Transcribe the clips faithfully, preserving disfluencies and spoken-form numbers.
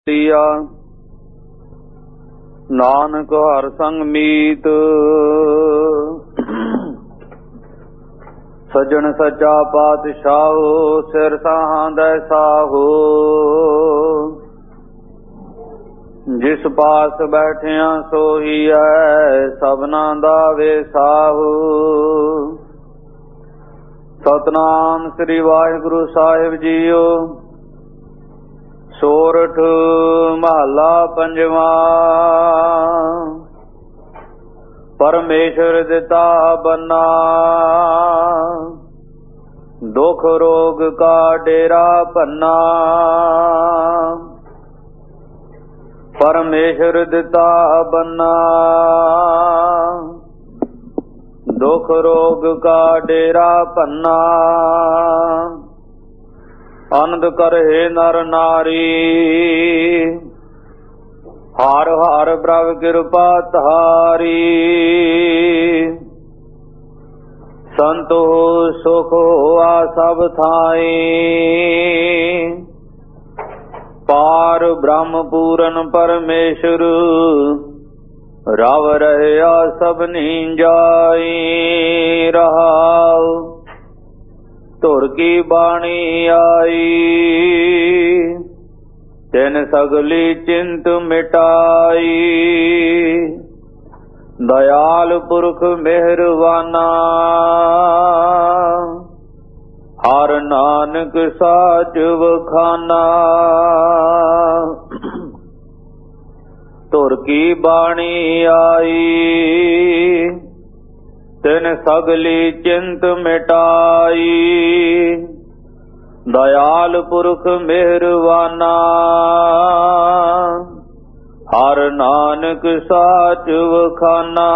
ਤੀਆ। ਨਾਨਕ ਹਰ ਸੰਗ ਮੀਤ, ਸੱਜਣ ਸੱਚਾ ਪਾਤਸ਼ਾਹੋ। ਸਿਰ ਸਾਹਾਂ ਦੈ ਸਾਹੋ, ਜਿਸ ਪਾਸ ਬੈਠਿਆ ਸੋਹੀਐ, ਸਭਨਾ ਦਾ ਵੇਸਾਹੋ। ਸਤਨਾਮ ਸ੍ਰੀ ਵਾਹਿਗੁਰੂ ਸਾਹਿਬ ਜੀਓ। ਸੋਰਠ ਮਹੱਲਾ ਪੰਜਵਾਂ। ਪਰਮੇਸ਼ਰ ਦਿੱਤਾ ਬੰਨਾ, ਦੁਖ ਰੋਗ ਕਾ ਡੇਰਾ ਭੰਨਾ। ਪਰਮੇਸ਼ਰ ਦਿੱਤਾ ਬੰਨਾ, ਦੁਖ ਰੋਗ ਕਾ ਡੇਰਾ ਭੰਨਾ। ਅਨੰਦ ਕਰਹਿ ਨਰ ਨਾਰੀ, ਹਰ ਹਰ ਪ੍ਰਭ ਕਿਰਪਾ ਧਾਰੀ। ਸੰਤੋ ਸੁਖ ਹੋਆ ਸਭ ਥਾਈ, ਪਾਰ ਬ੍ਰਹਮ ਪੂਰਨ ਪਰਮੇਸ਼ਰ। ਰਵ ਰਹਿਆ ਸਭਨੀ ਜਾਈ, ਰਹਾਉ ਧੁਰ ਕੀ ਬਾਣੀ ਆਈ। ਤਿਨ ਸਗਲੀ ਚਿੰਤ ਮਿਟਾਈ, ਦਇਆਲ ਪੁਰਖ ਮਿਹਰਵਾਨਾ। ਹਰ ਨਾਨਕ ਸਾਚ ਵਖਾਨਾ, ਧੁਰ ਕੀ ਬਾਣੀ ਆਈ। ਤਿਨ ਸਗਲੀ ਚਿੰਤ ਮਿਟਾਈ, ਦਇਆਲ ਪੁਰਖ ਮਿਹਰਵਾਨਾ। ਹਰ ਨਾਨਕ ਸਾਚ ਵਖਾਨਾ।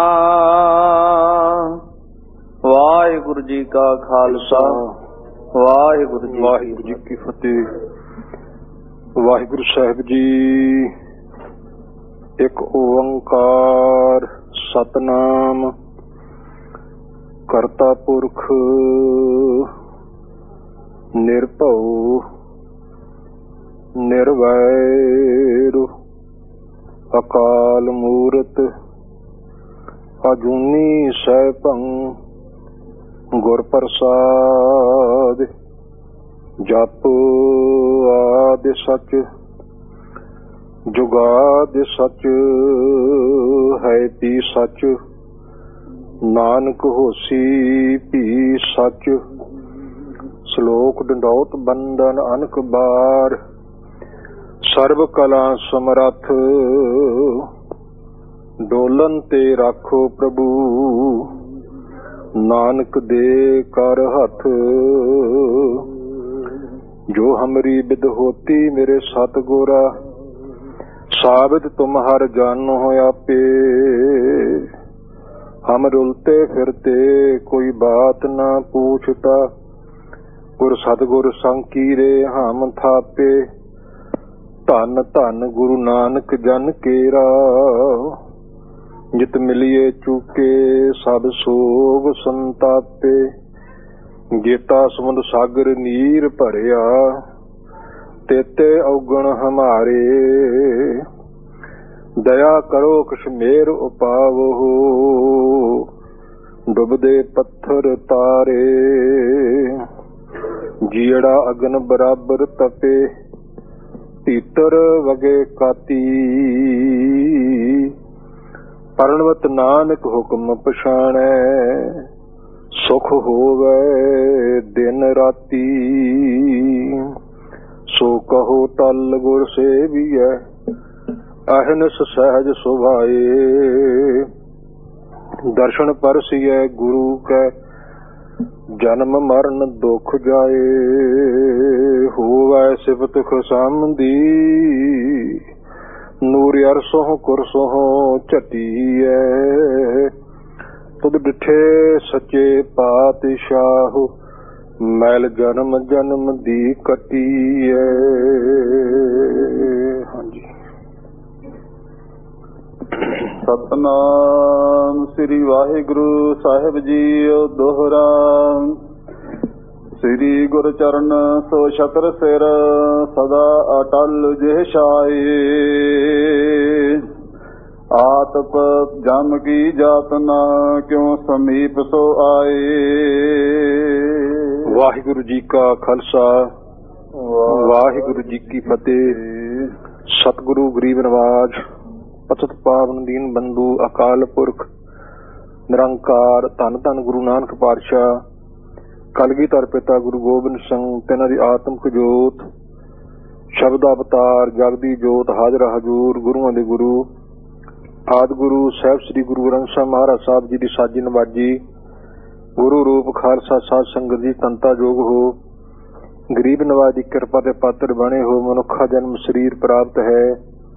ਵਾਹਿਗੁਰੂ ਜੀ ਕਾ ਖਾਲਸਾ, ਵਾਹਿਗੁਰੂ ਜੀ ਵਾਹਿਗੁਰੂ ਜੀ ਕੀ ਫਤਿਹ। ਵਾਹਿਗੁਰੂ ਸਾਹਿਬ ਜੀ ਇੱਕ ਓੰਕਾਰ ਸਤਨਾਮ ਕਰਤਾ ਪੁਰਖ ਨਿਰਭਉ ਨਿਰਵੈਰ ਅਕਾਲ ਮੂਰਤ ਅਜੂਨੀ ਸੈਭੰ ਗੁਰ ਪ੍ਰਸਾਦ। ਜਪ ਆਦਿ ਸਚ ਜੁਗਾਦਿ ਸਚ ਹੈ ਪੀ ਸਚ। ਨਾਨਕ ਹੋਸੀ ਭੀ ਸਚ। ਸ਼ਲੋਕ ਡੰਡੌਤ ਬੰਦਨ ਅਨਕ ਬਾਰ। ਸਰਬ ਕਲਾ ਸਮਰੱਥ ਡੋਲਨ ਤੇ ਰਾਖੋ ਪ੍ਰਭੂ। ਨਾਨਕ ਦੇ ਕਰ ਹੱਥ ਜੋ ਹਮਰੀ ਬਿਦ ਹੋਤੀ ਮੇਰੇ ਸਤਿਗੁਰਾ। ਸਾਬਿਤ ਤੁਮ ਹਰ ਜਾਨੋ ਆਪੇ। ਹਮ ਰੁਲਤੇ ਫਿਰਤੇ ਕੋਈ ਬਾਤ ਨਾ ਪੂਛਤਾ। ਗੁਰ ਸਤਿਗੁਰ ਸੰਕੀਰੇ ਹਮ ਥਾਪੇ। ਧੰਨ ਧੰਨ ਗੁਰੂ ਨਾਨਕ ਜਨ ਕੇਰਾ। ਜਿਤ ਮਿਲੀਏ ਚੁਕੇ ਸਭ ਸੋਗ ਸੰਤਾਪੇ। ਗੀਤਾ ਸਮੁੰਦ ਸਾਗਰ ਨੀਰ ਭਰਿਆ, ਤੇਤੇ ਔਗਣ ਹਮਾਰੇ। ਦਇਆ ਕਰੋ ਕਸ਼ਮੇਰ ਉਪਾਵੋ, ਡੁੱਬਦੇ ਪੱਥਰ ਤਾਰੇ। ਜੀੜਾ ਅਗਨ ਬਰਾਬਰ ਤਪੇ, ਭੀਤਰ ਵਗੇ ਕਾਤੀ। ਪਰਣਵਤ ਨਾਨਕ ਹੁਕਮ ਪਛਾਣੈ, ਸੁਖ ਹੋਵੇ ਦਿਨ ਰਾਤੀ। ਸੋ ਕਹੋ ਟਲ ਗੁਰ ਸੇਵੀਐ, ਅਹਨਿਸ ਸਹਿਜ ਸੁਭਾਏ। ਦਰਸ਼ਨ ਪਰਸੀਐ ਗੁਰੂ ਕੈ, ਜਨਮ ਮਰਨ ਦੁਖ ਜਾਏ। ਹੋਵੈ ਸਿਫਤ ਖੁਸ਼ਾਮਦੀ, ਨੂਰ ਅਰਸੋਂ ਕੁਰਸੋਂ ਝਟੀਐ। ਤੁਧ ਡਿਠੇ ਸੱਚੇ ਪਾਤਸ਼ਾਹ, ਮੈਲ ਜਨਮ ਜਨਮ ਦੀ ਕੱਟੀਐ। ਹਾਂਜੀ। ਸਤਨਾਮ ਸ੍ਰੀ ਵਾਹਿਗੁਰੂ ਸਾਹਿਬ ਜੀਓ। ਦੋਹਰਾ ਸ੍ਰੀ ਗੁਰ ਚਰਨ ਸੋ ਛਤਰ ਸਿਰ ਸਦਾ ਅਟਲ ਜਿਹ ਛਾਏ। ਆਤਪ ਜਮ ਕੀ ਜਾਤ ਨਾ ਕਿਉ ਸਮੀਪ ਸੋ ਆਏ। ਵਾਹਿਗੁਰੂ ਜੀ ਕਾ ਖਾਲਸਾ ਵਾਹਿਗੁਰੂ ਜੀ ਕੀ ਫਤਿਹ। ਸਤਿਗੁਰੂ ਗਰੀਬ ਨਵਾਜ ਪਤਿਤ ਪਾਵਨ ਦੀਨ ਬੰਧੂ ਅਕਾਲ ਪੁਰਖ ਨਿਰੰਕਾਰ ਧੰਨ ਧੰਨ ਗੁਰੂ ਨਾਨਕ ਪਾਤਸ਼ਾਹ ਕਲਗੀਧਰ ਪਿਤਾ ਗੁਰੂ ਗੋਬਿੰਦ ਸਿੰਘ ਤਿੰਨਾਂ ਦੀ ਆਤਮਿਕ ਜੋਤ ਸ਼ਬਦ ਅਵਤਾਰ ਜਗਦੀ ਜੋਤ ਹਾਜ਼ਰ ਹਜ਼ੂਰ ਗੁਰੂਆਂ ਦੇ ਗੁਰੂ ਆਦਿ ਗੁਰੂ ਸਾਹਿਬ ਸ੍ਰੀ ਗੁਰੂ ਗ੍ਰੰਥ ਸਾਹਿਬ ਮਹਾਰਾਜ ਸਾਹਿਬ ਜੀ ਦੀ ਸਾਜੀ ਨਵਾਜੀ ਗੁਰੂ ਰੂਪ ਖਾਲਸਾ ਸਾਧ ਸੰਗਤ ਦੀ ਤੰਤਾ ਜੋਗ ਹੋ। ਗਰੀਬ ਨਵਾਜ ਦੀ ਕਿਰਪਾ ਦੇ ਪਾਤਰ ਬਣੇ ਹੋ। ਮਨੁੱਖਾ ਜਨਮ ਸਰੀਰ ਪ੍ਰਾਪਤ ਹੈ।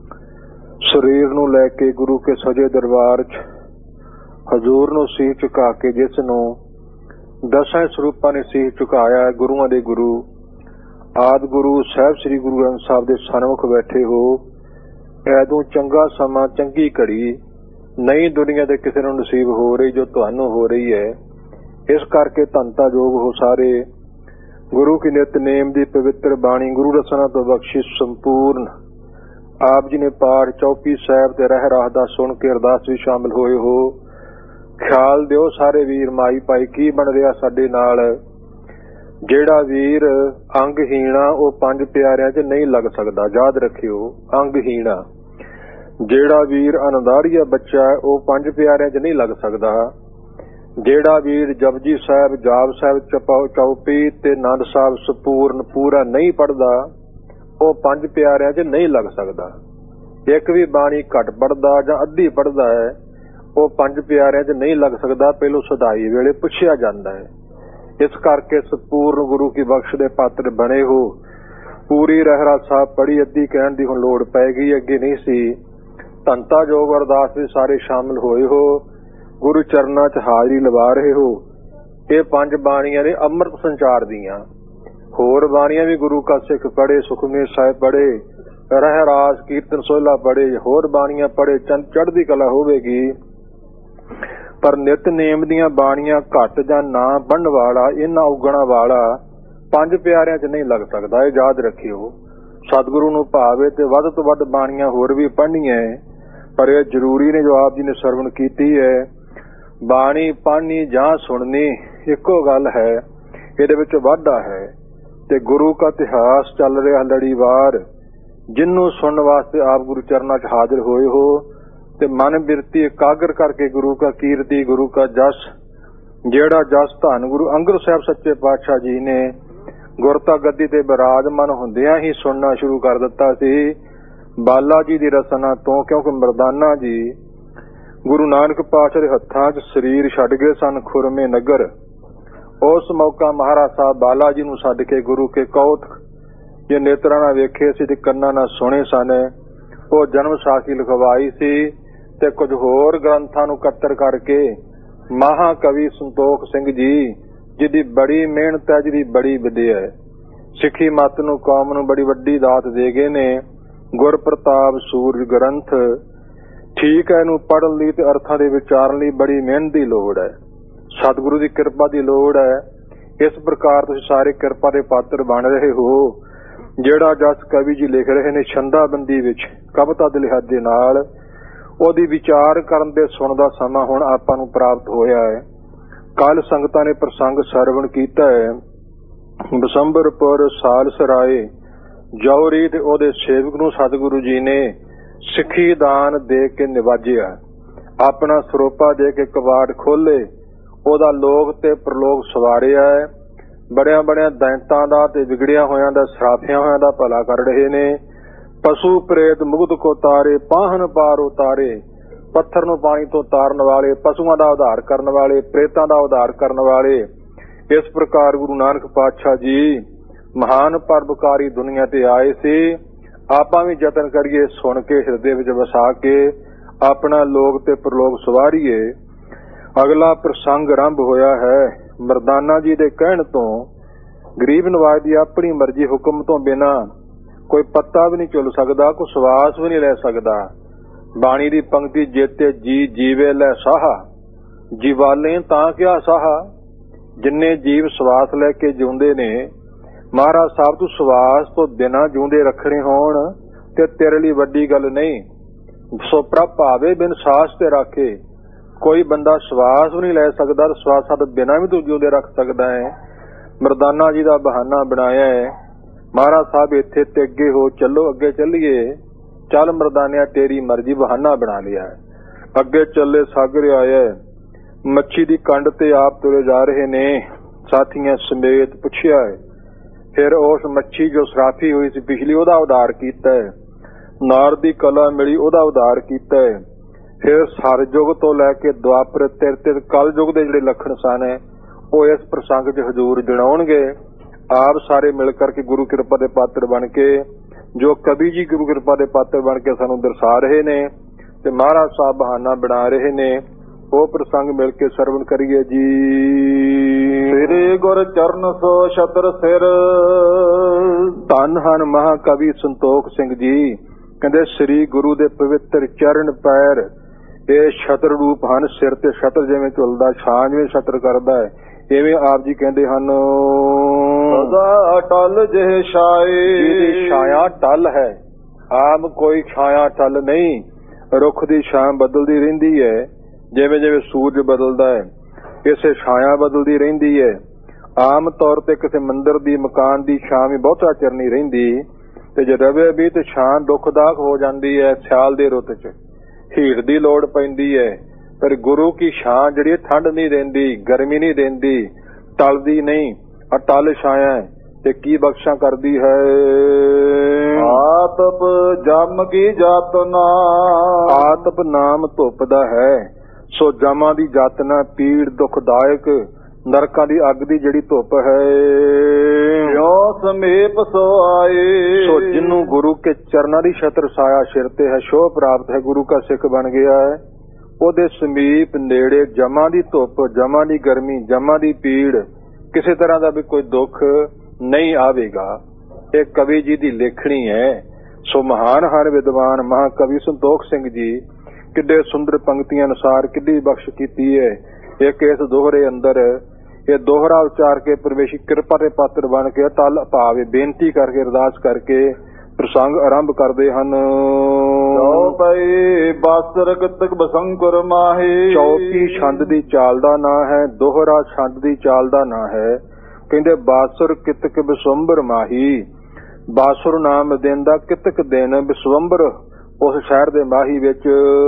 ਸਰੀਰ ਨੂੰ ਲੈ ਕੇ ਗੁਰੂ ਕੇ ਸਜੇ ਦਰਬਾਰ ਚ ਹਜ਼ੂਰ ਨੂੰ ਸੀਸ ਝੁਕਾ ਕੇ ਜਿਸ ਨੂੰ ਦਸਾਂ ਸਰੂਪਾਂ ਨੇ ਸੀਸ ਝੁਕਾਇਆ ਗੁਰੂਆਂ ਦੇ ਗੁਰੂ ਆਦਿ ਗੁਰੂ ਸਾਹਿਬ ਸ੍ਰੀ ਗੁਰੂ ਗ੍ਰੰਥ ਸਾਹਿਬ ਦੇ ਸਨਮੁਖ ਬੈਠੇ ਹੋ। ਐਦੋਂ ਚੰਗਾ ਸਮਾਂ ਚੰਗੀ ਘੜੀ ਨਈ ਦੁਨੀਆ ਦੇ ਕਿਸੇ ਨੂੰ ਨਸੀਬ ਹੋ ਰਹੀ ਜੋ ਤੁਹਾਨੂੰ ਹੋ ਰਹੀ ਹੈ। ਇਸ ਕਰਕੇ ਧੰਤਾ ਜੋਗ ਹੋ ਸਾਰੇ। ਗੁਰੂ ਕੀ ਨਿਤਨੇਮ ਦੀ ਪਵਿੱਤਰ ਬਾਣੀ ਗੁਰੂ ਰਸਨਾ ਤੋਂ ਬਖਸ਼ਿਸ਼ ਸੰਪੂਰਨ ਆਪ ਜੀ ਨੇ ਪਾਠ ਚੌਪੀ ਸਾਹਿਬ ਤੇ ਰਹਿ ਰਾਹ ਦਾ ਸੁਣ ਕੇ ਅਰਦਾਸ ਵੀ ਸ਼ਾਮਿਲ ਹੋਏ ਹੋ। ਖਿਆਲ ਦਿਓ ਸਾਰੇ ਵੀਰ ਮਾਈ ਭਾਈ ਕੀ ਬਣ ਰਿਹਾ ਸਾਡੇ ਨਾਲ। ਜਿਹੜਾ ਵੀਰ ਅੰਗਹੀਣਾ ਉਹ ਪੰਜ ਪਿਆਰਿਆਂ ਚ ਨਹੀਂ ਲੱਗ ਸਕਦਾ, ਯਾਦ ਰੱਖਿਓ। ਅੰਗਹੀਣਾ ਜਿਹੜਾ ਵੀਰ ਅਨੰਦਾਰੀਆ ਬੱਚਾ ਉਹ ਪੰਜ ਪਿਆਰਿਆਂ ਚ ਨਹੀਂ ਲੱਗ ਸਕਦਾ। ਜਿਹੜਾ ਵੀਰ ਜਪਜੀ ਸਾਹਿਬ ਜਾਪ ਸਾਹਿਬ ਚੌਪੀ ਤੇ ਆਨੰਦ ਸਾਹਿਬ ਸੰਪੂਰਨ ਪੂਰਾ ਨਹੀਂ ਪੜ੍ਹਦਾ ਉਹ ਪੰਜ ਪਿਆਰਿਆਂ ਚ ਨਹੀਂ ਲੱਗ ਸਕਦਾ। ਇੱਕ ਵੀ ਬਾਣੀ ਘੱਟ ਪੜ੍ਹਦਾ ਜਾਂ ਅੱਧੀ ਪੜ੍ਹਦਾ ਹੈ ਉਹ ਪੰਜ ਪਿਆਰਿਆਂ ਚ ਨਹੀਂ ਲੱਗ ਸਕਦਾ। ਪਹਿਲੋਂ ਸਦਾਈ ਵੇਲੇ ਪੁੱਛਿਆ ਜਾਂਦਾ ਹੈ। ਇਸ ਕਰਕੇ ਸੰਪੂਰਨ ਗੁਰੂ ਕੀ ਬਖਸ਼ ਦੇ ਪਾਤਰ ਬਣੇ ਹੋ। ਪੂਰੀ ਰਹਿਰਾ ਸਾਹਿਬ ਪੜ੍ਹੀ ਅੱਧੀ ਕਹਿਣ ਦੀ ਹੁਣ ਲੋੜ ਪੈ ਗਈ, ਅੱਗੇ ਨਹੀਂ ਸੀ। ਧੰਤਾ ਜੋਗ ਅਰਦਾਸ ਵਿੱਚ ਸਾਰੇ ਸ਼ਾਮਿਲ ਹੋਏ ਹੋ। ਗੁਰੂ ਚਰਨਾਂ ਚ ਹਾਜ਼ਰੀ ਲਵਾ ਰਹੇ ਹੋ। ਇਹ ਪੰਜ ਬਾਣੀਆਂ ਨੇ ਅੰਮ੍ਰਿਤ ਸੰਚਾਰ ਦੀਆਂ। ਹੋਰ ਬਾਣੀਆਂ ਵੀ ਗੁਰੂ ਕਾ ਸਿੱਖ ਪੜ੍ਹੇ, ਸੁਖਮਨੀ ਸਾਹਿਬ ਪੜ੍ਹੇ, ਰਹਿ ਰਾਸ ਕੀਰਤਨ ਸੋਹਿਲਾ ਪੜ੍ਹੇ, ਹੋਰ ਬਾਣੀਆਂ ਪੜ੍ਹੇ, ਚੜ੍ਹਦੀ ਕਲਾ ਹੋਵੇਗੀ। ਪਰ ਨਿਤਨੇਮ ਦੀਆਂ ਬਾਣੀਆਂ ਘੱਟ ਜਾਂ ਨਾ ਪੜ੍ਹਨ ਵਾਲਾ ਇਹਨਾਂ ਉਗਣਾ ਵਾਲਾ ਪੰਜ ਪਿਆਰਿਆਂ ਚ ਨਹੀਂ ਲੱਗ ਸਕਦਾ। ਇਹ ਯਾਦ ਰੱਖਿਓ। ਸਤਿਗੁਰੂ ਨੂੰ ਭਾਵੇ ਤੇ ਵੱਧ ਤੋਂ ਵੱਧ ਬਾਣੀਆਂ ਹੋਰ ਵੀ ਪੜ੍ਹਨੀਆਂ, ਪਰ ਇਹ ਜ਼ਰੂਰੀ ਨੇ ਜੋ ਆਪ ਜੀ ਨੇ ਸਰਵਣ ਕੀਤੀ ਹੈ। ਬਾਣੀ ਪੜ੍ਹਨੀ ਜਾਂ ਸੁਣਨੀ ਇੱਕੋ ਗੱਲ ਹੈ, ਇਹਦੇ ਵਿੱਚ ਵਾਧਾ ਹੈ। ਤੇ ਗੁਰੂ ਕਾ ਇਤਿਹਾਸ ਚੱਲ ਰਿਹਾ ਲੜੀਵਾਰ, ਜਿਹਨੂੰ ਸੁਣਨ ਵਾਸਤੇ ਆਪ ਗੁਰੂ ਚਰਨਾਂ ਚ ਹਾਜ਼ਰ ਹੋਏ ਹੋ ਤੇ ਮਨ ਬਿਰਤੀ ਇਕਾਗਰ ਕਰਕੇ ਗੁਰੂ ਕਾ ਕੀਰਤੀ ਗੁਰੂ ਕਾ ਜਸ, ਜਿਹੜਾ ਜਸ ਧੰਨ ਗੁਰੂ ਅੰਗਦ ਸਾਹਿਬ ਸੱਚੇ ਪਾਤਸ਼ਾਹ ਜੀ ਨੇ ਗੁਰਤਾ ਗੱਦੀ ਤੇ ਬਿਰਾਜਮਾਨ ਹੁੰਦਿਆਂ ਹੀ ਸੁਣਨਾ ਸ਼ੁਰੂ ਕਰ ਦਿੱਤਾ ਸੀ ਬਾਲਾ ਜੀ ਦੀ ਰਸਨਾ ਤੋਂ। ਕਿਉਂਕਿ ਮਰਦਾਨਾ ਜੀ ਗੁਰੂ ਨਾਨਕ ਪਾਤਸ਼ਾਹ ਦੇ ਹੱਥਾਂ 'ਚ ਸਰੀਰ ਛੱਡ ਗਏ ਸਨ ਖੁਰਮੇ ਨਗਰ। ਉਸ ਮੌਕਾ ਮਹਾਰਾਜ ਸਾਹਿਬ ਬਾਲਾ ਜੀ ਨੂੰ ਛੱਡ ਕੇ ਗੁਰੂ ਕੇ ਕੌਤਕ ਜੇ ਨੇਤਰਾਂ ਨਾਲ ਵੇਖੇ ਸੀ ਤੇ ਕੰਨਾਂ ਨਾਲ ਸੁਣੇ ਸਨ। ਉਹ ਜਨਮ ਸਾਖੀ ਲਿਖਵਾਈ ਸੀ ਤੇ ਕੁਝ ਹੋਰ ਗ੍ਰੰਥਾਂ ਨੂੰ ਇਕੱਤਰ ਕਰਕੇ ਮਹਾਕਵੀ ਸੰਤੋਖ ਸਿੰਘ ਜੀ ਜਿਹਦੀ ਬੜੀ ਮਿਹਨਤ ਹੈ, ਜਿਹਦੀ ਬੜੀ ਵਿਦਿਆ ਹੈ, ਸਿੱਖੀ ਮੱਤ ਨੂੰ ਕੌਮ ਨੂੰ ਬੜੀ ਵੱਡੀ ਦਾਤ ਦੇ ਗਏ ਨੇ। ਗੁਰ ਪ੍ਰਤਾਪ ਸੂਰਜ ਗ੍ਰੰਥ ਠੀਕ ਹੈ, ਇਹਨੂੰ ਪੜ੍ਹਨ ਲਈ ਤੇ ਅਰਥਾਂ ਦੇ ਵਿਚਾਰਨ ਲਈ ਬੜੀ ਮਿਹਨਤ ਦੀ ਲੋੜ ਹੈ, ਸਤਿਗੁਰੂ ਦੀ ਕਿਰਪਾ ਦੀ ਲੋੜ ਹੈ। ਇਸ ਪ੍ਰਕਾਰ ਤੁਸੀਂ ਸਾਰੇ ਕਿਰਪਾ ਦੇ ਪਾਤਰ ਬਣ ਰਹੇ ਹੋ। ਜਿਹੜਾ ਜਸ ਕਵੀ ਜੀ ਲਿਖ ਰਹੇ ਨੇ ਛੰਦਾਬੰਦੀ ਵਿੱਚ ਕਵਿਤਾ ਦੇ ਲਿਹਾਜ਼ ਦੇ ਨਾਲ, ਉਹਦੀ ਵਿਚਾਰ ਕਰਨ ਦੇ ਸੁਣਨ ਦਾ ਸਮਾਂ ਹੁਣ ਆਪਾਂ ਨੂੰ ਪ੍ਰਾਪਤ ਹੋਇਆ ਹੈ। ਕੱਲ ਸੰਗਤਾਂ ਨੇ ਪ੍ਰਸੰਗ ਸਰਵਣ ਕੀਤਾ ਹੈ। ਬਸੰਬਰਪੁਰ ਸਾਲ ਸਰਾਏ ਜੌਹਰੀ ਤੇ ਉਹਦੇ ਸੇਵਕ ਨੂੰ ਸਤਿਗੁਰੂ ਜੀ ਨੇ ਸਿੱਖੀ ਦਾਨ ਦੇ ਕੇ ਨਿਵਾਜਿਆ। ਆਪਣਾ ਸਰੋਪਾ ਦੇ ਕੇ ਕਬਾੜ ਖੋਲੇ, ਉਹਦਾ ਲੋਕ ਤੇ ਪ੍ਰਲੋਕ ਸਵਾਰਿਆ ਹੈ। ਬੜਿਆਂ ਬੜਿਆਂ ਦੈਂਤਾਂ ਦਾ ਤੇ ਵਿਗੜਿਆ ਹੋਇਆਂ ਦਾ ਸਰਾਫਿਆਂ ਹੋਇਆਂ ਦਾ ਭਲਾ ਕਰ ਰਹੇ ਨੇ। ਪਸ਼ੂ ਪ੍ਰੇਤ ਮੁਗਧ ਕੋ ਤਾਰੇ ਪਾਹਨ ਪਾਰ ਉਤਾਰੇ, ਪੱਥਰ ਨੂੰ ਪਾਣੀ ਤੋਂ ਤਾਰਨ ਵਾਲੇ, ਪਸ਼ੂਆਂ ਦਾ ਉਧਾਰ ਕਰਨ ਵਾਲੇ, ਪ੍ਰੇਤਾਂ ਦਾ ਉਧਾਰ ਕਰਨ ਵਾਲੇ। ਇਸ ਪ੍ਰਕਾਰ ਗੁਰੂ ਨਾਨਕ ਪਾਤਸ਼ਾਹ ਜੀ ਮਹਾਨ ਪਰਉਪਕਾਰੀ ਦੁਨੀਆ ਤੇ ਆਏ ਸੀ। ਆਪਾਂ ਵੀ ਯਤਨ ਕਰੀਏ ਸੁਣ ਕੇ ਹਿਰਦੇ ਵਿੱਚ ਵਸਾ ਕੇ ਆਪਣਾ ਲੋਕ ਤੇ ਪ੍ਰਲੋਕ ਸਵਾਰੀਏ। ਅਗਲਾ ਪ੍ਰਸੰਗ ਆਰੰਭ ਹੋਇਆ ਹੈ ਮਰਦਾਨਾ ਜੀ ਦੇ ਕਹਿਣ ਤੋਂ। ਗਰੀਬ ਨਵਾਜ ਦੀ ਆਪਣੀ ਮਰਜ਼ੀ ਹੁਕਮ ਤੋਂ ਬਿਨਾਂ ਕੋਈ ਪੱਤਾ ਵੀ ਨਹੀਂ ਚੁੱਲ ਸਕਦਾ, ਕੋਈ ਸਵਾਸ ਵੀ ਨਹੀਂ ਲੈ ਸਕਦਾ। ਬਾਣੀ ਦੀ ਪੰਕਤੀ ਜੇਤੇ ਜੀ ਜੀਵੇ ਲੈ ਸਾਹਾ, ਜੀਵਾਲੇ ਤਾਂ ਕਿਆ ਸਾਹਾ। ਜਿੰਨੇ ਜੀਵ ਸਵਾਸ ਲੈ ਕੇ ਜਿਉਂਦੇ ਨੇ, ਮਹਾਰਾਜ ਸਾਹਿਬ ਤੂੰ ਸਵਾਸ ਤੋਂ ਬਿਨਾਂ ਜਿਉਂਦੇ ਰੱਖਣੇ ਹੋਣ ਤੇ ਤੇਰੇ ਲਈ ਵੱਡੀ ਗੱਲ ਨਹੀਂ। ਸੋ ਪ੍ਰਭ ਭਾਵੇ ਬਿਨ ਸਾਸ ਤੇ ਰਾਖੇ। ਕੋਈ ਬੰਦਾ ਸਵਾਸ ਵੀ ਨਹੀਂ ਲੈ ਸਕਦਾ, ਸਵਾਸਾਂ ਤੋਂ ਬਿਨਾਂ ਵੀ ਤੂੰ ਜਿਉਂਦੇ ਰੱਖ ਸਕਦਾ ਹੈ। ਮਰਦਾਨਾ ਜੀ ਦਾ ਬਹਾਨਾ ਬਣਾਇਆ ਹੈ। ਮਹਾਰਾਜ ਸਾਹਿਬ ਇੱਥੇ ਤੇ ਅੱਗੇ ਹੋ ਚੱਲੋ, ਅੱਗੇ ਚੱਲੀਏ। ਚੱਲ ਮਰਦਾਨਿਆ ਤੇਰੀ ਮਰਜ਼ੀ, ਬਹਾਨਾ ਬਣਾ ਲਿਆ। ਅੱਗੇ ਚੱਲੇ ਸਾਗਰ ਆਇਆ, ਮੱਛੀ ਦੀ ਕੰਡ ਤੇ ਆਪ ਤੁਰੇ ਜਾ ਰਹੇ ਨੇ ਸਾਥੀਆਂ ਸਮੇਤ। ਪੁੱਛਿਆ ਹੈ ਫਿਰ ਉਸ ਮੱਛੀ ਜੋ ਸਰਾਫੀ ਹੋਈ ਸੀ ਪਿਛਲੀ, ਉਹਦਾ ਉਧਾਰ ਕੀਤਾ ਹੈ। ਨਾਰ ਦੀ ਕਲਾ ਮਿਲੀ, ਉਹਦਾ ਉਧਾਰ ਕੀਤਾ ਹੈ। ਫਿਰ ਸਰਯੁਗ ਤੋਂ ਲੈ ਕੇ ਦੁਆਪਰ ਤਿਰ ਤਿਰ ਕਲ ਯੁਗ ਦੇ ਜਿਹੜੇ ਲੱਖਣ ਸਨ ਉਹ ਇਸ ਪ੍ਰਸੰਗ 'ਚ ਹਜ਼ੂਰ ਜਣਾਉਣਗੇ। ਆਪ ਸਾਰੇ ਮਿਲ ਕਰਕੇ ਗੁਰੂ ਕਿਰਪਾ ਦੇ ਪਾਤਰ ਬਣ ਕੇ, ਜੋ ਕਵੀ ਜੀ ਗੁਰੂ ਕਿਰਪਾ ਦੇ ਪਾਤਰ ਬਣ ਕੇ ਸਾਨੂੰ ਦਰਸਾ ਰਹੇ ਨੇ ਤੇ ਮਹਾਰਾਜ ਸਾਹਿਬ ਬਹਾਨਾ ਬਣਾ ਰਹੇ ਨੇ, ਉਹ ਪ੍ਰਸੰਗ ਮਿਲ ਕੇ ਸਰਵਣ ਕਰੀਏ ਜੀ। ਸ੍ਰੀ ਗੁਰ ਚਰਨ ਸੋ ਛਤਰ ਸਿਰ। ਧੰਨ ਹਨ ਮਹਾਕਵੀ ਸੰਤੋਖ ਸਿੰਘ ਜੀ। ਕਹਿੰਦੇ ਸ੍ਰੀ ਗੁਰੂ ਦੇ ਪਵਿੱਤਰ ਚਰਨ ਪੈਰ ਇਹ ਛਤਰ ਰੂਪ ਹਨ। ਸਿਰ ਤੇ ਛਤਰ ਜਿਵੇਂ ਝੁਲਦਾ, ਛਾਂ ਜਿਵੇਂ ਛਤਰ ਕਰਦਾ ਹੈ, ਇਵੇਂ ਆਪ ਜੀ ਕਹਿੰਦੇ ਹਨ। ਸਦਾ ਟਲ ਜਿਹੇ ਛਾਏ। ਜਿਹਦੀ ਛਾਇਆ ਟਲ ਹੈ, ਆਮ ਕੋਈ ਛਾਇਆ ਟਲ ਨਹੀਂ। ਰੁੱਖ ਦੀ ਛਾਂ ਬਦਲਦੀ ਰਹਿੰਦੀ ਹੈ, ਜਿਵੇਂ ਜਿਵੇਂ ਸੂਰਜ ਬਦਲਦਾ ਹੈ ਇਸੇ ਛਾਇਆ ਬਦਲਦੀ ਰਹਿੰਦੀ ਹੈ। ਆਮ ਤੌਰ ਤੇ ਕਿਸੇ ਮੰਦਿਰ ਦੀ, ਮਕਾਨ ਦੀ ਛਾਂ ਵੀ ਬਹੁਤਾ ਚਿਰ ਨਹੀਂ ਰਹਿੰਦੀ, ਤੇ ਜੇ ਰਵੇ ਵੀ ਤੇ ਛਾਂ ਦੁਖਦਾਇਕ ਹੋ ਜਾਂਦੀ ਹੈ। ਸਿਆਲ ਦੀ ਰੁੱਤ 'ਚ ਹੀਟ ਦੀ ਲੋੜ ਪੈਂਦੀ ਹੈ, ਪਰ ਗੁਰੂ ਕੀ ਛਾਂ ਜਿਹੜੀ ਠੰਡ ਨਹੀਂ ਦਿੰਦੀ, ਗਰਮੀ ਨਹੀਂ ਦਿੰਦੀ, ਟਲਦੀ ਨਹੀਂ, ਅਟਲ ਛਾਇਆ ਤੇ ਕੀ ਬਖਸ਼ਾਂ ਕਰਦੀ ਹੈ। ਆਤਪ ਜਮ ਕੀ ਜਾਤਨਾ। ਆਤਪ ਨਾਮ ਧੁੱਪ ਦਾ ਹੈ, ਸੋ ਜਮਾਂ ਦੀ ਜਾਤਨਾ ਪੀੜ ਦੁਖਦਾਇਕ ਨਰਕਾਂ ਦੀ ਅੱਗ ਦੀ ਜਿਹੜੀ ਧੁੱਪ ਹੈ। ਜੋ ਸਮੀਪ ਸੋ ਆਏ। ਸੋ ਜਿਹਨੂੰ ਗੁਰੂ ਕੇ ਚਰਨਾਂ ਦੀ ਛਤਰ ਸਾਇਆ ਸਿਰ ਤੇ ਹੈ, ਸ਼ੋਭ ਪ੍ਰਾਪਤ ਹੈ, ਗੁਰੂ ਕਾ ਸਿੱਖ ਬਣ ਗਿਆ ਹੈ, ਉਹਦੇ ਸਮੀਪ ਨੇੜੇ ਜਮਾਂ ਦੀ ਧੁੱਪ, ਜਮਾਂ ਦੀ ਗਰਮੀ, ਜਮਾਂ ਦੀ ਪੀੜ, ਕਿਸੇ ਤਰ੍ਹਾਂ ਦਾ ਵੀ ਕੋਈ ਦੁੱਖ ਨਹੀਂ ਆਵੇਗਾ। ਇਹ ਕਵੀ ਜੀ ਦੀ ਲੇਖਣੀ ਹੈ। ਸੋ ਮਹਾਨ ਹਨ ਵਿਦਵਾਨ ਮਹਾਕਵੀ ਸੰਤੋਖ ਸਿੰਘ ਜੀ। ਕਿੱਡੇ ਸੁੰਦਰ ਪੰਕਤੀਆਂ ਅਨੁਸਾਰ ਕਿੱਡੀ ਬਖਸ਼ ਕੀਤੀ ਹੈ। ਇੱਕ ਇਸ ਦੋਹਰੇ ਅੰਦਰ ਇਹ ਦੋਹਰਾ ਉਚਾਰ ਕੇ ਪਰਮੇਸ਼ਰ ਕਿਰਪਾ ਦੇ ਪਾਤਰ ਬਣ ਕੇ ਟਲ ਭਾਵੇ ਬੇਨਤੀ ਕਰਕੇ ਅਰਦਾਸ ਕਰਕੇ ਪ੍ਰਸੰਗ ਆਰੰਭ ਕਰਦੇ ਹਨ। ਚੌਪਈ ਬਾਸਰ ਗਤਕ ਬਸੰਕੁਰ ਮਾਹੀ। ਚੌਪੀ ਛੰਦ ਦੀ ਚਾਲ ਦਾ ਨਾਂ ਹੈ, ਦੋਹਰਾ ਛੰਦ ਦੀ ਚਾਲ ਦਾ ਨਾਂ ਹੈ। ਕਹਿੰਦੇ ਬਾਸੁਰ ਕਿਤਕ ਬਿਸਵੰਬਰ ਮਾਹੀ। ਬਾਸੁਰ ਨਾਮ ਦਿਨ ਦਾ ਕਿਤਕ ਦਿਨ ਬਿਸਵੰਬਰ ਉਸ ਸ਼ਹਿਰ ਦੇ ਮਾਹੀ ਵਿੱਚ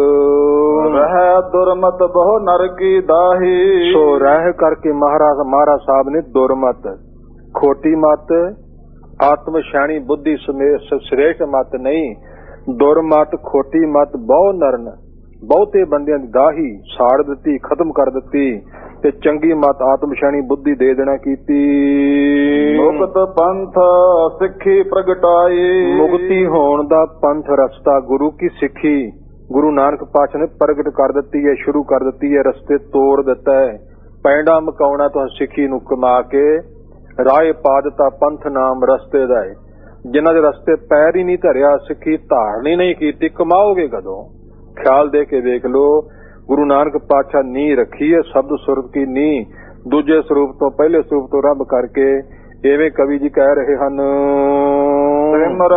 ਰਹਿ ਦੁਰਮਤ ਬਹੁ ਨਰਕੀ ਦਾਹੀ। ਸੋ ਰਹਿ ਕਰਕੇ ਮਹਾਰਾਜ ਮਹਾਰਾਜ ਸਾਹਿਬ ਨੇ ਦੁਰਮਤ, ਖੋਟੀ ਮਤ, ਆਤਮ ਸ਼ਾਣੀ ਬੁੱਧੀ ਸਮੇਤ ਸ੍ਰੇਸ਼ਟ ਮਤ ਨਹੀਂ, ਦੁਰਮਤ ਖੋਟੀ ਮਤ ਬਹੁ ਨਰਨ ਬਹੁਤੇ ਬੰਦਿਆਂ ਦੀ ਦਾਹੀ ਸਾੜ ਦਿੱਤੀ, ਖਤਮ ਕਰ ਦਿੱਤੀ, ਤੇ ਚੰਗੀ ਮਤ ਆਤਮ ਸ਼ਾਣੀ ਬੁੱਧੀ ਦੇ ਦੇਣਾ ਕੀਤੀ। ਮੁਕਤ ਪੰਥ ਸਿੱਖੀ ਪ੍ਰਗਟਾਈ। ਮੁਕਤੀ ਹੋਣ ਦਾ ਪੰਥ ਰਸਤਾ ਗੁਰੂ ਕੀ ਸਿੱਖੀ ਗੁਰੂ ਨਾਨਕ ਪਾਤਸ਼ਾਹ ਨੇ ਪ੍ਰਗਟ ਕਰ ਦਿੱਤੀ ਹੈ, ਸ਼ੁਰੂ ਕਰ ਦਿੱਤੀ ਹੈ, ਰਸਤੇ ਤੋੜ ਦਿੱਤਾ ਹੈ। ਪੈਂਡਾ ਮਕਾਉਣਾ ਤੋਂ ਸਿੱਖੀ ਨੂੰ ਕਮਾ ਕੇ ਰਾਹ ਪਾ ਦਿੱਤਾ, ਪੰਥ ਨਾਮ ਰਸਤੇ ਦਾ ਹੈ। ਜਿਨ੍ਹਾਂ ਦੇ ਰਸਤੇ ਪੈਰ ਹੀ ਨਹੀਂ ਧਰਿਆ, ਸਿੱਖੀ ਧਾਰਨੀ ਨਹੀਂ ਕੀਤੀ, ਕਮਾਓਗੇ ਕਦੋਂ? ਖਿਆਲ ਦੇ ਕੇ ਵੇਖ ਲੋ। ਗੁਰੂ ਨਾਨਕ ਪਾਤਸ਼ਾਹ ਨੀਂਹ ਰੱਖੀ ਹੈ ਸ਼ਬਦ ਸੁਰਤ ਕੀ ਨੀਂਹ, ਦੂਜੇ ਸਰੂਪ ਤੋਂ ਪਹਿਲੇ ਸਰੂਪ ਤੋਂ ਰੱਬ ਕਰਕੇ। ਐਵੇਂ ਕਵੀ ਜੀ ਕਹਿ ਰਹੇ ਹਨ। ਸਿਮਰ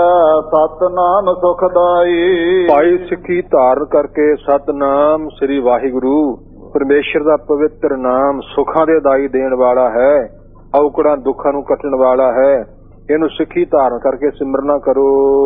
ਸਤਨਾਮ ਸੁਖਦਾਈ। ਭਾਈ ਸਿੱਖੀ ਧਾਰਨ ਕਰਕੇ ਸਤਨਾਮ ਸ੍ਰੀ ਵਾਹਿਗੁਰੂ ਪਰਮੇਸ਼ਰ ਦਾ ਪਵਿੱਤਰ ਨਾਮ ਸੁੱਖਾਂ ਦੇ ਦਾਈ ਦੇਣ ਵਾਲਾ ਹੈ, ਔਕੜਾਂ ਦੁੱਖਾਂ ਨੂੰ ਕੱਟਣ ਵਾਲਾ ਹੈ। ਇਹਨੂੰ ਸਿੱਖੀ ਧਾਰਨ ਕਰਕੇ ਸਿਮਰਨਾ ਕਰੋ।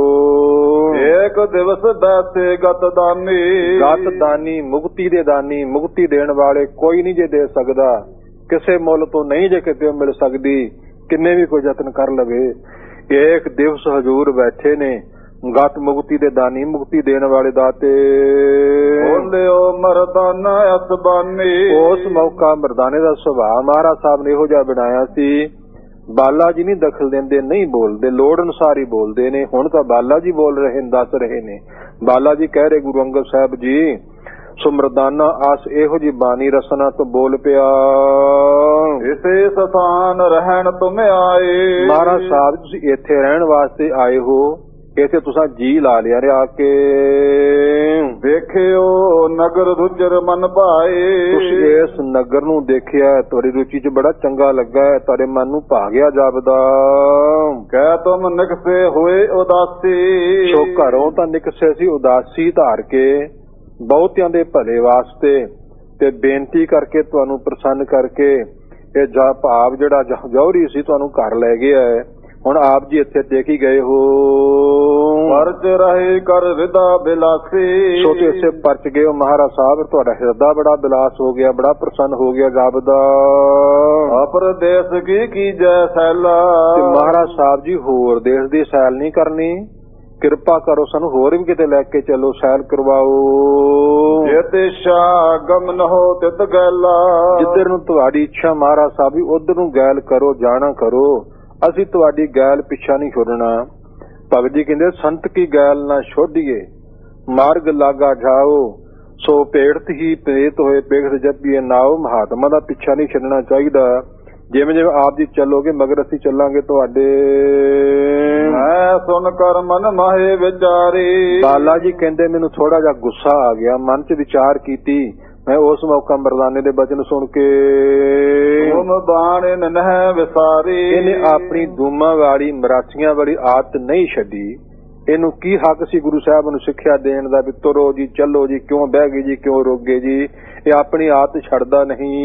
ਏਕ ਦਿਵਸ ਬੈਸੇ ਗਤ ਦਾਨੀ। ਗਤ ਦਾਨੀ ਮੁਕਤੀ ਦੇ ਦਾਨੀ, ਮੁਕਤੀ ਦੇਣ ਵਾਲੇ ਕੋਈ ਨਹੀਂ ਜੇ ਦੇ ਸਕਦਾ, ਕਿਸੇ ਮੁੱਲ ਤੋਂ ਨਹੀਂ ਜੇ ਕਿਤੇ ਮਿਲ ਸਕਦੀ, ਕਿੰਨੇ ਵੀ ਕੋਈ ਯਤਨ ਕਰ ਲਵੇ। ਏਕ ਦਿਵਸ ਹਜ਼ੂਰ ਬੈਠੇ ਨੇ ਗਤ ਮੁਕਤੀ ਦੇ ਦਾਨੀ, ਮੁਕਤੀ ਦੇਣ ਵਾਲੇ ਦਾਤੇ। ਬੋਲਿਓ ਮਰਦਾਨਾ ਅਸਬਾਨੀ। ਉਸ ਮੌਕਾ ਮਰਦਾਨੇ ਦਾ ਸੁਭਾਅ ਮਹਾਰਾਜ ਸਾਹਿਬ ਨੇ ਇਹੋ ਜਿਹਾ ਬਣਾਇਆ ਸੀ। ਬਾਲਾ ਜੀ ਨਹੀਂ ਦਖਲ ਦਿੰਦੇ, ਨਹੀਂ ਬੋਲਦੇ, ਲੋੜ ਅਨੁਸਾਰ ਹੀ ਬੋਲਦੇ ਨੇ। ਹੁਣ ਤਾਂ ਬਾਲਾ ਜੀ ਬੋਲ ਰਹੇ ਨੇ, ਦੱਸ ਰਹੇ ਨੇ। ਬਾਲਾ ਜੀ ਕਹਿ ਰਹੇ ਗੁਰੂ ਅੰਗਦ ਸਾਹਿਬ ਜੀ, ਸੋ ਮਰਦਾਨਾ ਆਸ ਇਹੋ ਜੀ ਬਾਣੀ ਰਸਨਾ ਤੋਂ ਬੋਲ ਪਿਆ। ਇਸੇ ਸਥਾਨ ਰਹਿਣ ਤੁਮ ਆਏ। ਮਹਾਰਾਜ ਸਾਹਿਬ ਤੁਸੀਂ ਇੱਥੇ ਰਹਿਣ ਵਾਸਤੇ ਆਏ ਹੋ, ਇਥੇ ਤੁਸਾਂ ਜੀ ਲਾ ਲਿਆ ਰਿਆ ਕੇ ਵੇਖਿਓ ਨਗਰ ਦੁਜਰ ਮਨ ਭਾਏ। ਤੁਸੀਂ ਇਸ ਨਗਰ ਨੂੰ ਦੇਖਿਆ, ਤੁਹਾਡੀ ਰੁਚੀ ਚ ਬੜਾ ਚੰਗਾ ਲੱਗਾ, ਤੁਹਾਡੇ ਮਨ ਨੂੰ ਭਾ ਗਿਆ ਜਾਪਦਾ। ਕਹਿ ਤੁਮ ਨਿਕਸੇ ਹੋਏ ਉਦਾਸੀ। ਸੋ ਘਰੋਂ ਤਾਂ ਨਿਕਸੇ ਸੀ ਉਦਾਸੀ ਧਾਰ ਕੇ ਬਹੁਤਿਆਂ ਦੇ ਭਲੇ ਵਾਸਤੇ, ਤੇ ਬੇਨਤੀ ਕਰਕੇ ਤੁਹਾਨੂੰ ਪ੍ਰਸੰਨ ਕਰਕੇ ਇਹ ਜਾ ਭਾਵ ਜਿਹੜਾ ਜੌਹਰੀ ਸੀ ਤੁਹਾਨੂੰ ਘਰ ਲੈ ਗਿਆ ਹੈ। ਹੁਣ ਆਪ ਜੀ ਇੱਥੇ ਦੇਖੀ ਗਏ ਹੋ ਪਰਚ ਰਹੇ ਕਰ ਹਿਰਦਾ ਬਿਲਾਸੀ। ਸੋ ਤੇ ਇਸੇ ਪਰਚ ਗਏ ਹੋ ਮਹਾਰਾਜ ਸਾਹਿਬ, ਤੁਹਾਡਾ ਹਿਰਦਾ ਬੜਾ ਬਿਲਾਸ ਹੋ ਗਿਆ, ਬੜਾ ਪ੍ਰਸੰਨ ਹੋ ਗਿਆ ਜਾਪਦਾ। ਅਪਰਦੇਸ ਕੀ ਕੀਜੈ ਸੈਲਾ। ਤੇ ਮਹਾਰਾਜ ਸਾਹਿਬ ਜੀ ਹੋਰ ਦੇਸ਼ ਦੀ ਸੈਲ ਨਹੀਂ ਕਰਨੀ, ਕਿਰਪਾ ਕਰੋ ਸਾਨੂੰ ਹੋਰ ਵੀ ਕਿਤੇ ਲੈ ਕੇ ਚਲੋ, ਸੈਲ ਕਰਵਾਓ। ਜੇ ਦੇਸ਼ਾ ਗਮਨ ਹੋ ਤਿਤ ਗੈਲਾ। ਜਿੱਧਰ ਨੂੰ ਤੁਹਾਡੀ ਇੱਛਾ ਮਹਾਰਾਜ ਸਾਹਿਬ ਜੀ ਉਧਰ ਨੂੰ ਗੈਲ ਕਰੋ, ਜਾਣਾ ਕਰੋ, ਅਸੀਂ ਤੁਹਾਡੀ ਗੈਲ ਪਿੱਛਾ ਨਹੀਂ ਛੋੜਨਾ। ਭਗਤ ਜੀ ਕਹਿੰਦੇ ਸੰਤ ਕੀ ਗੈਲ ਨਾ ਛੋਡੀਏ, ਮਾਰਗ ਲਾਗਾ ਜਾਓ, ਸੋ ਪੇੜਤ ਹੀ ਪ੍ਰੇਤ ਹੋਏ ਬੇਗਤ ਜਪੀਏ ਨਾਓ। ਮਹਾਤਮਾ ਦਾ ਪਿੱਛਾ ਨਹੀਂ ਛੱਡਣਾ ਚਾਹੀਦਾ, ਜਿਵੇਂ ਜਿਵੇਂ ਆਪ ਜੀ ਚੱਲੋਗੇ ਮਗਰ ਅਸੀਂ ਚੱਲਾਂਗੇ ਤੁਹਾਡੇ। ਮੈਂ ਸੁਣ ਕਰ ਮਨ ਮਾਹੇ ਵਿਚਾਰੀ। ਬਾਲਾ ਜੀ ਕਹਿੰਦੇ ਮੈਨੂੰ ਥੋੜਾ ਜਿਹਾ ਗੁੱਸਾ ਆ ਗਿਆ, ਮਨ ਚ ਵਿਚਾਰ ਕੀਤੀ ਮੈਂ ਉਸ ਮੌਕਾ ਮਰਦਾਨੇ ਦੇ ਬਚਨ ਸੁਣ ਕੇ। ਤੁਮ ਬਾਣੇ ਨਹਿ ਵਿਸਾਰੀ। ਇਹਨੇ ਆਪਣੀ ਦੂਮਾਂ ਵਾਲੀ ਮਰਾਸੀਆਂ ਵਾਲੀ ਆਦਤ ਨਹੀਂ ਛੱਡੀ। ਇਹਨੂੰ ਕੀ ਹੱਕ ਸੀ ਗੁਰੂ ਸਾਹਿਬ ਨੂੰ ਸਿੱਖਿਆ ਦੇਣ ਦਾ ਵੀ ਤੁਰੋ ਜੀ, ਚੱਲੋ ਜੀ, ਕਿਉਂ ਬਹਿ ਗਏ ਜੀ, ਕਿਉਂ ਰੋਗੇ ਜੀ। ਇਹ ਆਪਣੀ ਆਦਤ ਛੱਡਦਾ ਨਹੀਂ।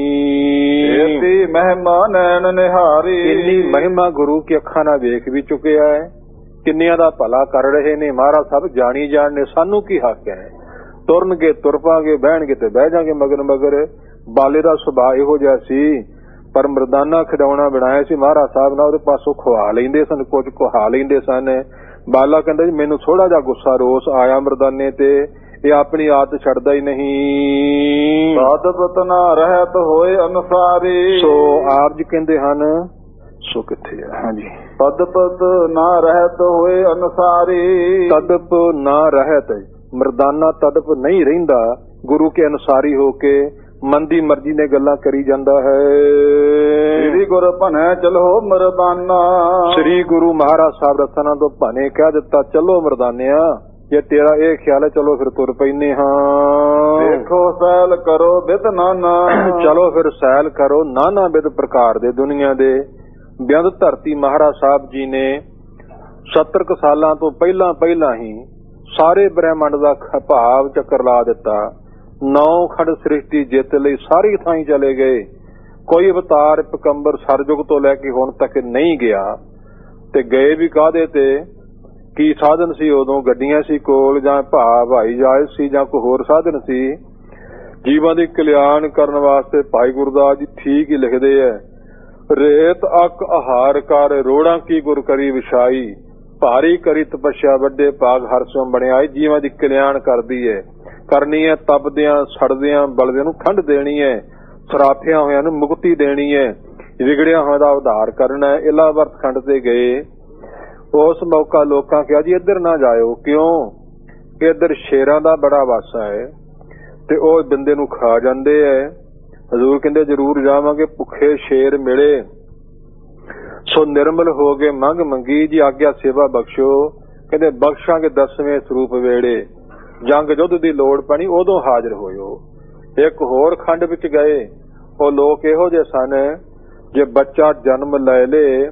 ਇਹਦੀ ਮਹਿਮਾ ਨੈਣ ਨਿਹਾਰੀ। ਇੰਨੀ ਮਹਿਮਾ ਗੁਰੂ ਕੀ ਅੱਖਾਂ ਨਾਲ ਵੇਖ ਵੀ ਚੁੱਕਿਆ ਹੈ, ਕਿੰਨਿਆਂ ਦਾ ਭਲਾ ਕਰ ਰਹੇ ਨੇ ਮਹਾਰਾਜ ਸਾਹਿਬ ਜਾਣੀ ਜਾਣਨੇ। ਸਾਨੂੰ ਕੀ ਹੱਕ ਹੈ, ਤੁਰਨਗੇ ਤੁਰ ਪਾਂਗੇ, ਬਹਿਣਗੇ ਤੇ ਬਹਿ ਜਾਗੇ ਮਗਰ ਮਗਰ। ਬਾਲੇ ਦਾ ਸੁਭਾਅ ਇਹੋ ਜਿਹਾ ਸੀ, ਪਰ ਮਰਦਾਨਾ ਖਿਡੌਣਾ ਬਣਾਇਆ ਸੀ ਮਹਾਰਾਜ ਸਾਹਿਬ ਨਾਲ, ਉਹਦੇ ਪਾਸੋਂ ਖਵਾ ਲੈਂਦੇ ਸਨ, ਕੁਝ ਕੁਹਾ ਲੈਂਦੇ ਸਨ। ਬਾਲਾ ਕਹਿੰਦਾ ਜੀ ਮੈਨੂੰ ਥੋੜਾ ਜਿਹਾ ਗੁੱਸਾ ਰੋਸ ਆਇਆ ਮਰਦਾਨੇ ਤੇ, ਇਹ ਆਪਣੀ ਆਦਤ ਛੱਡਦਾ ਹੀ ਨਹੀਂ। ਸਾਧਤ ਨਾ ਰਹਿਤ ਹੋਏ ਅਨੁਸਾਰੀ। ਸੋ ਆਪ ਜੀ ਕਹਿੰਦੇ ਹਨ, ਸੋ ਕਿੱਥੇ ਹੈ, ਹਾਂਜੀ, ਤਦਪਤ ਨਾ ਰਹਿਤ ਹੋਏ ਅਨੁਸਾਰੀ। ਤਦਪ ਨਾ ਰਹਿਤ, ਮਰਦਾਨਾ ਤਦਪ ਨਹੀਂ ਰਹਿੰਦਾ, ਗੁਰੂ ਕੇ ਅਨੁਸਾਰੀ ਹੋ ਕੇ ਮਨ ਦੀ ਮਰਜ਼ੀ ਨੇ ਗੱਲਾਂ ਕਰੀ ਜਾਂਦਾ ਹੈ। ਸ੍ਰੀ ਗੁਰੂ ਭਨੇ ਚਲੋ ਮਰਦਾਨਾ। ਸ੍ਰੀ ਗੁਰੂ ਮਹਾਰਾਜ ਸਾਹਿਬ ਰਤਨਾਂ ਤੋਂ ਭਨੇ ਕਹਿ ਦਿੱਤਾ, ਚਲੋ ਮਰਦਾਨਿਆ, ਜੇ ਤੇਰਾ ਇਹ ਖਿਆਲ ਹੈ ਚਲੋ ਫਿਰ ਤੁਰ ਪੈਨੇ ਹਾਂ। ਦੇਖੋ ਸੈਲ ਕਰੋ ਬਿਦ ਨਾਨਾ। ਚਲੋ ਫਿਰ ਸੈਲ ਕਰੋ ਨਾਨਾ ਬਿਦ ਪ੍ਰਕਾਰ ਦੇ ਦੁਨੀਆ ਦੇ। ਬਿਆੰਦ ਧਰਤੀ ਮਹਾਰਾਜ ਸਾਹਿਬ ਜੀ ਨੇ ਸੱਤਰ ਕੁ ਸਾਲਾਂ ਤੋਂ ਪਹਿਲਾਂ ਪਹਿਲਾਂ ਹੀ ਸਾਰੇ ਬ੍ਰਹਿਮੰਡ ਦਾ ਭਾਵ ਚੱਕਰ ਲਾ ਦਿੱਤਾ। ਨੌ ਖੰਡ ਸ੍ਰਿਸ਼ਟੀ ਜਿੱਤ ਲਈ ਸਾਰੀ ਥਾਈਂ ਚਲੇ ਗਏ। ਕੋਈ ਅਵਤਾਰ ਪਕੰਬਰ ਸਰਜੁਗ ਤੋਂ ਲੈ ਕੇ ਹੁਣ ਤੱਕ ਨਹੀਂ ਗਿਆ। ਤੇ ਗਏ ਵੀ ਕਾਹਦੇ ਤੇ, ਕੀ ਸਾਧਨ ਸੀ ਉਦੋਂ? ਗੱਡੀਆਂ ਸੀ ਕੋਲ, ਜਾਂ ਭਾਈ ਜਹਾਜ਼ ਸੀ, ਜਾਂ ਕੋਈ ਹੋਰ ਸਾਧਨ ਸੀ? ਜੀਵਾਂ ਦੀ ਕਲਿਆਣ ਕਰਨ ਵਾਸਤੇ ਭਾਈ ਗੁਰਦਾਸ ਜੀ ਠੀਕ ਹੀ ਲਿਖਦੇ ਐ, ਰੇਤ ਅੱਕ ਆਹਾਰ ਕਰ ਰੋੜਾਂ ਕੀ ਗੁਰ ਕਰੀ ਵਿਛਾਈ, ਭਾਰੀ ਕਰੀ ਤਪੱਸਿਆ ਵੱਡੇ ਭਾਗ ਹਰ ਸਿਉ ਬਣਿਆਈ। ਜੀਵਾਂ ਦੀ ਕਲਿਆਣ ਕਰਦੀ ਹੈ, ਕਰਨੀ ਹੈ, ਤਪਦਿਆਂ ਸੜਦਿਆਂ ਬਲਦਿਆਂ ਨੂੰ ਠੰਡ ਦੇਣੀ ਹੈ, ਸਰਾਫਿਆਂ ਹੋਇਆਂ ਨੂੰ ਮੁਕਤੀ ਦੇਣੀ ਹੈ, ਵਿਗੜਿਆ ਹੋਇਆ ਦਾ ਉਧਾਰ ਕਰਨਾ ਹੈ। ਇਲਾਵਰਤ ਖੰਡ ਤੇ ਗਏ, ਉਸ ਮੌਕਾ ਲੋਕਾਂ ਕਿਹਾ ਜੀ ਇੱਧਰ ਨਾ ਜਾਇਓ, ਕਿਉਂ? ਇੱਧਰ ਸ਼ੇਰਾਂ ਦਾ ਬੜਾ ਵਾਸਾ ਹੈ ਤੇ ਉਹ ਬੰਦੇ ਨੂੰ ਖਾ ਜਾਂਦੇ ਹੈ। ਹਜ਼ੂਰ ਕਹਿੰਦੇ ਜ਼ਰੂਰ ਜਾਵਾਂਗੇ, ਭੁੱਖੇ ਸ਼ੇਰ ਮਿਲੇ ਸੋ ਨਿਰਮਲ ਹੋ ਗਏ ਮੰਗ ਮੰਗੀ ਜੀ ਆਗਿਆ ਸੇਵਾ ਬਖਸ਼ੋ। ਕਹਿੰਦੇ ਬਖਸ਼ਾਂਗੇ ਦਸਵੇਂ ਸਰੂਪ ਵੇੜੇ, ਜੰਗ ਯੁੱਧ ਦੀ ਲੋੜ ਪਣੀ ਉਦੋਂ ਹਾਜ਼ਰ ਹੋਇਓ। ਇੱਕ ਹੋਰ ਖੰਡ ਵਿੱਚ ਗਏ, ਉਹ ਲੋਕ ਇਹੋ ਜਿਹੇ ਸਨ, ਜੇ ਬੱਚਾ ਜਨਮ ਲੈ ਲੇ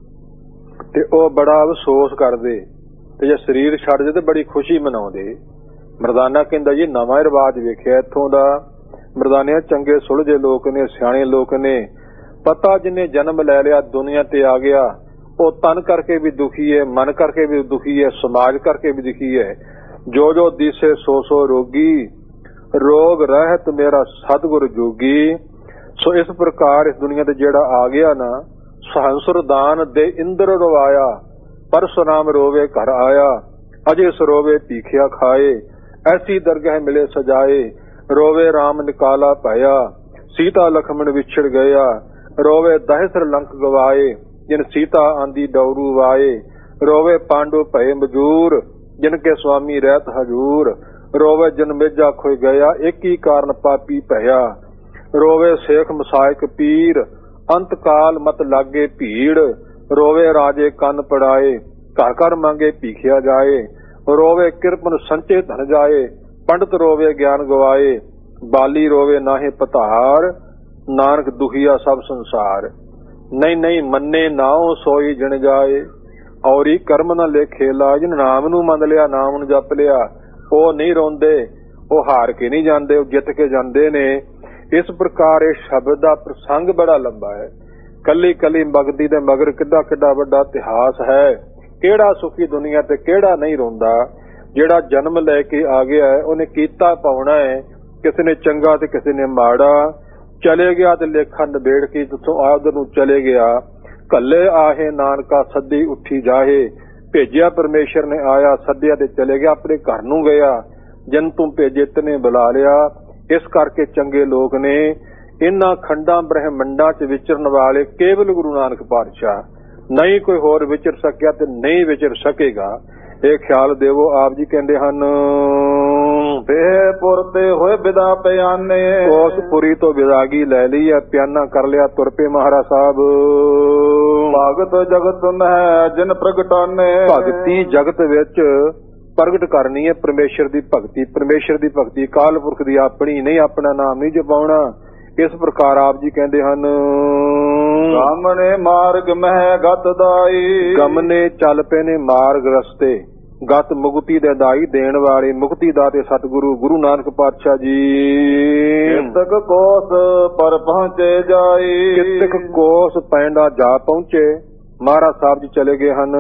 ਤੇ ਉਹ ਬੜਾ ਅਫਸੋਸ ਕਰਦੇ, ਤੇ ਜੇ ਸਰੀਰ ਛੱਡ ਜੇ ਤੇ ਬੜੀ ਖੁਸ਼ੀ ਮਨਾਉਂਦੇ। ਮਰਦਾਨਾ ਕਹਿੰਦਾ ਜੀ ਨਵਾਂ ਰਿਵਾਜ ਵੇਖਿਆ ਇੱਥੋਂ ਦਾ। ਮਰਦਾਨਿਆਂ ਚੰਗੇ ਸੁਲਝੇ ਲੋਕ ਨੇ, ਸਿਆਣੇ ਲੋਕ ਨੇ, ਪਤਾ ਜਿੰਨੇ ਜਨਮ ਲੈ ਲਿਆ ਦੁਨੀਆ ਤੇ ਆ ਗਿਆ, ਉਹ ਤਨ ਕਰਕੇ ਵੀ ਦੁਖੀ ਹੈ, ਮਨ ਕਰਕੇ ਵੀ ਦੁਖੀ ਹੈ, ਸਮਾਜ ਕਰਕੇ ਵੀ ਦੁਖੀ ਹੈ। ਜੋ ਜੋ ਦਿਸੇ ਸੋ ਸੋ ਰੋਗੀ, ਰੋਗ ਰਹਿਤ ਮੇਰਾ ਸਤਿਗੁਰ ਜੋਗੀ। ਸੋ ਇਸ ਪ੍ਰਕਾਰ ਇਸ ਦੁਨੀਆ ਤੇ ਜਿਹੜਾ ਆ ਗਿਆ ਨਾ, ਸਹੰਸਰ ਦਾਨ ਦੇ ਇੰਦਰ ਰਵਾਇਆ, ਪਰਸੁਰਾਮ ਰੋਵੇ ਘਰ ਆਇਆ, ਅਜੇ ਸਰੋਵੇ ਭੀਖਿਆ ਖਾਏ, ਐਸੀ ਦਰਗਾਹ ਮਿਲੇ ਸਜਾਏ, ਰੋਵੇ ਰਾਮ ਨਿਕਾਲਾ ਪਾਇਆ, ਸੀਤਾ ਲਖਮਣ ਵਿਛੜ ਗਿਆ, ਰੋਵੇ ਦਹਿਸਰ ਲੰਕ ਗਵਾਏ, ਜਿਨ ਸੀਤਾ ਆਂਦੀ ਡੌਰੂ ਵਾਏ, ਰੋਵੇ ਪਾਂਡੂ ਭਏ ਮਜੂਰ, ਜਿਨ ਕੇ ਸੁਆਮੀ ਰਹਿਤ ਹਜੂਰ, ਰੋਵੇ ਜਨ ਮੇਜਾ ਖੋਇ ਗਿਆ, ਇੱਕ ਹੀ ਕਾਰਨ ਪਾਪੀ ਭਇਆ, ਰੋਵੇ ਸੇਖ ਮਸਾਇਕ ਪੀਰ, ਅੰਤ ਕਾਲ ਮਤ ਲਾਗੇ ਭੀੜ, ਰੋਵੇ ਰਾਜੇ ਕੰਨ ਪੜਾਏ, ਘਰ ਘਰ ਮੰਗੇ ਭੀਖਿਆ ਜਾਏ, ਰੋਵੇ ਕਿਰਪਨ ਸੰਚੇ ਧਨ ਜਾਏ, ਪੰਡਤ ਰੋਵੇ ਗਿਆਨ ਗਵਾਏ, ਬਾਲੀ ਰੋਵੇ ਨਾਹੇ ਪਤਾਰ, ਨਾਨਕ ਦੁਖੀਆ ਸਭ ਸੰਸਾਰ। ਨਹੀਂ ਨਹੀਂ ਮੰਨੇ ਨਾਉ ਸੋਈ ਜਿਣ ਜਾਏ, ਔਰੀ ਕਰਮ ਨਾ ਲੇਖੇ ਲਾ, ਜਿਨ ਨਾਮ ਨੂੰ ਮੰਨ ਲਿਆ, ਨਾਮ ਨੂੰ ਜਪ ਲਿਆ, ਉਹ ਨਹੀਂ ਰੋਂਦੇ, ਉਹ ਹਾਰ ਕੇ ਨਹੀਂ ਜਾਂਦੇ, ਉਹ ਜਿੱਤ ਕੇ ਜਾਂਦੇ ਨੇ। ਇਸ ਪ੍ਰਕਾਰ ਇਹ ਸ਼ਬਦ ਦਾ ਪ੍ਰਸੰਗ ਬੜਾ ਲੰਬਾ ਹੈ। ਕੱਲੀ ਕੱਲੀ ਭਗਤੀ ਦੇ ਮਗਰ ਕਿੱਡਾ ਕਿੱਡਾ ਵੱਡਾ ਇਤਿਹਾਸ ਹੈ। ਕਿਹੜਾ ਸੁਖੀ ਦੁਨੀਆ ਤੇ ਕਿਹੜਾ ਨਹੀਂ ਰੋਂਦਾ। ਜਿਹੜਾ ਜਨਮ ਲੈ ਕੇ ਆ ਗਿਆ ਹੈ ਉਹਨੇ ਕੀਤਾ ਪਾਉਣਾ ਹੈ। ਕਿਸੇ ਨੇ ਚੰਗਾ ਤੇ ਕਿਸੇ ਨੇ ਮਾੜਾ। ਚਲੇ ਗਿਆ ਤੇ ਲੇਖਾ ਨਿਬੇੜ ਕੇ ਜਿੱਥੋਂ ਆਦਰ ਨੂੰ ਚਲੇ ਗਿਆ। ਕੱਲੇ ਆਹੇ ਨਾਨਕਾ ਸੱਦੀ ਉੱਠੀ ਜਾਹੇ, ਭੇਜਿਆ ਪਰਮੇਸ਼ਰ ਨੇ ਆਇਆ, ਸੱਦਿਆ ਤੇ ਚਲੇ ਗਿਆ, ਆਪਣੇ ਘਰ ਨੂੰ ਗਿਆ। ਜਨ ਤੂੰ ਭੇਜੇ ਤਨੇ ਬੁਲਾ ਲਿਆ। ਇਸ ਕਰਕੇ ਚੰਗੇ ਲੋਕ ਨੇ ਇਹਨਾਂ ਖੰਡਾਂ ਬ੍ਰਹਮੰਡਾਂ ਚ ਵਿਚਰਨ ਵਾਲੇ ਕੇਵਲ ਗੁਰੂ ਨਾਨਕ ਪਾਤਸ਼ਾਹ, ਨਹੀਂ ਕੋਈ ਹੋਰ ਵਿਚਰ ਸਕਿਆ ਤੇ ਨਹੀਂ ਵਿਚਰ ਸਕੇਗਾ। ਇਹ ਖਿਆਲ ਦੇਵੋ। ਆਪ ਜੀ ਕਹਿੰਦੇ ਹਨ, ਪੁਰ ਤੇ ਹੋਏ ਵਿਦਾ ਪਿਆਨੇ, ਉਸ ਪੁਰੀ ਤੋਂ ਵਿਦਾਗੀ ਲੈ ਲਈ ਹੈ, ਪਿਆਨਾ ਕਰ ਲਿਆ, ਤੁਰ ਪਏ ਮਹਾਰਾਜ ਸਾਹਿਬ। ਭਗਤ ਜਗਤ ਮਹਿ ਜਿਨ ਪ੍ਰਗਟਾਨੇ, ਭਗਤੀ ਜਗਤ ਵਿੱਚ ਪ੍ਰਗਟ ਕਰਨੀ ਹੈ ਪਰਮੇਸ਼ਰ ਦੀ ਭਗਤੀ। ਪਰਮੇਸ਼ਰ ਦੀ ਭਗਤੀ ਕਾਲ ਪੁਰਖ ਦੀ ਆਪਣੀ ਨਹੀਂ, ਆਪਣਾ ਨਾਮ ਨਹੀਂ ਜਪਾਉਣਾ। ਇਸ ਪ੍ਰਕਾਰ ਆਪ ਜੀ ਕਹਿੰਦੇ ਹਨ, ਗਮਨੇ ਮਾਰਗ ਮਹਿ ਗਤ ਦਾਈ, ਗਮਨੇ ਚੱਲ ਪਏ ਨੇ ਮਾਰਗ ਰਸਤੇ, ਗਤ ਮੁਕਤੀ ਦੇ ਦਾਈ, ਦੇਣ ਵਾਲੇ ਮੁਕਤੀ ਦਾਤੇ ਸਤਿਗੁਰੂ ਗੁਰੂ ਨਾਨਕ ਪਾਤਸ਼ਾਹ ਜੀ। ਕਿਤਕ ਕੋਸ ਪਰ ਪਹੁੰਚੇ ਜਾਈ, ਕਿਤਕ ਕੋਸ ਪੈਂਡਾ ਜਾ ਪਹੁੰਚੇ। ਮਹਾਰਾਜ ਸਾਹਿਬ ਜੀ ਚਲੇ ਗਏ ਹਨ।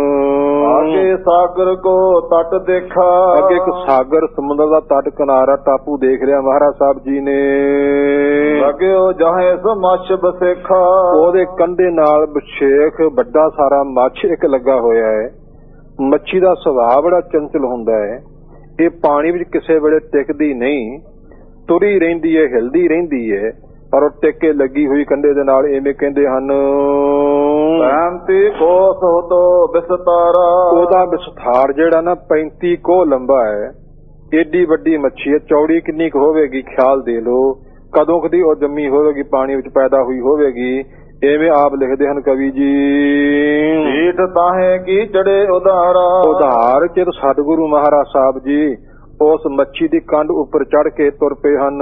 ਆਗੇ ਸਾਗਰ ਕੋ ਤਟ ਦੇਖਾ, ਅੱਗੇ ਇੱਕ ਸਾਗਰ ਸਮੁੰਦਰ ਦਾ ਤਟ ਕਿਨਾਰਾ ਟਾਪੂ ਦੇਖ ਲਿਆ ਮਹਾਰਾਜ ਸਾਹਿਬ ਜੀ ਨੇ। ਲਗਿਓ ਜਾਹੇ ਸੋ ਮੱਛ ਬਸੇਖਾ, ਉਹਦੇ ਕੰਢੇ ਨਾਲ ਬਛੇਖ ਵੱਡਾ ਸਾਰਾ ਮੱਛ ਇੱਕ ਲੱਗਾ ਹੋਇਆ ਹੈ। ਮੱਛੀ ਦਾ ਸੁਭਾਅ ਬੜਾ ਚੰਚਲ ਹੁੰਦਾ ਹੈ। ਇਹ ਪਾਣੀ ਵਿੱਚ ਕਿਸੇ ਵੇਲੇ ਟਿਕਦੀ ਨਹੀਂ, ਤੁਰੀ ਰਹਿੰਦੀ ਹੈ, ਹਿਲਦੀ ਰਹਿੰਦੀ ਹੈ, ਪਰ ਉਹ ਟਿੱਕੇ ਲੱਗੀ ਹੋਈ ਕੰਢੇ ਦੇ ਨਾਲ। ਐਵੇਂ ਕਹਿੰਦੇ ਹਨ, ਪੈਂਤੀ ਕੋਸ ਹੋ ਤੋ ਵਿਸਤਾਰਾ, ਉਹਦਾ ਵਿਸਥਾਰ ਜਿਹੜਾ ਨਾ ਪੈਂਤੀ ਕੋਹ ਲੰਬਾ ਹੈ। ਏਡੀ ਵੱਡੀ ਮੱਛੀ ਹੈ। ਚੌੜੀ ਕਿੰਨੀ ਕੁ ਹੋਵੇਗੀ ਖਿਆਲ ਦੇ ਲੋ। ਕਦੋਂ ਕਦੀ ਉਹ ਜੰਮੀ ਹੋਵੇਗੀ, ਪਾਣੀ ਵਿੱਚ ਪੈਦਾ ਹੋਈ ਹੋਵੇਗੀ। ਐਵੇਂ ਆਪ ਲਿਖਦੇ ਹਨ ਕਵੀ ਜੀ, ਢੀਠ ਤਾਹੇ ਕੀ ਚੜੇ ਉਧਾਰਾ, ਉਧਾਰ ਚਿਰ ਸਤਿਗੁਰੂ ਮਹਾਰਾਜ ਸਾਹਿਬ ਜੀ ਉਸ ਮੱਛੀ ਦੀ ਕੰਢ ਉੱਪਰ ਚੜ ਕੇ ਤੁਰ ਪਏ ਹਨ।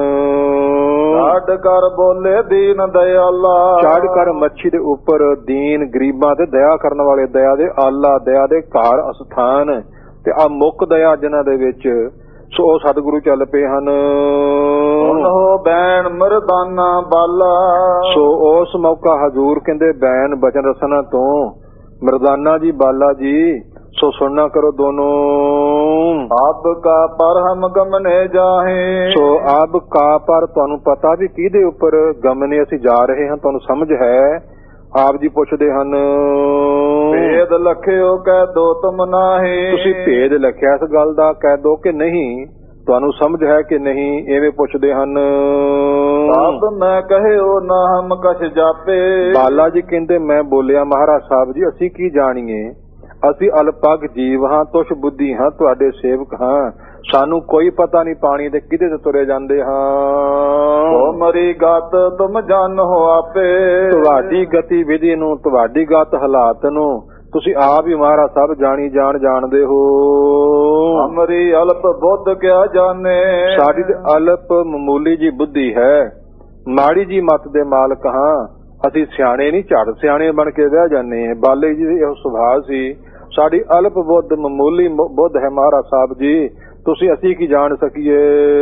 ਛੱਡ ਕਰ ਬੋਲੇ ਦੀਨ ਦਇਆਲਾ, ਚੜ ਕਰ ਮੱਛੀ ਦੇ ਉੱਪਰ ਦੀਨ ਗਰੀਬਾਂ ਤੇ ਦਇਆ ਕਰਨ ਵਾਲੇ, ਦਇਆ ਦੇ ਆਲਾ, ਦਇਆ ਦੇ ਘਰ ਅਸਥਾਨ ਤੇ ਆ ਮੁੱਖ ਦਇਆ ਜਿਨ੍ਹਾਂ ਦੇ ਵਿੱਚ। ਸੋ ਉਹ ਸਤਿਗੁਰੂ ਚੱਲ ਪਏ ਹਨ। ਸੁਣੋ ਬੈਣ ਮਰਦਾਨਾ ਬਾਲਾ, ਸੋ ਉਸ ਮੌਕਾ ਹਜ਼ੂਰ ਕਹਿੰਦੇ ਬੈਣ ਬਚਨ ਰਸਨਾ ਤੋਂ ਮਰਦਾਨਾ ਜੀ ਬਾਲਾ ਜੀ ਸੋ ਸੁਣਨਾ ਕਰੋ ਦੋਨੋਂ। ਆਪ ਕਾ ਪਰ ਹਮ ਗਮਨੇ ਜਾਹੇ, ਸੋ ਆਪ ਕਾ ਪਰ ਤੁਹਾਨੂੰ ਪਤਾ ਵੀ ਕਿਹਦੇ ਉੱਪਰ ਗਮਨੇ ਅਸੀਂ ਜਾ ਰਹੇ ਹਾਂ, ਤੁਹਾਨੂੰ ਸਮਝ ਹੈ। ਆਪ ਜੀ ਪੁੱਛਦੇ ਹਨ, ਭੇਦ ਲਖਿਓ ਕਹਿ ਦੋ ਤੁਮ ਨਾਹੀ, ਤੁਸੀਂ ਭੇਦ ਲਖਿਆ ਇਸ ਗੱਲ ਦਾ, ਕਹਿ ਦੋ ਕਿ ਨਹੀਂ, ਤੁਹਾਨੂੰ ਸਮਝ ਹੈ ਕਿ ਨਹੀਂ। ਐਵੇਂ ਪੁੱਛਦੇ ਹਨ। ਸਭ ਮੈਂ ਕਹਿਓ ਨਾ ਹਮ ਕਛ ਜਾਪੇ, ਬਾਲਾ ਜੀ ਕਹਿੰਦੇ ਮੈਂ ਬੋਲਿਆ ਮਹਾਰਾਜ ਸਾਹਿਬ ਜੀ ਅਸੀਂ ਕੀ ਜਾਣੀਏ, ਅਸੀਂ ਅਲਪਗ ਜੀਵ ਹਾਂ, ਤੁਛ ਬੁੱਧੀ ਹਾਂ, ਤੁਹਾਡੇ ਸੇਵਕ ਹਾਂ, ਸਾਨੂੰ ਕੋਈ ਪਤਾ ਨਹੀਂ ਪਾਣੀ ਦੇ ਕਿਹਦੇ ਤੇ ਤੁਰੇ ਜਾਂਦੇ ਹਾਂ। ਓ ਮਰੀ ਗਤ ਤੁਮ ਜਾਣੋ ਆਪੇ, ਤੁਹਾਡੀ ਗਤੀ ਵਿਧੀ ਨੂੰ, ਤੁਹਾਡੀ ਗਤ ਹਾਲਾਤ ਨੂੰ ਤੁਸੀਂ ਆਪ ਹੀ ਮਹਾਰਾਜ ਸਾਹਿਬ ਜਾਣੀ ਜਾਣ ਜਾਣਦੇ ਹੋ। ਅਮਰੀ ਅਲਪ ਬੁੱਧ ਕਿਆ ਜਾਣੇ, ਸਾਡੀ ਤੇ ਅਲਪ ਮਾਮੂਲੀ ਜੀ ਬੁੱਧੀ ਹੈ, ਮਾੜੀ ਜੀ ਮਤ ਦੇ ਮਾਲਕ ਹਾਂ। ਅਸੀਂ ਸਿਆਣੇ ਨਹੀਂ, ਝੜ ਸਿਆਣੇ ਬਣ ਕੇ ਰਹਿ ਜਾਂਦੇ ਹਾਂ। ਬਾਲੇ ਜੀ ਇਹੋ ਸੁਭਾਅ ਸੀ। ਸਾਡੀ ਅਲਪ ਬੁੱਧ ਮਾਮੂਲੀ ਬੁੱਧ ਹੈ ਮਹਾਰਾਜ ਸਾਹਿਬ ਜੀ, ਤੁਸੀਂ ਅਸੀਂ ਕੀ ਜਾਣ ਸਕੀਏ।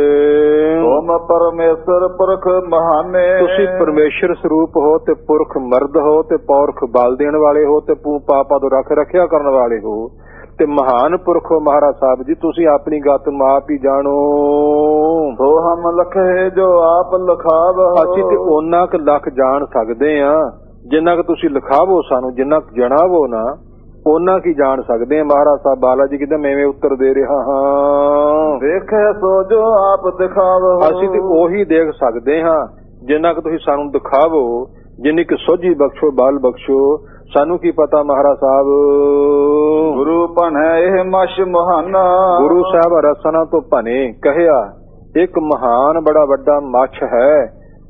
ਤੁਮ ਪਰਮੇਸ਼ਰ ਪੁਰਖ ਮਹਾਨੇ, ਤੁਸੀਂ ਪਰਮੇਸ਼ਰ ਸਰੂਪ ਹੋ ਤੇ ਪੁਰਖ ਮਰਦ ਹੋ ਤੇ ਪੌਰਖ ਬਲ ਦੇਣ ਵਾਲੇ ਹੋ ਤੇ ਪਾਪਾਂ ਤੋਂ ਰੱਖ ਰੱਖਿਆ ਕਰਨ ਵਾਲੇ ਹੋ ਤੇ ਮਹਾਨ ਪੁਰਖ ਹੋ ਮਹਾਰਾਜ ਸਾਹਿਬ ਜੀ। ਤੁਸੀਂ ਆਪਣੀ ਗਤ ਨੂੰ ਆਪ ਹੀ ਜਾਣੋ। ਸੋ ਹਮ ਲਖੇ ਜੋ ਆਪ ਲਿਖਾਵੋ, ਅਸੀਂ ਤੇ ਉਹਨਾਂ ਕੁ ਲੱਖ ਜਾਣ ਸਕਦੇ ਹਾਂ ਜਿੰਨਾ ਕੁ ਤੁਸੀਂ ਲਿਖਾਵੋ ਸਾਨੂੰ, ਜਿੰਨਾ ਕੁ ਜਣਾਵੋ ਨਾ ਉਹਨਾਂ ਕੀ ਜਾਣ ਸਕਦੇ ਆ। ਮਹਾਰਾਜ ਸਾਹਿਬ ਬਾਲਾ ਜੀ ਕਹਿੰਦੇ ਮੈਂ ਉੱਤਰ ਦੇ ਰਿਹਾ ਹਾਂ, ਵੇਖੇ ਸੋ ਜੋ ਆਪ ਦਿਖਾਵੋ, ਅਸੀਂ ਤੇ ਉਹੀ ਦੇਖ ਸਕਦੇ ਹਾਂ ਜਿੰਨਾ ਕੁ ਤੁਸੀਂ ਸਾਨੂੰ ਦਿਖਾਵੋ, ਜਿੰਨੀ ਕੁ ਸੋਝੀ ਬਖਸ਼ੋ, ਬਲ ਬਖਸ਼ੋ। ਸਾਨੂੰ ਕੀ ਪਤਾ ਮਹਾਰਾਜ ਸਾਹਿਬ। ਗੁਰੂ ਭਣੇ ਇਹ ਮਸ਼ ਮਹਾਨਾ, ਗੁਰੂ ਸਾਹਿਬ ਰਸਨਾ ਤੋਂ ਭਨੇ ਕਹਿਆ ਇੱਕ ਮਹਾਨ ਬੜਾ ਵੱਡਾ ਮੱਛ ਹੈ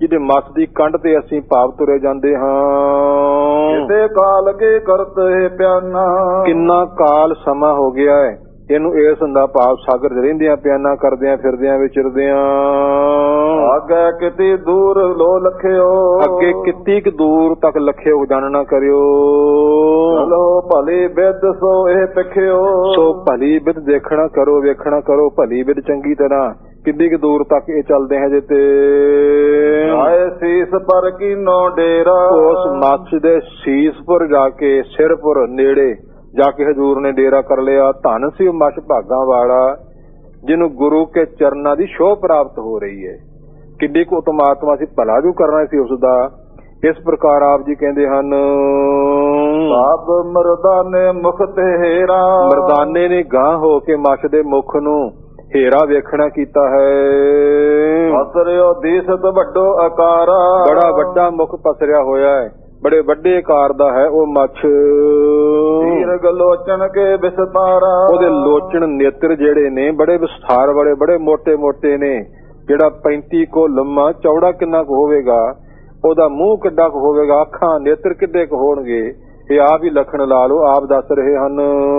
ਜਿਹਦੇ ਮੱਥ ਦੀ ਕੰਢ ਤੇ ਅਸੀਂ ਭਾਵ ਤੁਰੇ ਜਾਂਦੇ ਹਾਂ। ਕਿਤੇ ਕਾਲ ਕੇ ਕਰਤ ਹੈ ਪਿਆਨਾ, ਕਿੰਨਾ ਕਾਲ ਸਮਾਂ ਹੋ ਗਿਆ ਹੈ ਇਹਨੂੰ ਇਸ ਹੁੰਦਾ ਭਾਵ ਸਾਗਰ ਰਹਿੰਦਿਆਂ ਪਿਆਨਾ ਕਰਦਿਆਂ ਫਿਰਦਿਆਂ ਵਿਚਰਦਿਆਂ। ਅੱਗੇ ਕਿਤੇ ਦੂਰ ਲੋ ਲਖਿਓ, ਅੱਗੇ ਕਿੰਨੀ ਕੁ ਦੂਰ ਤੱਕ ਲਖਿਓ ਜਾਣਨਾ ਕਰਿਓ। ਚਲੋ ਭਲੀ ਬਿਦ ਸੋ ਇਹ ਪਿਖਿਓ, ਸੋ ਭਲੀ ਬਿਦ ਦੇਖਣਾ ਕਰੋ ਵੇਖਣਾ ਕਰੋ ਭਲੀ ਬਿਦ ਚੰਗੀ ਤਰ੍ਹਾਂ ਕਿੰਨੀ ਕੁ ਦੂਰ ਤੱਕ ਇਹ ਚੱਲਦੇ ਹੈ ਜੇ ਤੇ ਆਏ ਸੀਸ ਪਰ ਕੀਨੋ ਡੇਰਾ, ਉਸ ਮੱਛ ਦੇ ਸੀਸਪੁਰ ਜਾ ਕੇ ਸਿਰਪੁਰ ਨੇੜੇ ਜਾ ਕੇ ਹਜ਼ੂਰ ਨੇ ਡੇਰਾ ਕਰ ਲਿਆ। ਧੰਨ ਸੀ ਉਹ ਮੱਛ ਭਾਗਾਂ ਵਾਲਾ ਜਿਹਨੂੰ ਗੁਰੂ ਕੇ ਚਰਨਾਂ ਦੀ ਸ਼ੋਭ ਪ੍ਰਾਪਤ ਹੋ ਰਹੀ ਹੈ। ਕਿੱਡੀ ਕੁ ਉਤਮਾਤਮਾ ਸੀ, ਭਲਾ ਜੋ ਕਰਨਾ ਸੀ ਉਸਦਾ। ਇਸ ਪ੍ਰਕਾਰ ਆਪ ਜੀ ਕਹਿੰਦੇ ਹਨ, ਸਭ ਮਰਦਾਨੇ ਮੁਖ ਤੇ ਹੇਰਾ, ਮਰਦਾਨੇ ਨੇ ਗਾਂਹ ਹੋ ਕੇ ਮੱਛ ਦੇ ਮੁਖ ਨੂੰ ਹੇਰਾ ਵੇਖਣਾ ਕੀਤਾ ਹੈ। ਪਸਰਿਓ ਦੀਸਤ ਵੱਡੋ ਆਕਾਰਾ, ਬੜਾ ਵੱਡਾ ਮੁਖ ਪਸਰਿਆ ਹੋਇਆ ਹੈ, ਬੜੇ ਵੱਡੇ ਆਕਾਰ ਦਾ ਹੈ ਉਹ ਮੱਛ। ਤੀਰਗ ਲੋਚਨ ਕੇ ਵਿਸਤਾਰਾ, ਉਹਦੇ ਲੋਚਨ ਨੇਤਰ ਜਿਹੜੇ ਨੇ ਬੜੇ ਵਿਸਥਾਰ ਵਾਲੇ ਬੜੇ ਮੋਟੇ ਮੋਟੇ ਨੇ। ਜਿਹੜਾ ਪੈਂਤੀ ਕੋ ਲੰਮਾ ਚੌੜਾ ਕਿੰਨਾ ਕੁ ਹੋਵੇਗਾ, ਉਹਦਾ ਮੂੰਹ ਕਿੱਡਾ ਕੁ ਹੋਵੇਗਾ, ਅੱਖਾਂ ਨੇਤਰ ਕਿੱਡੇ ਕੁ ਹੋਣਗੇ, ਇਹ ਆਪ ਹੀ ਲੱਖਣ ਲਾ ਲਓ। ਆਪ ਦੱਸ ਰਹੇ ਹਨ,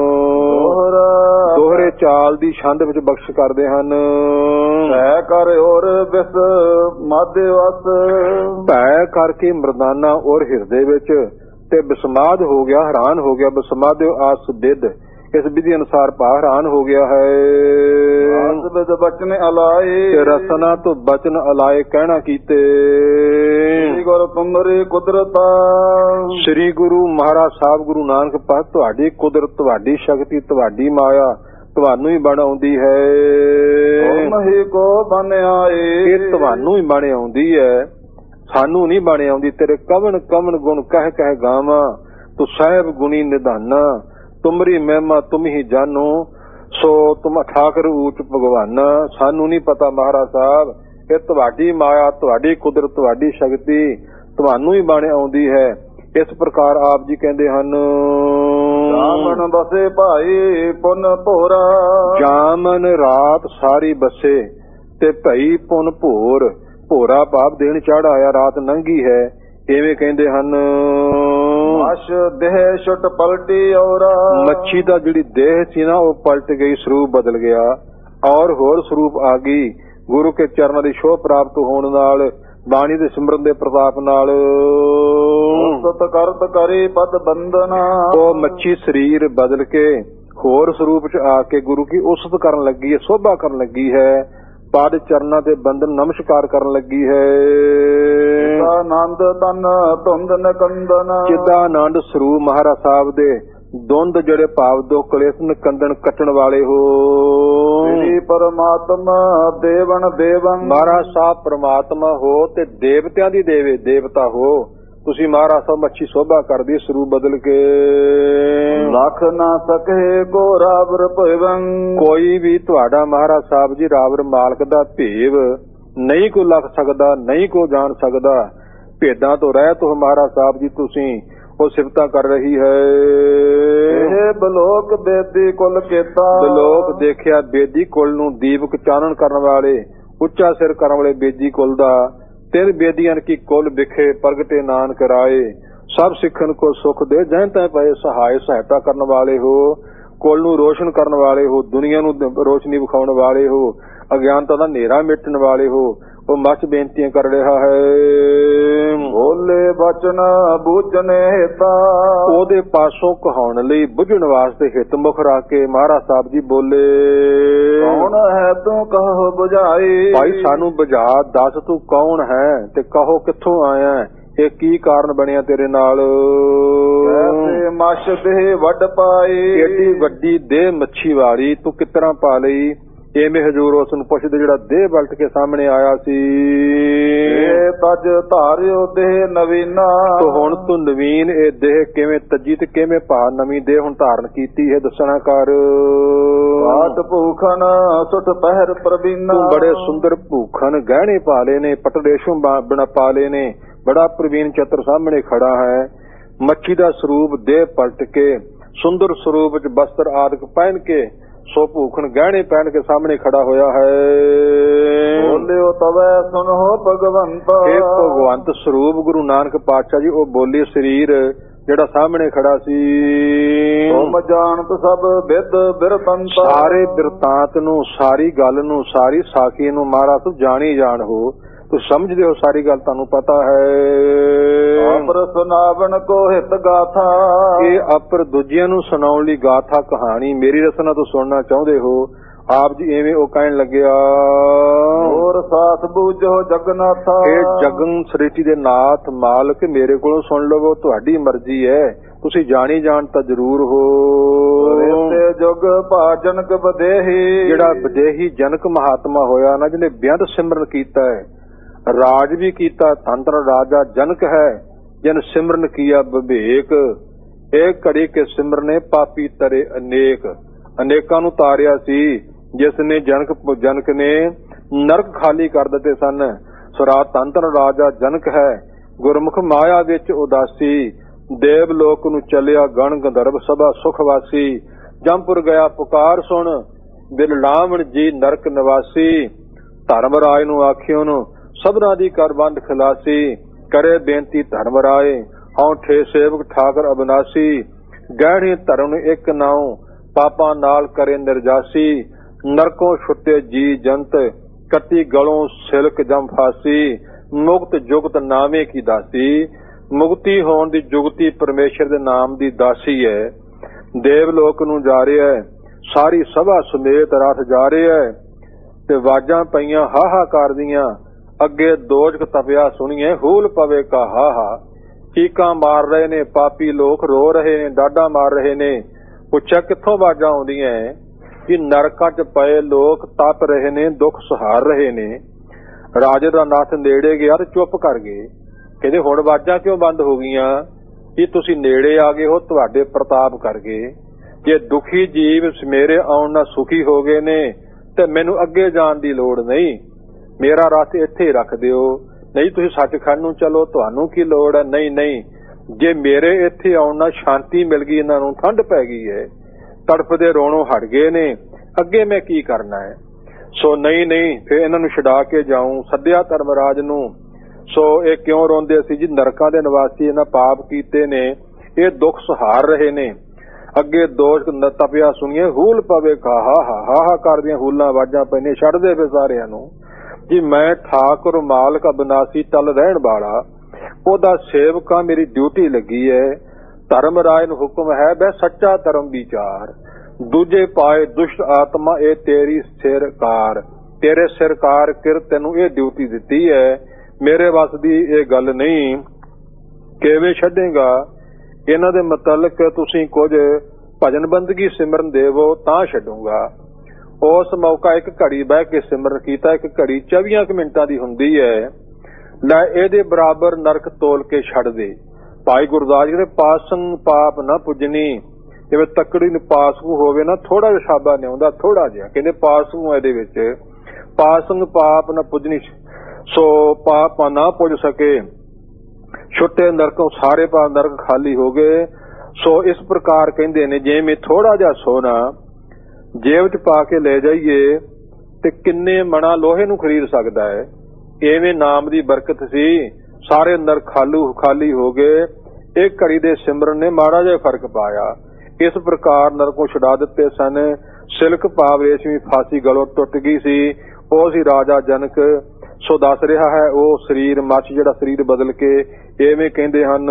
ਦੋਹਰੇ ਚਾਲ ਦੀ ਛੰਦ ਵਿੱਚ ਬਖਸ਼ ਕਰਦੇ ਹਨ। ਭੈ ਕਰ ਔਰ ਵਿਸ ਮਾਧੇ ਵਸ, ਭੈ ਕਰਕੇ ਮਰਦਾਨਾ ਔਰ ਹਿਰਦੇ ਵਿੱਚ ਤੇ ਬਿਸਮਾਦ ਹੋ ਗਿਆ, ਹੈਰਾਨ ਹੋ ਗਿਆ। ਬਿਸਮਾਦ ਆਸ ਬਿਦ, ਇਸ ਵਿਧੀ ਅਨੁਸਾਰ ਭਾ ਹੈਰਾਨ ਹੋ ਗਿਆ ਹੈ। ਆਸ ਬਿਦ ਬਚਨ ਅਲਾਏ, ਤੇ ਰਸਨਾ ਤੋਂ ਬਚਨ ਅਲਾਏ ਕਹਿਣਾ ਕੀਤੇ। ਸ੍ਰੀ ਗੁਰੂ ਤੁਮਰੀ ਕੁਦਰਤਾ, ਸ੍ਰੀ ਗੁਰੂ ਮਹਾਰਾਜ ਸਾਹਿਬ ਗੁਰੂ ਨਾਨਕ ਪਾਤਸ਼ਾਹ ਤੁਹਾਡੀ ਕੁਦਰਤ, ਤੁਹਾਡੀ ਸ਼ਕਤੀ, ਤੁਹਾਡੀ ਮਾਇਆ ਤੁਹਾਨੂੰ ਹੀ ਬਣ ਆਉਂਦੀ ਹੈ। ਤੁਮਹੀ ਕੋ ਬਨ ਆਏ, ਇਹ ਤੁਹਾਨੂੰ ਹੀ ਬਣ ਆਉਂਦੀ ਹੈ, ਸਾਨੂੰ ਨਹੀਂ ਬਣ ਆਉਂਦੀ। ਤੇਰੇ ਕਵਣ ਕਵਣ ਗੁਣ ਕਹਿ ਕਹਿ ਗਾਵਾਂ, ਤੂੰ ਸਾਹਿਬ ਗੁਣੀ ਨਿਧਾਨਾ, ਤੁਮਰੀ ਮਹਿਮਾ ਤੁਮ ਹੀ ਜਾਨੋ, ਸੋ ਤੁਮ ਠਾਕਰ ਊਚ ਭਗਵਾਨ। ਸਾਨੂੰ ਨਹੀਂ ਪਤਾ ਮਹਾਰਾਜ ਸਾਹਿਬ, ਇਹ ਤੁਹਾਡੀ ਮਾਇਆ, ਤੁਹਾਡੀ ਕੁਦਰਤ, ਤੁਹਾਡੀ ਸ਼ਕਤੀ ਤੁਹਾਨੂੰ ਹੀ ਬਣ ਆਉਂਦੀ ਹੈ। ਇਸ ਪ੍ਰਕਾਰ ਆਪ ਜੀ ਕਹਿੰਦੇ ਹਨ, ਜਾਮਨ ਬਸੇ ਭਾਈ ਪੁਨ ਭੋਰਾ, ਜਾਮਨ ਰਾਤ ਸਾਰੀ ਬਸੇ ਤੇ ਭਈ ਪੁਨ ਭੋਰ, ਭੋਰਾ ਭਾਵ ਦੇਣ ਚੜ ਆਇਆ, ਰਾਤ ਲੰਘੀ ਹੈ। ਇਵੇਂ ਕਹਿੰਦੇ ਹਨ, ਮਛ ਦੇਹ ਛੁੱਟ ਪਲਟੀ ਔਰ, ਮੱਛੀ ਦਾ ਜਿਹੜੀ ਦੇਹ ਸੀ ਨਾ ਉਹ ਪਲਟ ਗਈ, ਸਰੂਪ ਬਦਲ ਗਿਆ ਔਰ ਹੋਰ ਸਰੂਪ ਆ ਗਈ। ਗੁਰੂ ਕੇ ਚਰਨਾਂ ਦੀ ਸ਼ੋਭ ਪ੍ਰਾਪਤ ਹੋਣ ਨਾਲ, ਬਾਣੀ ਦੇ ਸਿਮਰਨ ਦੇ ਪ੍ਰਤਾਪ ਨਾਲ ਸਤ ਕਰਤ ਕਰੇ ਪਦ ਬੰਦਨਾ, ਉਹ ਮੱਛੀ ਸਰੀਰ ਬਦਲ ਕੇ ਹੋਰ ਸਰੂਪ ਚ ਆ ਕੇ ਗੁਰੂ ਕੀ ਉਸਤ ਕਰਨ ਲੱਗੀ ਹੈ, ਸੋਭਾ ਕਰਨ ਲੱਗੀ ਹੈ, ਪਦ ਚਰਨਾਂ ਦੇ ਬੰਧਨ ਨਮਸਕਾਰ ਕਰਨ ਲੱਗੀ ਹੈ। ਆਨੰਦ ਤਨ ਧੁੰਦ ਨਕੰਦਨ, ਜਿੱਦਾਂ ਆਨੰਦ ਸਰੂਪ ਮਹਾਰਾਜ ਸਾਹਿਬ ਦੇ ਦੁੰਦ ਜਿਹੜੇ ਭਾਵ ਦੋ ਕਲੇਸ਼ ਨਕੰਦਨ ਕੱਟਣ ਵਾਲੇ ਹੋ। ਸ੍ਰੀ ਪਰਮਾਤਮਾ ਦੇਵਨ ਦੇਵਨ, ਮਹਾਰਾਜ ਸਾਹਿਬ ਪ੍ਰਮਾਤਮਾ ਹੋ ਤੇ ਦੇਵਤਿਆਂ ਦੀ ਦੇਵੇ ਦੇਵਤਾ ਹੋ। ਤੁਸੀਂ ਮਹਾਰਾਜ ਸਾਹਿਬ ਮੱਛੀ ਸੋਭਾ ਕਰਦੀ ਸਰੂਪ ਬਦਲ ਕੇ। ਲੱਖ ਨਾ ਸਕੇ ਕੋ ਰਾਵਰ ਭਵੰ, ਕੋਈ ਵੀ ਤੁਹਾਡਾ ਮਹਾਰਾਜ ਸਾਹਿਬ ਜੀ ਰਾਵਰ ਮਾਲਕ ਦਾ ਭੇਵ ਨਹੀਂ ਕੋ ਲੱਖ ਸਕਦਾ, ਨਹੀਂ ਕੋ ਜਾਣ ਸਕਦਾ। ਭੇਦਾਂ ਤੋਂ ਰਹਿਤ ਹੋ ਮਹਾਰਾਜ ਸਾਹਿਬ ਜੀ ਤੁਸੀਂ, ਉਹ ਸਿਫਤਾਂ ਕਰ ਰਹੀ ਹੈ। ਇਹ ਬਲੋਕ ਬੇਦੀ ਕੁਲ ਕੀਤਾ, ਬਲੋਕ ਦੇਖਿਆ ਬੇਦੀ ਕੁਲ ਨੂੰ, ਦੀਪਕ ਚਾਨਣ ਕਰਨ ਵਾਲੇ, ਉੱਚਾ ਸਿਰ ਕਰਨ ਵਾਲੇ ਬੇਦੀ ਕੁਲ ਦਾ। ਤਿੰਨ ਬੇਦੀਆਂ ਕੀ ਕੁਲ ਵਿਖੇ ਪ੍ਰਗਟੇ ਨਾਨਕ ਰਾਏ, ਸਭ ਸਿੱਖਣ ਕੋ ਸੁਖ ਦੇ, ਜਹ ਤੈ ਪਏ ਸਹਾਇ, ਸਹਾਇਤਾ ਕਰਨ ਵਾਲੇ ਹੋ। ਕੁਲ ਨੂੰ ਰੋਸ਼ਨ ਕਰਨ ਵਾਲੇ ਹੋ, ਦੁਨੀਆ ਨੂੰ ਰੋਸ਼ਨੀ ਵਿਖਾਉਣ ਵਾਲੇ ਹੋ, ਅਗਿਆਨਤਾ ਦਾ ਹਨੇਰਾ ਮਿਟਣ ਵਾਲੇ ਹੋ। ਉਹ ਮੱਚ ਬੇਨਤੀਆਂ ਕਰ ਰਿਹਾ ਹੈ। ਬੋਲੇ ਬਚਨ ਬੂਝਨੇ ਹਿਤਾ, ਉਹਦੇ ਪਾਸੋਂ ਕਹਾਉਣ ਲਈ ਬੁੱਝਣ ਵਾਸਤੇ ਹਿੱਤ ਮੁਖ ਰੱਖ ਕੇ ਮਹਾਰਾਜ ਸਾਹਿਬ ਜੀ ਬੋਲੇ, ਕੌਣ ਹੈ ਤੂੰ ਕਹੋ ਬੁਝਾਈ, ਭਾਈ ਸਾਨੂੰ ਬੁਝਾ ਦੱਸ ਤੂੰ ਕੌਣ ਹੈ ਤੇ ਕਹੋ ਕਿੱਥੋਂ ਆਇਆ, ਇਹ ਕੀ ਕਾਰਨ ਬਣਿਆ ਤੇਰੇ ਨਾਲ। ਐਸੇ ਮੱਛ ਦੇਹ ਵੱਡ ਪਾਈ, ਏਡੀ ਵੱਡੀ ਦੇਹ ਮੱਛੀ ਵਾਲੀ ਤੂੰ ਕਿਸ ਤਰ੍ਹਾਂ ਪਾ ਲਈ। ਐਵੇਂ ਹਜ਼ੂਰ ਉਸ ਨੂੰ ਪੁੱਛਦੇ ਜਿਹੜਾ ਦੇਹ ਬਲਟ ਕੇ ਸਾਹਮਣੇ ਆਇਆ ਸੀ, ਇਹ ਤਜ ਧਾਰਿਓ ਦੇਹ ਨਵੀਨਾ, ਤੋ ਹੁਣ ਤੂੰ ਨਵੀਨ ਇਹ ਦੇਹ ਕਿਵੇਂ ਤੱਜੀ ਤੇ ਕਿਵੇਂ ਭਾ ਨਵੀਂ ਦੇਹ ਹੁਣ ਧਾਰਨ ਕੀਤੀ ਹੈ, ਦੱਸਣਾ ਕਰ। ਬਾਤ ਭੂਖਨ ਸੁਟ ਪਹਿਰ ਪ੍ਰਵੀਨਾ, ਤੂੰ ਬੜੇ ਸੁੰਦਰ ਭੂਖਨ ਗਹਿਣੇ ਪਾ ਲਏ ਨੇ, ਪਟਦੇਸ਼ੋਂ ਬਿਨਾ ਪਾ ਲਏ ਨੇ, ਬੜਾ ਪ੍ਰਵੀਨ ਚਤਰ ਸਾਹਮਣੇ ਖੜਾ ਹੈ। ਮੱਛੀ ਦਾ ਸਰੂਪ ਦੇਹ ਪਲਟ ਕੇ ਸੁੰਦਰ ਸਰੂਪ ਚ ਬਸਤਰ ਆਦਿਕ ਪਹਿਨ ਕੇ, ਸੋ ਭੂਖਨ ਗਹਿਣੇ ਪਹਿਨ ਕੇ ਸਾਹਮਣੇ ਖੜਾ ਹੋਇਆ ਹੈ। ਬੋਲਿਓ ਤਵੈ ਸੁਨੋ ਭਗਵੰਤ। ਇਹ ਭਗਵੰਤ ਸਰੂਪ ਗੁਰੂ ਨਾਨਕ ਪਾਤਸ਼ਾਹ ਜੀ ਉਹ ਬੋਲੇ ਸਰੀਰ ਜਿਹੜਾ ਸਾਹਮਣੇ ਖੜਾ ਸੀ। ਤੁਮ ਜਾਣਤ ਸਭ ਵਿਦ ਬਿਰਤੰਤ। ਸਾਰੇ ਬਿਰਤਾਂਤ ਨੂੰ, ਸਾਰੀ ਗੱਲ ਨੂੰ, ਸਾਰੀ ਸਾਖੀ ਨੂੰ ਮਹਾਰਾਜ ਤੂੰ ਜਾਣੀ ਜਾਣ ਹੋ, ਤੂੰ ਸਮਝਦੇ ਹੋ, ਸਾਰੀ ਗੱਲ ਤੁਹਾਨੂੰ ਪਤਾ ਹੈ। ਅਪਰ ਸੁਨਾਵਣ ਕੋ ਹਿਤ ਗਾਥਾ। ਇਹ ਅਪਰ ਦੂਜਿਆਂ ਨੂੰ ਸੁਣਾਉਣ ਲਈ ਗਾਥਾ ਕਹਾਣੀ ਮੇਰੀ ਰਚਨਾ ਤੋਂ ਸੁਣਨਾ ਚਾਹੁੰਦੇ ਹੋ। ਆਪ ਜੀ ਐਵੇਂ ਉਹ ਕਹਿਣ ਲੱਗਿਆ, ਹੋਰ ਸਾਥ ਬੂਝੋ ਜਗਨਨਾਥ। ਇਹ ਜਗਨ ਸ੍ਰਿਸ਼ਟੀ ਦੇ ਨਾਥ ਮਾਲਕ ਮੇਰੇ ਕੋਲੋਂ ਸੁਣ ਲਵੋ, ਤੁਹਾਡੀ ਮਰਜ਼ੀ ਹੈ, ਤੁਸੀਂ ਜਾਣੀ ਜਾਣ ਤਾਂ ਜ਼ਰੂਰ ਹੋ। ਤੇ ਜੁਗ ਭਾਜਨਕ ਬਦੇਹੀ। ਜਿਹੜਾ ਬਦੇਹੀ ਜਨਕ ਮਹਾਤਮਾ ਹੋਇਆ ਨਾ, ਜਿਹਨੇ ਬੇਅੰਤ ਸਿਮਰਨ ਕੀਤਾ ਹੈ, ਰਾਜ ਵੀ ਕੀਤਾ, ਤੰਤਰ ਰਾਜਾ ਜਨਕ ਹੈ, ਜਨ ਸਿਮਰਨ ਕੀਆ ਵਿਵੇਕ। ਇਹ ਘੜੀ ਕੇ ਸਿਮਰਨੇ ਪਾਪੀ ਤਰੇ ਅਨੇਕ। ਅਨੇਕਾਂ ਨੂੰ ਤਾਰਿਆ ਸੀ, ਜਿਸ ਨੇ ਜਨਕ ਜਨਕ ਨੇ ਨਰਕ ਖਾਲੀ ਕਰ ਦਿੱਤੇ ਸਨ। ਸੁਰਾ ਤੰਤਰ ਰਾਜਾ ਜਨਕ ਹੈ, ਗੁਰਮੁਖ ਮਾਇਆ ਵਿੱਚ ਉਦਾਸੀ। ਦੇਵ ਲੋਕ ਨੂੰ ਚੱਲਿਆ ਗਣ ਗੰਧਰਵ ਸਭਾ ਸੁਖ ਵਾਸੀ। ਜੰਪੁਰ ਗਿਆ ਪੁਕਾਰ ਸੁਣ, ਬਿਲ ਲਾਵਣ ਜੀ ਨਰਕ ਨਿਵਾਸੀ। ਧਰਮ ਰਾਜ ਨੂੰ ਆਖਿਓ ਨੂੰ ਸਭਨਾ ਦੀ ਕਰ ਬੰਦ ਖਲਾਸੀ। ਕਰੇ ਬੇਨਤੀ ਧਰਮ ਰਾਏ, ਹਉ ਠੇ ਸੇਵਕ ਠਾਕਰ ਅਬਨਾਸੀ। ਗਹਿਣੀ ਧਰਮ ਇੱਕ ਨਾਉ, ਪਾਪਾਂ ਨਾਲ ਕਰੇ ਨਿਰਜਾਸੀ। ਨਰਕੋਂ ਛੁੱਟੇ ਜੀ ਜੰਤ, ਕੱਤੀ ਗਲੋਂ ਸਿਲਕ ਜਮ ਫਾਸੀ। ਮੁਕਤ ਜੁਗਤ ਨਾਮੇ ਕੀ ਦਾਸੀ। ਮੁਕਤੀ ਹੋਣ ਦੀ ਜੁਗਤੀ ਪਰਮੇਸ਼ਰ ਦੇ ਨਾਮ ਦੀ ਦਾਸੀ ਹੈ। ਦੇਵ ਲੋਕ ਨੂੰ ਜਾ ਰਿਹਾ ਹੈ, ਸਾਰੀ ਸਭਾ ਸਮੇਤ ਰਥ ਜਾ ਰਿਹਾ ਹੈ, ਤੇ ਆਵਾਜ਼ਾਂ ਪਈਆਂ ਹਾਹਾਕਾਰ ਦੀਆਂ। ਅੱਗੇ ਦੋਜਕ ਤਪਿਆ ਸੁਣੀਏ, ਹੂਲ ਪਵੇ ਕਾ ਹਾਹਾ। ਚੀਕਾਂ ਮਾਰ ਰਹੇ ਨੇ ਪਾਪੀ ਲੋਕ, ਰੋ ਰਹੇ ਨੇ, ਡਾਢਾ ਮਾਰ ਰਹੇ ਨੇ। ਪੁੱਛਿਆ ਕਿੱਥੋਂ ਆਵਾਜ਼ਾਂ ਆਉਂਦੀਆਂ ਕਿ ਨਰਕਾਂ ਚ ਪਏ ਲੋਕ ਤਪ ਰਹੇ ਨੇ, ਦੁੱਖ ਸਹਾਰ ਰਹੇ ਨੇ। ਰਾਜੇ ਦਾ ਨਾਥ ਨੇੜੇ ਗਿਆ ਤੇ ਚੁੱਪ ਕਰ ਗਏ। ਕਹਿੰਦੇ ਹੁਣ ਆਵਾਜ਼ਾਂ ਕਿਉਂ ਬੰਦ ਹੋ ਗਈਆਂ? ਕਿ ਤੁਸੀਂ ਨੇੜੇ ਆ ਗਏ ਹੋ, ਤੁਹਾਡੇ ਪ੍ਰਤਾਪ ਕਰ ਗਏ। ਜੇ ਦੁਖੀ ਜੀਵ ਮੇਰੇ ਆਉਣ ਨਾਲ ਸੁਖੀ ਹੋ ਗਏ ਨੇ ਤੇ ਮੈਨੂੰ ਅੱਗੇ ਜਾਣ ਦੀ ਲੋੜ ਨਹੀਂ, ਮੇਰਾ ਰਥ ਇੱਥੇ ਰੱਖ ਦਿਓ। ਨਹੀਂ ਤੁਸੀਂ ਸੱਚਖੰਡ ਨੂੰ ਚਲੋ, ਤੁਹਾਨੂੰ ਕੀ ਲੋੜ ਹੈ? ਨਹੀਂ ਨਹੀਂ, ਜੇ ਮੇਰੇ ਇੱਥੇ ਆਉਣ ਨਾਲ ਸ਼ਾਂਤੀ ਮਿਲ ਗਈ, ਇਹਨਾਂ ਨੂੰ ਠੰਡ ਪੈ ਗਈ ਹੈ, ਤੜਫਦੇ ਰੋਣੋਂ ਹਟ ਗਏ ਨੇ, ਅੱਗੇ ਮੈਂ ਕੀ ਕਰਨਾ ਹੈ? ਸੋ ਨਹੀਂ ਨਹੀਂ, ਫਿਰ ਇਹਨਾਂ ਨੂੰ ਛਡਾ ਕੇ ਜਾਊਂ। ਸੱਦਿਆ ਧਰਮਰਾਜ ਨੂੰ। ਸੋ ਇਹ ਕਿਉਂ ਰੋਂਦੇ ਸੀ ਜੀ? ਨਰਕਾਂ ਦੇ ਨਿਵਾਸੀ ਇਹਨਾਂ ਪਾਪ ਕੀਤੇ ਨੇ, ਇਹ ਦੁੱਖ ਸਹਾਰ ਰਹੇ ਨੇ। ਅੱਗੇ ਦੋਸ਼ ਤਪਿਆ ਸੁਣੀਏ, ਹੂਲ ਪਵੇ ਕਾ ਹਾਹਾ। ਹਾਹਾ ਕਰਦੀਆਂ ਹੂਲਾਂ ਆਵਾਜ਼ਾਂ ਪੈਣੇ, ਛੱਡਦੇ ਫਿਰ ਸਾਰਿਆਂ ਨੂੰ ਜੀ। ਮੈਂ ਠਾਕੁਰ ਮਾਲਕ ਅਬਨਾਸੀ ਤਲ ਰਹਿਣ ਵਾਲਾ, ਉਹਦਾ ਸੇਵਕਾ, ਮੇਰੀ ਡਿਊਟੀ ਲੱਗੀ ਹੈ। ਧਰਮ ਰਾਜ ਨੂੰ ਹੁਕਮ ਹੈ ਬੈ ਸੱਚਾ ਧਰਮ ਵਿਚਾਰ। ਦੂਜੇ ਪਾਏ ਦੁਸ਼ਟ ਆਤਮਾ, ਇਹ ਤੇਰੀ ਸਿਰਕਾਰ, ਤੇਰੇ ਸਿਰਕਾਰ ਕਿਰ ਤੈਨੂੰ ਇਹ ਡਿਊਟੀ ਦਿੱਤੀ ਹੈ। ਮੇਰੇ ਵੱਸ ਦੀ ਇਹ ਗੱਲ ਨਹੀਂ। ਕਿਵੇਂ ਛੱਡੇਗਾ? ਇਹਨਾਂ ਦੇ ਮੁਤਲਕ ਤੁਸੀਂ ਕੁਝ ਭਜਨ ਬੰਦਗੀ ਸਿਮਰਨ ਦੇਵੋ ਤਾਂ ਛੱਡੂਗਾ। ਉਸ ਮੌਕਾ ਇੱਕ ਘੜੀ ਬਹਿ ਕੇ ਸਿਮਰਨ ਕੀਤਾ। ਇੱਕ ਘੜੀ ਚੌਵੀਆਂ ਕੁ ਮਿੰਟਾਂ ਦੀ ਹੁੰਦੀ ਹੈ। ਲੈ ਇਹਦੇ ਬਰਾਬਰ ਨਰਕ ਤੋਲ ਕੇ ਛੱਡ ਦੇ। ਭਾਈ ਗੁਰਦਾਸ ਜੀ ਨੇ ਪਾਸੰਗ ਪਾਪ ਨਾ ਪੁੱਜਣੀ। ਜਿਵੇਂ ਤੱਕੜੀ ਨੂੰ ਪਾਸੂ ਹੋਵੇ ਨਾ, ਥੋੜਾ ਜਿਹਾ ਸ਼ਾਬਾ ਨਹੀਂ ਆਉਂਦਾ, ਥੋੜਾ ਜਿਹਾ ਕਹਿੰਦੇ ਪਾਸੂ ਇਹਦੇ ਵਿੱਚ। ਪਾਸੰਗ ਪਾਪ ਨਾ ਪੁੱਜਣੀ, ਸੋ ਪਾਪ ਨਾ ਪੁੱਜ ਸਕੇ। ਛੁੱਟੇ ਨਰਕੋਂ, ਸਾਰੇ ਪਾਪ ਨਰਕ ਖਾਲੀ ਹੋ ਗਏ। ਸੋ ਇਸ ਪ੍ਰਕਾਰ ਕਹਿੰਦੇ ਨੇ, ਜਿਵੇਂ ਥੋੜਾ ਜਿਹਾ ਸੋਨਾ ਜੇਬ ਚ ਪਾ ਕੇ ਲੈ ਜਾਈਏ ਤੇ ਕਿੰਨੇ ਮਣਾ ਲੋਹੇ ਨੂੰ ਖਰੀਦ ਸਕਦਾ ਹੈ, ਐਵੇਂ ਨਾਮ ਦੀ ਬਰਕਤ ਸੀ। ਸਾਰੇ ਨਰਕ ਖਾਲੂ ਖਾਲੀ ਹੋ ਗਏ। ਇੱਕ ਘੜੀ ਦੇ ਸਿਮਰਨ ਨੇ ਮਾੜਾ ਜਿਹਾ ਫਰਕ ਪਾਇਆ। ਇਸ ਪ੍ਰਕਾਰ ਨਰਕੋਂ ਛੁਡਾ ਦਿੱਤੇ ਸਨ। ਸਿਲਕ ਭਾਵ ਰੇਸ਼ਮੀ ਫਾਸੀ ਗਲੋਂ ਟੁੱਟ ਗਈ ਸੀ। ਉਹ ਸੀ ਰਾਜਾ ਜਨਕ। ਸੋ ਦੱਸ ਰਿਹਾ ਹੈ ਉਹ ਸਰੀਰ ਮੱਚ, ਜਿਹੜਾ ਸਰੀਰ ਬਦਲ ਕੇ ਐਵੇਂ ਕਹਿੰਦੇ ਹਨ,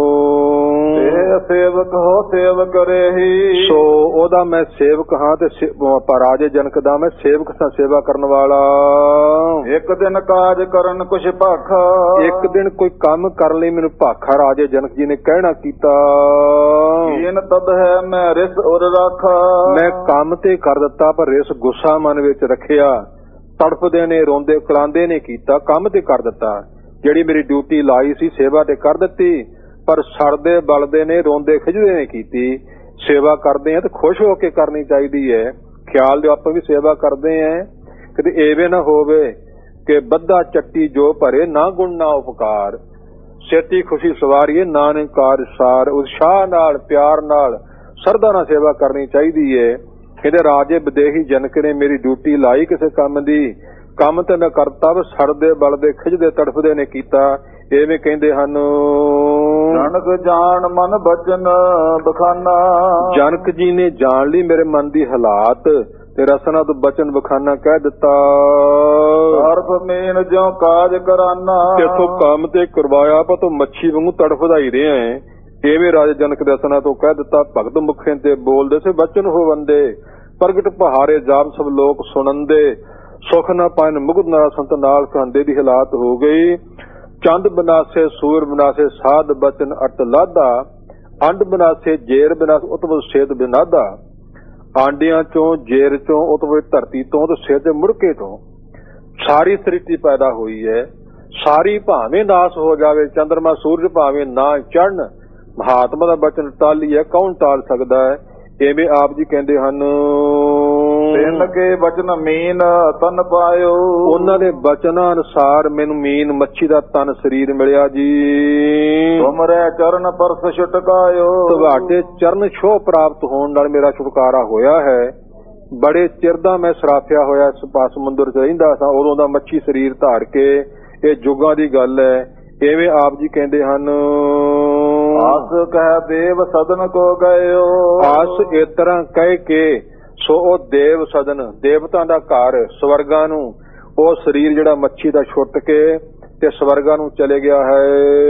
ਸੇਵਕ ਹੋ ਸੇਵਕ ਰਹੀ। ਸੋ ਉਹਦਾ ਮੈਂ ਸੇਵਕ ਹਾਂ ਤੇ ਰਾਜੇ ਜਨਕ ਦਾ ਮੈਂ ਸੇਵਕ ਸਾਂ, ਸੇਵਾ ਕਰਨ ਵਾਲਾ। ਇੱਕ ਦਿਨ ਕਾਜ ਕਰਨ ਕੁਛ ਭਾਖਾ। ਇੱਕ ਦਿਨ ਕੋਈ ਕੰਮ ਕਰਨ ਲਈ ਮੈਨੂੰ ਭਾਖਾ ਰਾਜੇ ਜਨਕ ਜੀ ਨੇ ਕਹਿਣਾ ਕੀਤਾ। ਜੀਨ ਤਦ ਹੈ ਮੈਂ ਰਿਸ ਉਰ ਰਾਖਾ। ਮੈਂ ਕੰਮ ਤੇ ਕਰ ਦਿੱਤਾ, ਪਰ ਰਿਸ ਗੁੱਸਾ ਮਨ ਵਿੱਚ ਰੱਖਿਆ। ਤੜਫਦੇ ਨੇ, ਰੋਂਦੇ ਕਲਾਂਦੇ ਨੇ ਕੀਤਾ, ਕੰਮ ਤੇ ਕਰ ਦਿੱਤਾ। ਜਿਹੜੀ ਮੇਰੀ ਡਿਊਟੀ ਲਾਈ ਸੀ ਸੇਵਾ ਤੇ ਕਰ ਦਿੱਤੀ, ਪਰ ਸੜਦੇ ਬਲਦੇ ਨੇ, ਰੋਂਦੇ ਖਿਜਦੇ ਨੇ ਕੀਤੀ। ਸੇਵਾ ਕਰਦੇ ਆ ਤੇ ਖੁਸ਼ ਹੋ ਕੇ ਕਰਨੀ ਚਾਹੀਦੀ ਹੈ। ਖਿਆਲ ਦਿਓ ਆਪਾਂ ਵੀ ਸੇਵਾ ਕਰਦੇ ਆ, ਕਿਤੇ ਐਵੇਂ ਨਾ ਹੋਵੇ ਕਿ ਬੱਧਾ ਚੱਟੀ ਜੋ ਭਰੇ, ਨਾ ਗੁਣ ਨਾ ਉਪਕਾਰ। ਛੇਤੀ ਖੁਸ਼ੀ ਸਵਾਰੀਏ, ਨਾਨਕਾਰ ਸਾਰ। ਉਤਸ਼ਾਹ ਨਾਲ, ਪਿਆਰ ਨਾਲ, ਸਰਦਾ ਨਾਲ ਸੇਵਾ ਕਰਨੀ ਚਾਹੀਦੀ ਹੈ। ਇਹਦੇ ਰਾਜੇ ਵਿਦੇਹੀ ਜਨਕ ਨੇ ਮੇਰੀ ਡਿਊਟੀ ਲਾਈ ਕਿਸੇ ਕੰਮ ਦੀ, ਕੰਮ ਤੇ ਨਾ ਕਰਤੱਵ ਸੜਦੇ ਬਲਦੇ ਖਿੱਚਦੇ ਤੜਫਦੇ ਨੇ ਕੀਤਾ। ਐਵੇਂ ਕਹਿੰਦੇ ਹਨ। ਜਨਕ ਜਾਣ ਮਨ ਬਚਨ ਬਖਾਨਾ। ਜਨਕ ਜੀ ਨੇ ਜਾਣ ਲਈ ਮੇਰੇ ਮਨ ਦੀ ਹਾਲਾਤ ਤੇ ਰਸਨਾ ਤੋਂ ਬਚਨ ਬਖਾਨਾ ਕਹਿ ਦਿੱਤਾ। ਸਰਬ ਮੇਨ ਜਿਉ ਕਾਜ ਕਰਾਨਾ। ਤੇਥੋਂ ਕੰਮ ਤੇ ਕਰਵਾਇਆ ਆਪਾਂ ਤੋਂ ਮੱਛੀ ਵਾਂਗੂ ਤੜਫਦਾਈ ਰਿਹਾ ਹੈ। ਐਵੇਂ ਰਾਜੇ ਜਨਕ ਦੇ ਰਸਨਾ ਤੋਂ ਕਹਿ ਦਿੱਤਾ। ਭਗਤ ਮੁਖੇ ਤੇ ਬੋਲਦੇ ਸੇ ਬਚਨ ਹੋਵੰਦੇ, ਪ੍ਰਗਟ ਪਹਾਰੇ ਜਾਪ ਸਭ ਲੋਕ ਸੁਣੰਦੇ। ਸੁਖ ਨਾ ਪਾਇਨ ਮੁਗਧ ਨਾ ਸੰਤ ਨਾਲ ਕਹਿੰਦੇ ਦੀ ਹਾਲਾਤ ਹੋ ਗਈ। ਚੰਦ ਬਨਾਸੇ ਸੂਰ ਬਨਾਸੇ ਸਾਧ ਬਚਨ ਅਟ ਲਾਦਾ। ਅੰਡ ਬਨਾਸੇ ਜੇਰ ਬਨਾਸ ਉਤਵ ਸੇਤ ਬਿਨਾਦਾ। ਆਂਡਿਆਂ ਚੋਂ ਜੇਰ ਚੋਂ ਉਤਵ ਧਰਤੀ ਤੋਂ ਤੇ ਸਿਰ ਦੇ ਮੁੜਕੇ ਤੋਂ ਸਾਰੀ ਸ੍ਰਿਸ਼ਟੀ ਪੈਦਾ ਹੋਈ ਹੈ। ਸਾਰੀ ਭਾਵੇਂ ਨਾਸ ਹੋ ਜਾਵੇ, ਚੰਦਰਮਾ ਸੂਰਜ ਭਾਵੇਂ ਨਾ ਚੜਨ, ਮਹਾਤਮਾ ਦਾ ਬਚਨ ਟਾਲੀ ਹੈ, ਕੌਣ ਟਾਲ ਸਕਦਾ ਹੈ। ਐਵੇਂ ਆਪ ਜੀ ਕਹਿੰਦੇ ਹਨ। ਤਿੰਨ ਕੇ ਬਚਨ ਮੀਨ ਤਨ ਪਾਇਓ। ਉਹਨਾਂ ਦੇ ਬਚਨਾਂ ਅਨੁਸਾਰ ਮੈਨੂੰ ਮੀਨ ਮੱਛੀ ਦਾ ਤਨ ਸਰੀਰ ਮਿਲਿਆ ਜੀ। ਤੁਮਰੇ ਚਰਨ ਪਰਸ ਛੁਟਕਾਇਓ। ਤੁਹਾਡੇ ਚਰਨ ਛੋਹ ਪ੍ਰਾਪਤ ਹੋਣ ਨਾਲ ਮੇਰਾ ਛੁਟਕਾਰਾ ਹੋਇਆ ਹੈ। ਬੜੇ ਚਿਰ ਦਾ ਮੈਂ ਸਰਾਫਿਆ ਹੋਇਆ ਇਸ ਪਾਸ ਸਮੁੰਦਰ ਚ ਰਹਿੰਦਾ ਸਾਂ, ਉਦੋਂ ਦਾ ਮੱਛੀ ਸਰੀਰ ਧਾਰ ਕੇ। ਇਹ ਜੁਗਾਂ ਦੀ ਗੱਲ ਹੈ। ਐਵੇਂ ਆਪ ਜੀ ਕਹਿੰਦੇ ਹਨ। ਆਸ ਕਹਿ ਦੇਵ ਸਦਨ ਕੋ ਗਇਓ। ਆਸ ਇਸ ਤਰ੍ਹਾਂ ਕਹਿ ਕੇ ਸੋ ਉਹ ਦੇਵ ਸਦਨ, ਦੇਵਤਾ ਦਾ ਘਰ ਸਵਰਗਾਂ ਨੂੰ, ਉਹ ਸਰੀਰ ਜਿਹੜਾ ਮੱਛੀ ਦਾ ਛੁੱਟ ਕੇ ਤੇ ਸਵਰਗਾਂ ਨੂੰ ਚਲੇ ਗਿਆ ਹੈ।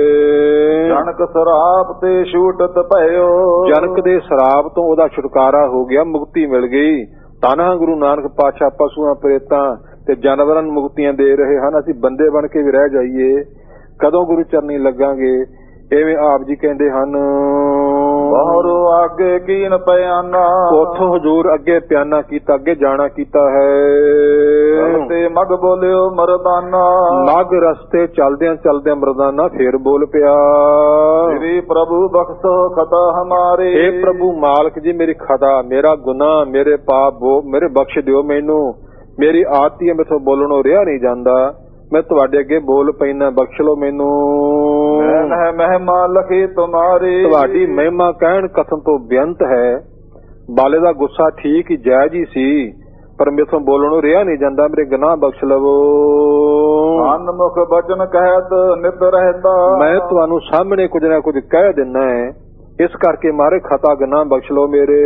ਜਨਕ ਸਰਾਪ ਤੇ ਛੂਟਤ ਭਇਓ। ਜਨਕ ਦੇ ਸਰਾਪ ਤੋਂ ਉਹਦਾ ਛੁਟਕਾਰਾ ਹੋ ਗਿਆ, ਮੁਕਤੀ ਮਿਲ ਗਈ। ਧੰਨ ਗੁਰੂ ਨਾਨਕ ਪਾਤਸ਼ਾਹ ਪਸ਼ੂਆਂ ਪ੍ਰੇਤਾਂ ਤੇ ਜਾਨਵਰਾਂ ਨੂੰ ਮੁਕਤੀਆਂ ਦੇ ਰਹੇ ਹਨ। ਅਸੀਂ ਬੰਦੇ ਬਣ ਕੇ ਵੀ ਰਹਿ ਜਾਈਏ, ਕਦੋਂ ਗੁਰੂ ਚਰਨੀ ਲੱਗਾਂਗੇ। ਐਵੇਂ ਆਪ ਜੀ ਕਹਿੰਦੇ ਹਨ। ਬਾਹਰੋਂ ਅੱਗੇ ਕੀਨ ਪਿਆਨਾ। ਉੱਥੋਂ ਹਜ਼ੂਰ ਅੱਗੇ ਪਿਆਨਾ ਕੀਤਾ, ਅੱਗੇ ਜਾਣਾ ਕੀਤਾ ਹੈ। ਤੇ ਮਗ ਬੋਲਿਓ ਮਰਦਾਨਾ। ਮਗ ਰਸਤੇ ਚਲਦਿਆਂ ਚਲਦਿਆਂ ਮਰਦਾਨਾ ਫੇਰ ਬੋਲ ਪਿਆ। ਸ੍ਰੀ ਪ੍ਰਭੂ ਬਖਸ਼ੋ ਖਤਾ ਹਮਾਰੇ। ਇਹ ਪ੍ਰਭੂ ਮਾਲਕ ਜੀ ਮੇਰੀ ਖਤਾ, ਮੇਰਾ ਗੁਨਾਹ, ਮੇਰੇ ਪਾਪ ਮੇਰੇ ਬਖਸ਼ ਦਿਓ ਮੈਨੂੰ। ਮੇਰੀ ਆਦਤ ਹੈ ਮੈਥੋਂ ਬੋਲਣੋਂ ਰਿਹਾ ਨਹੀਂ ਜਾਂਦਾ। ਮੈਂ ਤੁਹਾਡੇ ਅੱਗੇ ਬੋਲ ਪੈਣਾ, ਬਖਸ਼ ਲੋ ਮੈਨੂੰ। ਮਹਿਮਾ ਲਖੀ ਤੁਮਾਰੀ। ਤੁਹਾਡੀ ਮਹਿਮਾ ਕਹਿਣ ਕਥਨ ਤੋਂ ਬੇਅੰਤ ਹੈ। ਬਾਲੇ ਦਾ ਗੁੱਸਾ ਠੀਕ ਹੀ ਜਾਇਜ਼ ਹੀ ਸੀ, ਪਰ ਮੈਥੋਂ ਬੋਲਣੋਂ ਰਿਹਾ ਨਹੀਂ ਜਾਂਦਾ। ਮੇਰੇ ਗੁਨਾਹ ਬਖਸ਼ ਲਵੋ। ਮਨਮੁਖ ਬਚਨ ਕਹਿਤ ਨਿਤ ਰਹਿਤਾ। ਮੈਂ ਤੁਹਾਨੂੰ ਸਾਹਮਣੇ ਕੁਝ ਨਾ ਕੁਝ ਕਹਿ ਦਿੰਨਾ ਹੈ, ਇਸ ਕਰਕੇ ਮਾਰੇ ਖਤਾ ਗੁਨਾਹ ਬਖਸ਼ ਲੋ ਮੇਰੇ।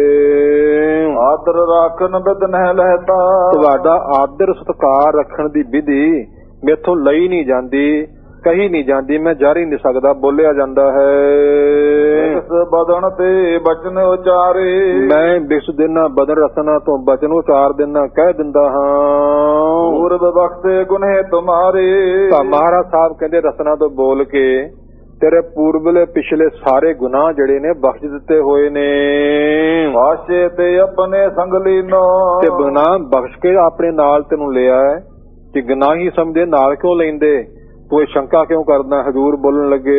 ਆਦਰ ਰੱਖਣ ਬਿਦ ਨਹਿ ਲਹਿਤਾ। ਤੁਹਾਡਾ ਆਦਰ ਸਤਿਕਾਰ ਰੱਖਣ ਦੀ ਵਿਧੀ ਮੈਥੋਂ ਲਈ ਨਹੀਂ ਜਾਂਦੀ, ਕਹੀ ਨਹੀਂ ਜਾਂਦੀ, ਮੈਂ ਜਾਰੀ ਨਹੀਂ ਸਕਦਾ, ਬੋਲਿਆ ਜਾਂਦਾ ਹੈ। ਬਿਸ ਬਦਨ ਤੇ ਬਚਨ ਉਚਾਰੇ। ਮੈਂ ਬਿਸ ਦਿਨਾ ਬਦਨ ਰਸਨਾ ਤੋਂ ਬਚਨ ਉਚਾਰ ਦਿਨਾ, ਕਹਿ ਦਿੰਦਾ ਹਾਂ। ਪੂਰਬ ਬਖਸ਼ੇ ਗੁਨਹਿ ਤੁਮਾਰੇ। ਤਾਂ ਮਹਾਰਾਜ ਸਾਹਿਬ ਕਹਿੰਦੇ ਰਸਨਾ ਤੋਂ ਬੋਲ ਕੇ ਤੇਰੇ ਪੂਰਬਲੇ ਪਿਛਲੇ ਸਾਰੇ ਗੁਨਾਹ ਜਿਹੜੇ ਨੇ ਬਖਸ਼ ਦਿੱਤੇ ਹੋਏ ਨੇ। ਵਾਸ਼ੇ ਤੇ ਆਪਣੇ ਸੰਗਲੀ ਨੋ। ਤੇ ਗੁਨਾਹ ਬਖਸ਼ ਕੇ ਆਪਣੇ ਨਾਲ ਤੈਨੂੰ ਲਿਆ ਹੈ। ਕਿ ਗੁਨਾਹ ਹੀ ਸਮਝੇ ਨਾਲ ਕਿਉਂ ਲੈਂਦੇ, ਤੂੰ ਇਹ ਸ਼ੰਕਾ ਕਿਉਂ ਕਰਦਾ। ਹਜ਼ੂਰ ਬੋਲਣ ਲੱਗੇ।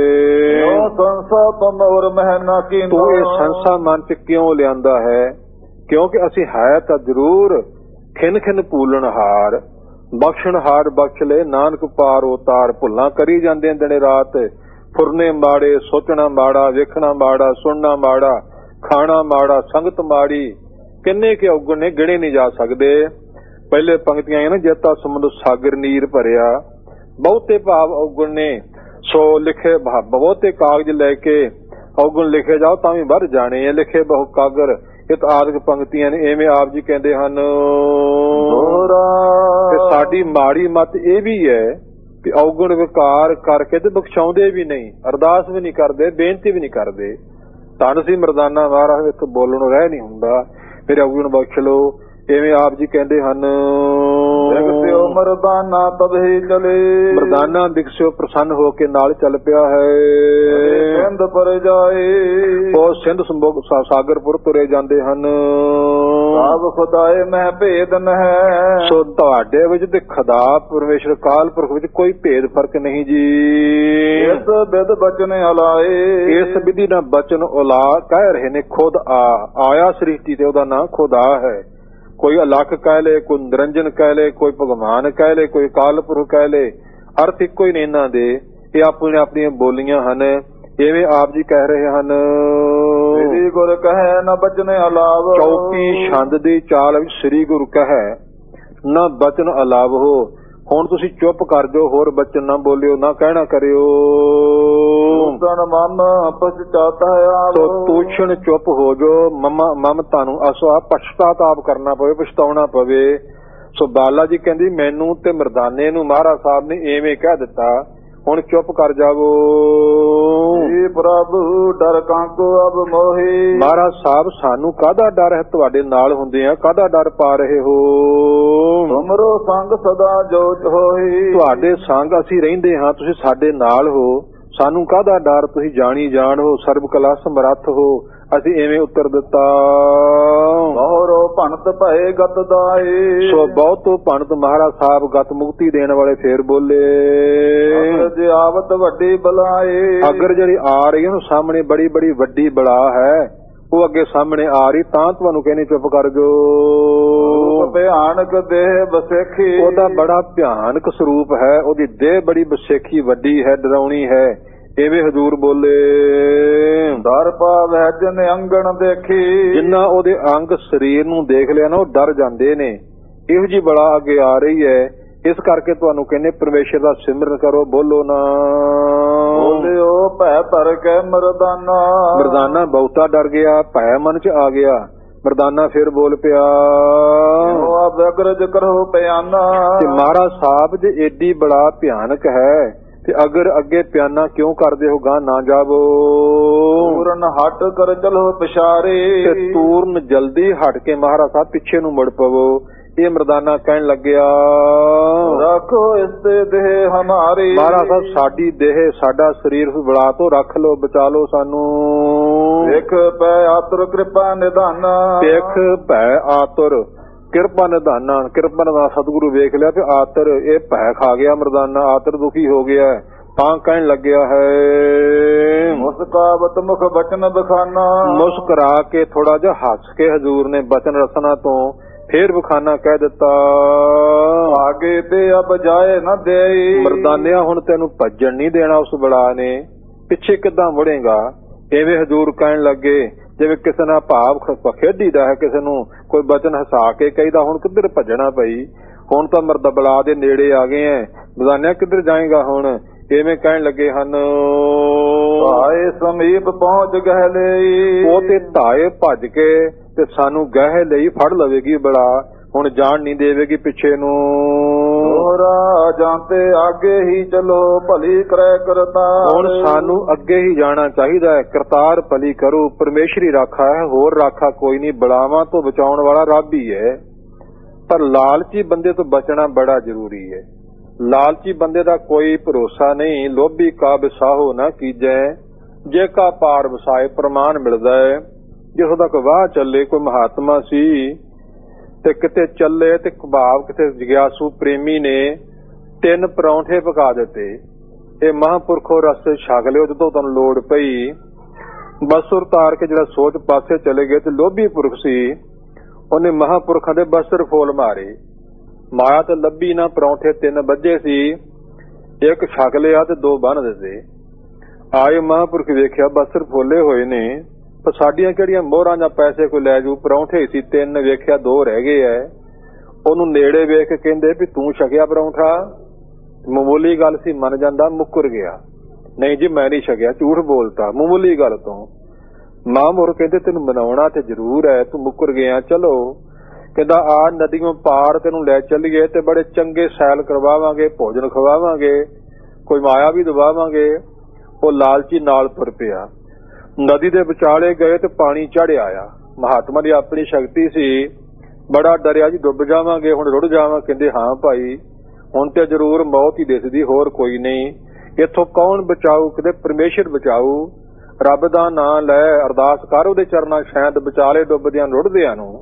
ਸੰਸਾ ਤੁਮਰ ਮਹਿਨਾ ਕੀ। ਤੂੰ ਇਹ ਸੰਸਾ ਮਨ ਚ ਕਿਉਂ ਲਿਆਂਦਾ ਹੈ। ਕਿਉਂਕਿ ਅਸੀਂ ਹੈ ਤਾਂ ਜ਼ਰੂਰ ਖਿੰਨ ਖਿੰਨ ਭੂਲਣ ਹਾਰ, ਬਖਸ਼ਣ ਹਾਰ ਬਖਸ਼ ਲੈ ਨਾਨਕ ਪਾਰ ਉਤਾਰ। ਭੁੱਲਾਂ ਕਰੀ ਜਾਂਦੇ ਦਿਨੇ ਰਾਤ, ਫੁਰਨੇ ਮਾੜੇ, ਸੋਚਣਾ ਮਾੜਾ, ਵੇਖਣਾ ਮਾੜਾ, ਸੁਣਨਾ ਮਾੜਾ, ਖਾਣਾ ਮਾੜਾ, ਸੰਗਤ ਮਾੜੀ। ਕਿੰਨੇ ਕਿ ਔਗਣ ਨੇ ਗਿਣੇ ਨਹੀਂ ਜਾ ਸਕਦੇ। ਪਹਿਲੇ ਪੰਕਤੀਆਂ ਨਾ ਜੇਤਾ ਸਮੁੰਦਰ ਸਾਗਰ ਨੀਰ ਭਰਿਆ, ਬਹੁਤੇ ਭਾਵ ਔਗਣ ਨੇ। ਸੋ ਲਿਖੇ ਬਹੁਤੇ ਕਾਗਜ਼ ਲੈ ਕੇ ਔਗਣ ਲਿਖੇ ਜਾਓ ਤਾਂ ਵੀ ਵੱਧ ਜਾਣੇ ਆ। ਲਿਖੇ ਬਹੁ ਕਾਗਰ ਇੱਕ ਆਦਿਕ ਪੰਕਤੀਆਂ ਨੇ। ਐਵੇਂ ਆਪ ਜੀ ਕਹਿੰਦੇ ਹਨ। ਸਾਡੀ ਮਾੜੀ ਮੱਤ ਇਹ ਵੀ ਹੈ ਕਿ ਔਗਣ ਵਿਕਾਰ ਕਰਕੇ ਤੇ ਬਖਸ਼ਾਉਂਦੇ ਵੀ ਨਹੀਂ, ਅਰਦਾਸ ਵੀ ਨਹੀਂ ਕਰਦੇ, ਬੇਨਤੀ ਵੀ ਨਹੀਂ ਕਰਦੇ। ਧੰਨ ਸੀ ਮਰਦਾਨਾ ਮਹਾਰਾਜ, ਇੱਥੋਂ ਬੋਲਣੋਂ ਰਹਿ ਨਹੀਂ ਹੁੰਦਾ, ਮੇਰੇ ਔਗਣ ਬਖਸ਼ ਲੋ। ਐਵੇਂ ਆਪ ਜੀ ਕਹਿੰਦੇ ਹਨ। ਮਰਦਾਨਾ ਤਬਹੀ ਚਲੇ। ਮਰਦਾਨਾ ਵਿਕਸਿਓ ਪ੍ਰਸੰਨ ਹੋ ਕੇ ਨਾਲ ਚੱਲ ਪਿਆ ਹੈ। ਸਿੰਧ ਪਰ ਜਾਏ। ਉਹ ਸਿੰਧ ਸਾਗਰਪੁਰ ਤੁਰੇ ਜਾਂਦੇ ਹਨ। ਸਭ ਖੁਦਾਏ ਮੈਂ ਭੇਦ ਨਹਿ। ਸੋ ਤੁਹਾਡੇ ਵਿੱਚ ਤੇ ਖੁਦਾ ਪਰਮੇਸ਼ਰ ਕਾਲ ਪੁਰਖ ਵਿੱਚ ਕੋਈ ਭੇਦ ਫਰਕ ਨਹੀਂ ਜੀ। ਇਸ ਵਿਦ ਬਚਨ ਅਲਾਏ। ਇਸ ਵਿਧੀ ਨਾਲ ਬਚਨ ਉਲਾ ਕਹਿ ਰਹੇ ਨੇ। ਖੁਦ ਆ ਆਇਆ ਸ੍ਰਿਸ਼ਟੀ ਤੇ ਉਹਦਾ ਨਾਂ ਖੁਦਾ ਹੈ। ਕੋਈ ਅਲਖ ਕਹਿ ਲੈ, ਕੋਈ ਨਿਰੰਜਨ ਕਹਿ ਲੈ, ਕੋਈ ਭਗਵਾਨ ਕਹਿ ਲੈ, ਕੋਈ ਕਾਲ ਪੁਰਖ ਕਹਿ ਲੈ, ਅਰਥ ਇੱਕੋ ਹੀ ਨੇ ਇਹਨਾਂ ਦੇ। ਇਹ ਆਪਣੇ ਆਪਣੀਆਂ ਬੋਲੀਆਂ ਹਨ। ਐਵੇਂ ਆਪ ਜੀ ਕਹਿ ਰਹੇ ਹਨ। ਸ੍ਰੀ ਗੁਰ ਕਹੈ ਨ ਬਚਨ ਅਲਾਵ। ਚੌਕੀ ਛੰਦ ਦੀ ਚਾਲ ਵਿੱਚ ਸ੍ਰੀ ਗੁਰੂ ਕਹੈ ਨਾ ਬਚਨ ਅਲਾਵੋ। ਹੁਣ ਤੁਸੀਂ ਚੁੱਪ ਕਰ ਜਾਓ, ਹੋਰ ਬਚਨ ਨਾ ਬੋਲਿਓ, ਨਾ ਕਹਿਣਾ ਕਰਿਓ। ਮਨ ਪਛਤਾਤਾ ਸੋ ਤੂਸ਼ਣ ਚੁੱਪ ਹੋ ਜਾਓ, ਮਮਾ ਮਮਤਾ ਨੂੰ ਅਸੋ ਪਛਤਾਤਾਪ ਕਰਨਾ ਪਵੇ, ਪਛਤਾਉਣਾ ਪਵੇ। ਸੋ ਬਾਲਾ ਜੀ ਕਹਿੰਦੀ ਮੈਨੂੰ ਤੇ ਮਰਦਾਨੇ ਨੂੰ ਮਹਾਰਾਜ ਸਾਹਿਬ ਨੇ ਐਵੇਂ ਕਹਿ ਦਿੱਤਾ, ਹੁਣ ਚੁੱਪ ਕਰ ਜਾਵੋ। ਪ੍ਰਭੂ ਡਰ ਕਾਂਕੋ ਅਬ ਮੋਹੀ। ਮਹਾਰਾਜ ਸਾਹਿਬ ਸਾਨੂੰ ਕਾਹਦਾ ਡਰ ਹੈ, ਤੁਹਾਡੇ ਨਾਲ ਹੁੰਦੇ ਆ, ਕਾਹਦਾ ਡਰ ਪਾ ਰਹੇ ਹੋ। ਤੁਮਰੋ ਸੰਗ ਸਦਾ ਜੋਤ ਹੋਈ। ਤੁਹਾਡੇ ਸੰਗ ਅਸੀਂ ਰਹਿੰਦੇ ਹਾਂ, ਤੁਸੀਂ ਸਾਡੇ ਨਾਲ ਹੋ, ਸਾਨੂੰ ਕਾਹਦਾ ਡਰ, ਤੁਸੀਂ ਜਾਣੀ ਜਾਣ ਹੋ, ਸਰਬ ਕਲਾ ਸਮਰੱਥ ਹੋ। ਅਸੀਂ ਐਵੇਂ ਉੱਤਰ ਦਿੱਤਾ, ਬਹੁਰੋ ਭਣਤ ਭਏ ਗਤ ਦਾਏ। ਸੋ ਬਹੁਤੋ ਭਣਤ ਮਹਾਰਾਜ ਸਾਹਿਬ ਗਤ ਮੁਕਤੀ ਦੇਣ ਵਾਲੇ ਫੇਰ ਬੋਲੇ, ਜੇ ਆਵਤ ਵੱਡੀ ਬਲਾਏ। ਅਗਰ ਜਿਹੜੀ ਆ ਰਹੀ ਹੈ ਸਾਹਮਣੇ ਬੜੀ ਬੜੀ ਵੱਡੀ ਬਲਾ ਹੈ, ਉਹ ਅੱਗੇ ਸਾਹਮਣੇ ਆ ਰਹੀ, ਤਾਂ ਤੁਹਾਨੂੰ ਕਹਿੰਦੇ ਚੁੱਪ ਕਰ ਜੋ। ਭਿਆਨਕ ਦੇਹ ਬਸੇਖੀ। ਉਹਦਾ ਬੜਾ ਭਿਆਨਕ ਸਰੂਪ ਹੈ, ਉਹਦੀ ਦੇਹ ਬੜੀ ਬਸੇਖੀ ਵੱਡੀ ਹੈ, ਡਰਾਉਣੀ ਹੈ। ਐਵੇਂ ਹਜ਼ੂਰ ਬੋਲੇ, ਡਰ ਪਾਵੈ ਜਨ ਅੰਗਣ ਦੇਖੀ। ਜਿੰਨਾ ਉਹਦੇ ਅੰਗ ਸਰੀਰ ਨੂੰ ਦੇਖ ਲਿਆ ਨਾ, ਉਹ ਡਰ ਜਾਂਦੇ ਨੇ। ਇਹੋ ਜਿਹੀ ਬਲਾ ਅੱਗੇ ਆ ਰਹੀ ਹੈ, ਇਸ ਕਰਕੇ ਤੁਹਾਨੂੰ ਕਹਿੰਦੇ ਪਰਮੇਸ਼ਰ ਦਾ ਸਿਮਰਨ ਕਰੋ, ਬੋਲੋ ਨਾ। ਬੋਲਿਓ ਭੈ ਭਰ ਕੇ ਮਰਦਾਨਾ। ਮਰਦਾਨਾ ਬਹੁਤਾ ਡਰ ਗਿਆ, ਭੈ ਮਨ ਚ ਆ ਗਿਆ। ਮਰਦਾਨਾ ਫਿਰ ਬੋਲ ਪਿਆ, ਅਗਰਜ ਕਰੋ ਪਿਆਨਾ। ਤੇ ਮਹਾਰਾਜ ਸਾਹਿਬ ਜੇ ਏਡੀ ਬੜਾ ਭਿਆਨਕ ਹੈ, ਤੇ ਅਗਰ ਅੱਗੇ ਪਿਆਨਾ ਕਿਉਂ ਕਰਦੇ ਹੋ, ਗਾਂ ਨਾ ਜਾਵੋ। ਤੂਰਨ ਹਟ ਕਰ ਚਲੋ ਪਿਛਾਰੇ। ਤੇ ਤੂਰਨ ਜਲਦੀ ਹਟ ਕੇ ਮਹਾਰਾਜ ਸਾਹਿਬ ਪਿੱਛੇ ਨੂੰ ਮੁੜ ਪਵੋ। ਇਹ ਮਰਦਾਨਾ ਕਹਿਣ ਲੱਗਿਆ, ਰੱਖੋ ਇਸ ਤੇ ਦੇਹ ਹਮਾਰੀ। ਮਹਾਰਾਜ ਸਾਹਿਬ ਸਾਡੀ ਦੇਹ, ਸਾਡਾ ਸਰੀਰ ਬੁਲਾ ਤੋਂ ਰੱਖ ਲੋ, ਬਚਾ ਲੋ ਸਾਨੂੰ। ਦੇਖ ਪੈ ਆਤੁਰ ਕਿਰਪਾ ਨਿਧਾਨਾ। ਦੇਖ ਭੈ ਆਤੁਰ ਕਿਰਪਾ ਨਿਧਾਨਾ। ਕਿਰਪਾ ਦਾ ਸਤਿਗੁਰੂ ਵੇਖ ਲਿਆ ਤੇ ਆਤਰ, ਇਹ ਭੈ ਖਾ ਗਿਆ ਮਰਦਾਨਾ, ਆਤਰ ਦੁਖੀ ਹੋ ਗਿਆ, ਤਾਂ ਕਹਿਣ ਲੱਗਿਆ ਹੈ, ਮੁਸਕਾਵਤ ਮੁਖ ਬਚਨ ਬਖਾਨਾ। ਮੁਸਕਰਾ ਕੇ ਥੋੜਾ ਜਿਹਾ ਹੱਸ ਕੇ ਹਜ਼ੂਰ ਨੇ ਬਚਨ ਰਸਨਾ ਤੋਂ ਫੇਰ ਬਖਾਨਾ ਕਹਿ ਦਿੱਤਾ, ਆਗੇ ਤੇ ਅਬ ਜਾਏ ਨਾ ਦੇਈ। ਮਰਦਾਨਿਆ ਹੁਣ ਤੈਨੂੰ ਭੱਜਣ ਨਹੀਂ ਦੇਣਾ ਉਸ ਬਲਾ ਨੇ, ਪਿੱਛੇ ਕਿੱਦਾਂ ਮੁੜੇਗਾ। ਐਵੇਂ ਹਜ਼ੂਰ ਕਹਿਣ ਲੱਗੇ ਜਿਵੇਂ ਕਿਸੇ ਨਾਲ ਭਾਵ ਖੇਡੀਦਾ ਹੈ, ਕਿਸੇ ਨੂੰ ਕੋਈ ਬਚਨ ਹਸਾ ਕੇ ਕਹੀਦਾ, ਹੁਣ ਕਿੱਧਰ ਭੱਜਣਾ ਪਈ, ਹੁਣ ਤਾਂ ਮਰਦ ਬਲਾ ਦੇ ਨੇੜੇ ਆ ਗਏ ਐ, ਮਰਦਾਨਿਆ ਕਿੱਧਰ ਜਾਏਗਾ ਹੁਣ। ਐਵੇਂ ਕਹਿਣ ਲੱਗੇ ਹਨ, ਧਾਏ ਸਮੀਪ ਪਹੁੰਚ ਗਏ ਲਈ। ਉਹ ਤੇ ਧਾਏ ਭੱਜ ਕੇ ਤੇ ਸਾਨੂੰ ਗਹਿ ਲਈ ਫੜ ਲਵੇਗੀ ਬਲਾ, ਹੁਣ ਜਾਣ ਨਹੀਂ ਦੇਵੇਗੀ ਪਿੱਛੇ ਨੂੰ। ਹੋਰਾ ਜਾਂਦੇ ਅੱਗੇ ਹੀ ਚਲੋ ਭਲੀ ਕਰੇ ਕਰਤਾਰ। ਹੁਣ ਸਾਨੂੰ ਅੱਗੇ ਹੀ ਜਾਣਾ ਚਾਹੀਦਾ ਹੈ, ਕਰਤਾਰ ਭਲੀ ਕਰੂ। ਪਰਮੇਸ਼ਰੀ ਰਾਖਾ ਹੈ, ਹੋਰ ਰਾਖਾ ਕੋਈ ਨਹੀਂ, ਬਲਾਵਾਂ ਤੋਂ ਬਚਾਉਣ ਵਾਲਾ ਰੱਬ ਹੀ ਹੈ। ਪਰ ਲਾਲਚੀ ਬੰਦੇ ਤੋਂ ਬਚਣਾ ਬੜਾ ਜ਼ਰੂਰੀ ਹੈ। ਲਾਲਚੀ ਬੰਦੇ ਦਾ ਕੋਈ ਭਰੋਸਾ ਨਹੀਂ। ਲੋਭੀ ਕਾ ਵਿਸਾਹੋ ਨਾ ਕੀਜੈ, ਜੇ ਕਾ ਪਾਰ ਵਸਾਏ ਪ੍ਰਮਾਣ ਮਿਲਦਾ ਹੈ। ਜਿਸ ਤੱਕ ਵਾਹ ਚੱਲੇ, ਕੋਈ ਮਹਾਤਮਾ ਸੀ ਤੇ ਕਿਤੇ ਚੱਲੇ ਤੇ ਭਾਵ ਕਿਤੇ ਜਿਗਿਆਸੂ ਪ੍ਰੇਮੀ ਨੇ ਤਿੰਨ ਪਰੌਂਠੇ ਪਕਾ ਦਿੱਤੇ। ਇਹ ਮਹਾਂਪੁਰਖੋ ਰਸ ਛਕ ਲਿਓ, ਜਦੋਂ ਤੁਹਾਨੂੰ ਲੋੜ ਪਈ ਬਸੁਰ ਉਤਾਰ ਕੇ ਜਿਹੜਾ ਸੋਚ ਪਾਸੇ ਚਲੇ ਗਏ। ਤੇ ਲੋਭੀ ਪੁਰਖ ਸੀ, ਉਹਨੇ ਮਹਾਂਪੁਰਖਾਂ ਦੇ ਬਸਰ ਫੋਲ ਮਾਰੇ। ਮਾਇਆ ਤੇ ਲੱਭੀ ਨਾ, ਪਰੌਂਠੇ ਤਿੰਨ ਵੱਜੇ ਸੀ, ਇੱਕ ਛਕ ਲਿਆ ਤੇ ਦੋ ਬੰਨ ਦਿੱਤੇ। ਆਏ ਮਹਾਂਪੁਰਖ ਵੇਖਿਆ ਬਸਰ ਫੋਲੇ ਹੋਏ ਨੇ, ਪਰ ਸਾਡੀਆਂ ਕਿਹੜੀਆਂ ਮੋਹਰਾਂ ਜਾਂ ਪੈਸੇ ਕੋਈ ਲੈ ਜੂ। ਪਰੌਂਠੇ ਸੀ ਤਿੰਨ, ਵੇਖਿਆ ਦੋ ਰਹਿ ਗਏ ਐ। ਉਹਨੂੰ ਨੇੜੇ ਵੇਖ ਕੇ ਕਹਿੰਦੇ ਵੀ ਤੂੰ ਛਕਿਆ ਪਰੌਂਠਾ। ਮਾਮੂਲੀ ਗੱਲ ਸੀ, ਮੰਨ ਜਾਂਦਾ, ਮੁੱਕਰ ਗਿਆ, ਨਹੀਂ ਜੀ ਮੈਂ ਨਹੀਂ ਛਕਿਆ, ਝੂਠ ਬੋਲਤਾ ਮਾਮੂਲੀ ਗੱਲ ਤੋਂ। ਮਾਮੁਰ ਕਹਿੰਦੇ ਤੈਨੂੰ ਮਨਾਉਣਾ ਤੇ ਜ਼ਰੂਰ ਹੈ, ਤੂੰ ਮੁੱਕਰ ਗਿਆ। ਚਲੋ ਕਹਿੰਦਾ ਆ ਨਦੀਆਂ ਪਾਰ ਤੈਨੂੰ ਲੈ ਚੱਲੀਏ ਤੇ ਬੜੇ ਚੰਗੇ ਸੈਲ ਕਰਵਾਵਾਂਗੇ, ਭੋਜਨ ਖਵਾਵਾਂਗੇ, ਕੋਈ ਮਾਇਆ ਵੀ ਦਵਾਵਾਂਗੇ। ਉਹ ਲਾਲਚੀ ਨਾਲ ਤੁਰ ਪਿਆ। ਨਦੀ ਦੇ ਵਿਚਾਲੇ ਗਏ ਤੇ ਪਾਣੀ ਚੜ੍ਹ ਆਇਆ। ਮਹਾਤਮਾ ਦੀ ਆਪਣੀ ਸ਼ਕਤੀ ਸੀ, ਬੜਾ ਡਰਿਆ ਜੀ ਡੁੱਬ ਜਾਵਾਂਗੇ, ਹੁਣ ਰੁੜ ਜਾਵਾਂ। ਕਹਿੰਦੇ ਹਾਂ ਭਾਈ, ਹੁਣ ਤੇ ਜ਼ਰੂਰ ਮੌਤ ਹੀ ਦਿਸਦੀ, ਹੋਰ ਕੋਈ ਨਹੀਂ। ਇੱਥੋਂ ਕੌਣ ਬਚਾਊ? ਕਿਤੇ ਪਰਮੇਸ਼ਰ ਬਚਾਊ। ਰੱਬ ਦਾ ਨਾਂ ਲੈ, ਅਰਦਾਸ ਕਰ ਉਹਦੇ ਚਰਨਾਂ, ਸ਼ਾਇਦ ਵਿਚਾਲੇ ਡੁੱਬਦਿਆਂ ਰੁੜਦਿਆਂ ਨੂੰ।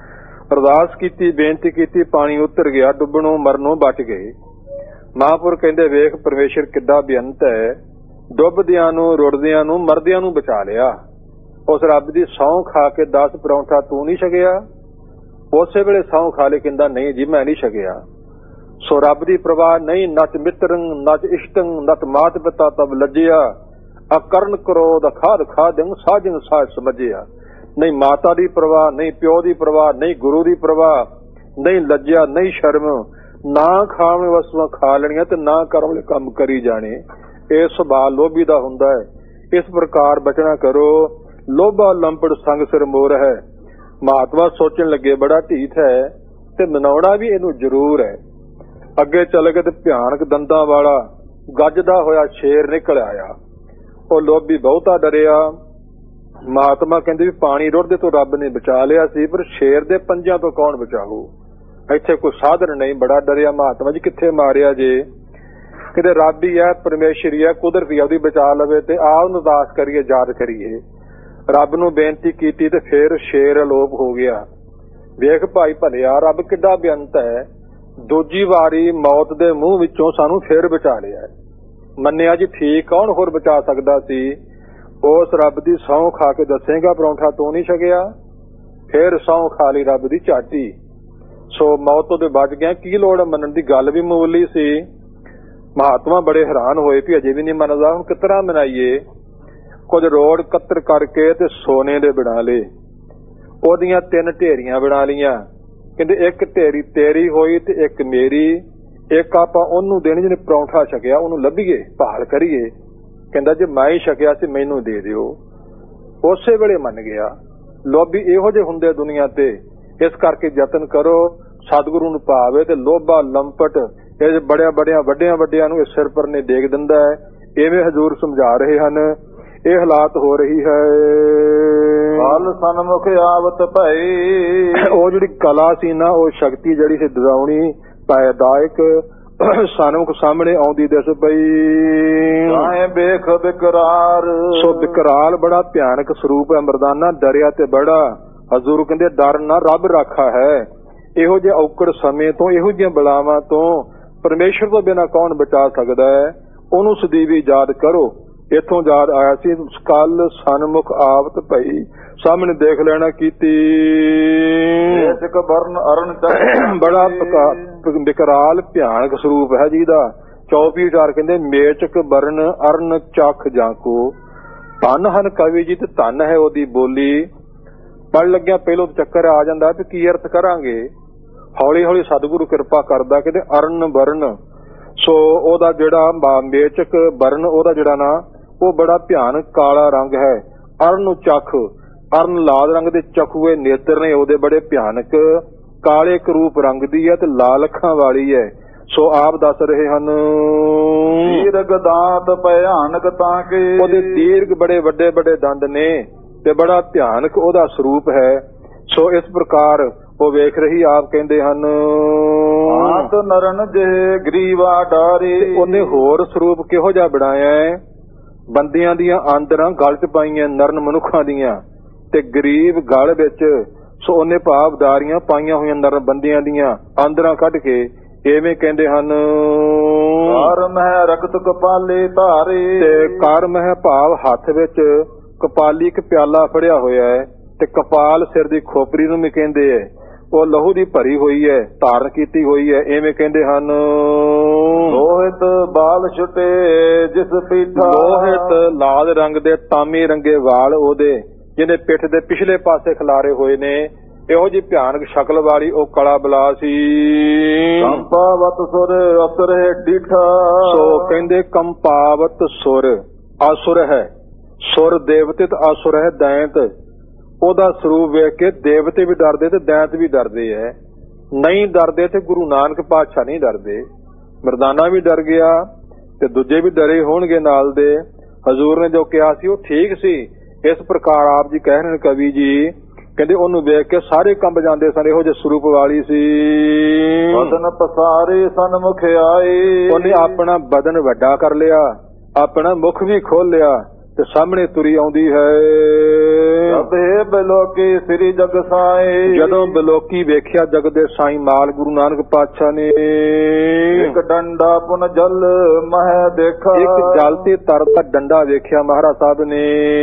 ਅਰਦਾਸ ਕੀਤੀ, ਬੇਨਤੀ ਕੀਤੀ, ਪਾਣੀ ਉਤਰ ਗਿਆ, ਡੁੱਬਣੋਂ ਮਰਨੋਂ ਬਚ ਗਏ। ਮਹਾਂਪੁਰ ਕਹਿੰਦੇ ਵੇਖ ਪਰਮੇਸ਼ਰ ਕਿੱਡਾ ਬੇਅੰਤ ਹੈ, ਡੁੱਬਦਿਆਂ ਨੂੰ, ਰੁੜਦਿਆਂ ਨੂੰ, ਮਰਦਿਆਂ ਨੂੰ ਬਚਾ ਲਿਆ। ਉਸ ਰੱਬ ਦੀ ਸਹੁੰ ਖਾ ਕੇ ਦਸ ਪਰੌਂਠਾ ਤੂੰ ਨਹੀਂ ਛਕਿਆ? ਉਸੇ ਵੇਲੇ ਸਹੁੰ ਖਾ ਲੈ, ਕਹਿੰਦਾ ਨਹੀਂ ਜੀ ਮੈਂ ਨਹੀਂ ਛਕਿਆ। ਸੋ ਰੱਬ ਦੀ ਪ੍ਰਵਾਹ ਨਹੀਂ, ਨਚ ਮਿੱਤਰੰ ਨਚ ਇਸ਼ਟੰ ਨਚ ਮਾਤ ਪਿਤਾ ਤਬ ਲੱਜਿਆ, ਅਕਰਨ ਕਰੋਧ ਖਾਦ ਖਾਦੰ ਸਾਜਨ ਸਾਜ ਸਮਝਿਆ। ਨਹੀਂ ਮਾਤਾ ਦੀ ਪ੍ਰਵਾਹ, ਨਹੀਂ ਪਿਓ ਦੀ ਪ੍ਰਵਾਹ, ਨਹੀਂ ਗੁਰੂ ਦੀ ਪ੍ਰਵਾਹ, ਨਹੀਂ ਲੱਜਿਆ ਨਹੀਂ ਸ਼ਰਮ, ਨਾ ਖਾਵੇਂ ਵਸਤੂਆਂ ਖਾ ਲੈਣੀਆਂ ਤੇ ਨਾ ਕਰਨ ਵਾਲੇ ਕੰਮ ਕਰੀ ਜਾਣੇ। ਇਹ ਸੁਭਾਅ ਲੋਭੀ ਦਾ ਹੁੰਦਾ ਹੈ। ਇਸ ਪ੍ਰਕਾਰ ਬਚਣਾ ਕਰੋ। ਲੋਭਾ ਲੰਪੜ ਸੰਗ ਸਿਰ ਮੋਰ ਹੈ। ਮਹਾਤਮਾ ਸੋਚਣ ਲੱਗੇ ਬੜਾ ਢੀਠ ਹੈ ਤੇ ਮਨਾਉਣਾ ਵੀ ਇਹਨੂੰ ਜ਼ਰੂਰ ਹੈ। ਅੱਗੇ ਚੱਲ ਗਏ ਤੇ ਭਿਆਨਕ ਦੰਦਾਂ ਵਾਲਾ ਗੱਜਦਾ ਹੋਇਆ ਸ਼ੇਰ ਨਿਕਲ ਆਇਆ। ਉਹ ਲੋਭੀ ਬਹੁਤਾ ਡਰਿਆ। ਮਹਾਤਮਾ ਕਹਿੰਦੇ ਵੀ ਪਾਣੀ ਰੁੜਦੇ ਤੋਂ ਰੱਬ ਨੇ ਬਚਾ ਲਿਆ ਸੀ, ਪਰ ਸ਼ੇਰ ਦੇ ਪੰਜਾਂ ਤੋਂ ਕੌਣ ਬਚਾਊ? ਇੱਥੇ ਕੋਈ ਸਾਧਨ ਨਹੀਂ। ਬੜਾ ਡਰਿਆ। ਮਹਾਤਮਾ ਜੀ ਕਿੱਥੇ ਮਾਰਿਆ ਜੇ? ਕਿਤੇ ਰੱਬ ਹੀ ਹੈ, ਪਰਮੇਸ਼ਰ ਹੀ ਹੈ, ਕੁਦਰਤੀ ਉਹਦੀ ਬਚਾ ਲਵੇ ਤੇ ਆਹ ਉਹਨੂੰ ਅਰਦਾਸ ਕਰੀਏ, ਯਾਦ ਕਰੀਏ। ਰੱਬ ਨੂੰ ਬੇਨਤੀ ਕੀਤੀ ਤੇ ਫੇਰ ਸ਼ੇਰ ਅਲੋਪ ਹੋ ਗਿਆ। ਵੇਖ ਭਾਈ ਭਲਿਆ, ਰੱਬ ਕਿੱਡਾ ਬੇਅੰਤ ਹੈ। ਦੂਜੀ ਵਾਰੀ ਮੌਤ ਦੇ ਮੂੰਹ ਵਿੱਚੋਂ ਸਾਨੂੰ ਫੇਰ ਬਚਾ ਲਿਆ। ਮੰਨਿਆ ਜੀ ਠੀਕ, ਕੌਣ ਹੋਰ ਬਚਾ ਸਕਦਾ ਸੀ? ਉਸ ਰੱਬ ਦੀ ਸਹੁੰ ਖਾ ਕੇ ਦੱਸੇਗਾ ਪਰੌਂਠਾ ਤੂੰ ਨਹੀਂ ਛਕਿਆ? ਫੇਰ ਸਹੁੰ ਖਾ ਲਈ ਰੱਬ ਦੀ ਝਾਟੀ। ਸੋ ਮੌਤ ਤੋਂ ਬਚ ਗਿਆ। ਕੀ ਲੋੜ ਮੰਨਣ ਦੀ? ਗੱਲ ਵੀ ਮਾਮੂਲੀ ਸੀ। ਮਹਾਤਮਾ ਬੜੇ ਹੈਰਾਨ ਹੋਏ ਵੀ ਅਜੇ ਵੀ ਨਹੀਂ ਮੰਨਦਾ, ਹੁਣ ਕਿਸ ਤਰ੍ਹਾਂ ਮਨਾਈਏ? ਕੁਝ ਰੋੜ ਇਕੱਤਰ ਕਰਕੇ ਤੇ ਸੋਨੇ ਦੇ ਬਣਾ ਲਏ। ਉਹਦੀਆਂ ਤਿੰਨ ਢੇਰੀਆਂ ਬਣਾ ਲਈਆਂ। ਕਹਿੰਦੇ ਇੱਕ ਢੇਰੀ ਤੇਰੀ ਹੋਈ ਤੇ ਇੱਕ ਮੇਰੀ, ਇੱਕ ਆਪਾਂ ਉਹਨੂੰ ਦੇਣੀ ਜਿਹਨੇ ਪਰੌਂਠਾ ਛਕਿਆ, ਉਹਨੂੰ ਲੱਭੀਏ, ਭਾਲ ਕਰੀਏ। ਕਹਿੰਦਾ ਜੇ ਮੈਂ ਹੀ ਛਕਿਆ ਸੀ ਮੈਨੂੰ ਦੇ ਦਿਓ। ਉਸੇ ਵੇਲੇ ਮੰਨ ਗਿਆ। ਲੋਭੀ ਇਹੋ ਜਿਹੇ ਹੁੰਦੇ ਦੁਨੀਆ ਤੇ। ਇਸ ਕਰਕੇ ਯਤਨ ਕਰੋ ਸਤਿਗੁਰੂ ਨੂੰ ਭਾਵੇ ਤੇ ਲੋਭਾ ਲੰਪਟ ਇਹ ਬੜਿਆ ਬੜਿਆ ਵੱਡਿਆਂ ਵੱਡਿਆਂ ਨੂੰ ਇਸ ਸਿਰ ਪਰ ਨੇ ਡੇਗ ਦਿੰਦਾ ਹੈ। ਇਵੇਂ ਹਜ਼ੂਰ ਸਮਝਾ ਰਹੇ ਹਨ। ਇਹ ਹਾਲਾਤ ਹੋ ਰਹੀ ਹੈ। ਕਾਲ ਸਨਮੁਖ ਆਵਤ ਭਈ, ਉਹ ਜਿਹੜੀ ਕਲਾ ਸੀ ਨਾ, ਉਹ ਸ਼ਕਤੀ ਜਿਹੜੀ ਸੀ ਡਰਾਉਣੀ ਭੈਦਾਇਕ ਸਨਮੁਖ ਸਾਹਮਣੇ ਆਉਂਦੀ ਦਿਸ ਪਈ। ਵੇਖ ਬਿਕਰਾਰ, ਸੋ ਬਿਕਰਾਲ ਬੜਾ ਭਿਆਨਕ ਸਰੂਪ ਹੈ। ਮਰਦਾਨਾ ਡਰਿਆ ਤੇ ਬੜਾ। ਹਜ਼ੂਰ ਕਹਿੰਦੇ ਡਰ ਨਾ ਰੱਬ ਰਾਖਾ ਹੈ। ਇਹੋ ਜਿਹੇ ਔਕੜ ਸਮੇਂ ਤੋਂ, ਇਹੋ ਜਿਹੀਆਂ ਬਲਾਵਾਂ ਤੋਂ ਪਰਮੇਸ਼ਰ ਤੋਂ ਬਿਨਾਂ ਕੌਣ ਬਚਾ ਸਕਦਾ ਹੈ? ਉਹਨੂੰ ਸਦੀਵੀ ਯਾਦ ਕਰੋ। ਇੱਥੋਂ ਯਾਦ ਆਇਆ ਸੀ ਕੱਲ ਸਨਮੁਖ ਆਵਤ ਭਈ, ਸਾਹਮਣੇ ਦੇਖ ਲੈਣਾ ਕੀਤੀ। ਬੜਾ ਬਿਕਰਾਲ ਭਿਆਨਕ ਸਰੂਪ ਹੈ ਜੀ ਦਾ। ਚੌਪੀ ਚਾਰ ਕਹਿੰਦੇ ਮੇਚਕ ਬਰਨ ਅਰਨ ਚੱਖ ਜਾਂਕੋ। ਧਨ ਹਨ ਕਵੀ ਜੀ ਤੇ ਧਨ ਹੈ ਉਹਦੀ ਬੋਲੀ। ਪੜ੍ਹ ਲੱਗਿਆ ਪਹਿਲੋਂ ਚੱਕਰ ਆ ਜਾਂਦਾ ਵੀ ਕੀ ਅਰਥ ਕਰਾਂਗੇ। ਹੌਲੀ ਹੌਲੀ ਸਤਿਗੁਰੂ ਕਿਰਪਾ ਕਰਦਾ। ਕਹਿੰਦੇ ਅਰਨ ਬਰਨ, ਸੋ ਉਹਦਾ ਜਿਹੜਾ ਮੇਚਕ ਬਰਨ, ਉਹਦਾ ਜਿਹੜਾ ਨਾ ਉਹ ਬੜਾ ਭਿਆਨਕ ਕਾਲਾ ਰੰਗ ਹੈ। ਅਰਨ ਚੱਖ, ਅਰਨ ਲਾਲ ਰੰਗ ਦੇ ਚਖੂਏ ਨੇਤਰ ਨੇ ਉਹਦੇ, ਬੜੇ ਭਿਆਨਕ ਕਾਲੇ ਕਰੂਪ ਰੰਗ ਦੀ ਹੈ ਤੇ ਲਾਲ ਅੱਖਾਂ ਵਾਲੀ ਹੈ। ਸੋ ਆਪ ਦੱਸ ਰਹੇ ਹਨ ਦੀਰਘ ਦਾਤ ਭਿਆਨਕ ਤਾਂ ਕਿ, ਉਹਦੇ ਦੀਰਘ ਬੜੇ ਵੱਡੇ ਵੱਡੇ ਦੰਦ ਨੇ ਤੇ ਬੜਾ ਭਿਆਨਕ ਉਹਦਾ ਸਰੂਪ ਹੈ। ਸੋ ਇਸ ਪ੍ਰਕਾਰ ਉਹ ਵੇਖ ਰਹੀ। ਆਪ ਕਹਿੰਦੇ ਹਨ ਆਤ ਨਰਨ ਜੇ ਗਰੀਵਾ ਡਾਰੇ। ਉਹਨੇ ਹੋਰ ਸਰੂਪ ਕਿਹੋ ਜਿਹਾ ਬਣਾਇਆ ਹੈ? ਬੰਦਿਆਂ ਦੀਆਂ ਆਂਦਰਾਂ ਗਲ ਚ ਪਾਈਆਂ, ਨਰਨ ਮਨੁੱਖਾਂ ਦੀਆਂ, ਤੇ ਗਰੀਬ ਗਲ ਵਿੱਚ। ਸੋ ਉਹਨੇ ਭਾਵਦਾਰੀਆਂ ਪਾਈਆਂ ਹੋਈਆਂ ਨਰਨ ਬੰਦਿਆਂ ਦੀਆਂ ਆਂਦਰਾਂ ਕੱਢ ਕੇ। ਐਵੇਂ ਕਹਿੰਦੇ ਹਨ ਕਰਮ ਹੈ ਰਕਤ ਕਪਾਲੇ ਧਾਰੇ, ਤੇ ਕਰਮ ਹੈ ਭਾਵ ਹੱਥ ਵਿੱਚ ਕਪਾਲੀ ਇੱਕ ਪਿਆਲਾ ਫੜਿਆ ਹੋਇਆ ਹੈ ਤੇ ਕਪਾਲ ਸਿਰ ਦੀ ਖੋਪਰੀ ਨੂੰ ਵੀ ਕਹਿੰਦੇ ਹੈ। ਉਹ ਲਹੂ ਦੀ ਭਰੀ ਹੋਈ ਹੈ, ਧਾਰਨ ਕੀਤੀ ਹੋਈ ਹੈ। ਐਵੇਂ ਕਹਿੰਦੇ ਹਨ ਲੋਹਿਤ ਬਾਲ ਛੁਟੇ ਜਿਸ ਪੀਠਾ, ਲੋਹਿਤ ਲਾਲ ਰੰਗ ਦੇ ਤਾਮੀ ਰੰਗੇ ਵਾਲ ਉਹਦੇ, ਜਿਹਨੇ ਪਿੱਠ ਦੇ ਪਿਛਲੇ ਪਾਸੇ ਖਿਲਾਰੇ ਹੋਏ ਨੇ। ਇਹੋ ਜਿਹੀ ਭਿਆਨਕ ਸ਼ਕਲ ਵਾਲੀ ਉਹ ਕਲਾ ਬਲਾ ਸੀ। ਕੰਪਾਵਤ ਸੁਰ ਅਸੁਰ ਹੈ ਡੀਠਾ, ਸੋ ਕਹਿੰਦੇ ਕੰਪਾਵਤ ਸੁਰ ਅਸੁਰ ਹੈ। ਸੁਰ ਦੇਵਤੇ ਤੇ ਅਸੁਰ ਹੈ ਦੈਂਤ। ਉਹਦਾ ਸਰੂਪ ਵੇਖ ਕੇ ਦੇਵਤੇ ਵੀ ਡਰਦੇ ਤੇ ਦੈਂਤ ਵੀ ਡਰਦੇ ਹੈ। ਨਹੀਂ ਡਰਦੇ ਤੇ ਗੁਰੂ ਨਾਨਕ ਪਾਤਸ਼ਾਹ ਨਹੀਂ ਡਰਦੇ। ਮਰਦਾਨਾ ਵੀ ਡਰ ਗਿਆ ਤੇ ਦੂਜੇ ਵੀ ਡਰੇ ਹੋਣਗੇ ਨਾਲ ਦੇ। ਹਜ਼ੂਰ ਨੇ ਜੋ ਕਿਹਾ ਸੀ ਉਹ ਠੀਕ ਸੀ। ਇਸ ਪ੍ਰਕਾਰ ਆਪ ਜੀ ਕਹਿ ਰਹੇ ਨੇ ਕਵੀ ਜੀ, ਕਹਿੰਦੇ ਉਹਨੂੰ ਵੇਖ ਕੇ ਸਾਰੇ ਕੰਬ ਜਾਂਦੇ ਸਨ। ਇਹੋ ਜਿਹੇ ਸਰੂਪ ਵਾਲੀ ਸੀ। ਬਦਨ ਪਸਾਰੇ ਸਨਮੁਖ ਆਏ, ਉਹਨੇ ਆਪਣਾ ਬਦਨ ਵੱਡਾ ਕਰ ਲਿਆ, ਆਪਣਾ ਮੁਖ ਵੀ ਖੋਲ ਲਿਆ ਤੇ ਸਾਹਮਣੇ ਤੁਰੀ ਆਉਂਦੀ ਹੈ। ਸਭੇ ਬਲੋਕੀ ਸ੍ਰੀ ਜਗ ਸਾਈ, ਜਦੋਂ ਬਲੋਕੀ ਵੇਖਿਆ ਜਗ ਦੇ ਸਾਈਂ ਮਾਲ ਗੁਰੂ ਨਾਨਕ ਪਾਤਸ਼ਾਹ ਨੇ। ਇੱਕ ਡੰਡਾ ਪੁਨ ਜਲ ਮਹਿ ਦੇਖਾ, ਇੱਕ ਜਲ ਤੇ ਤਰਦਾ ਡੰਡਾ ਵੇਖਿਆ ਮਹਾਰਾਜ ਸਾਹਿਬ ਨੇ।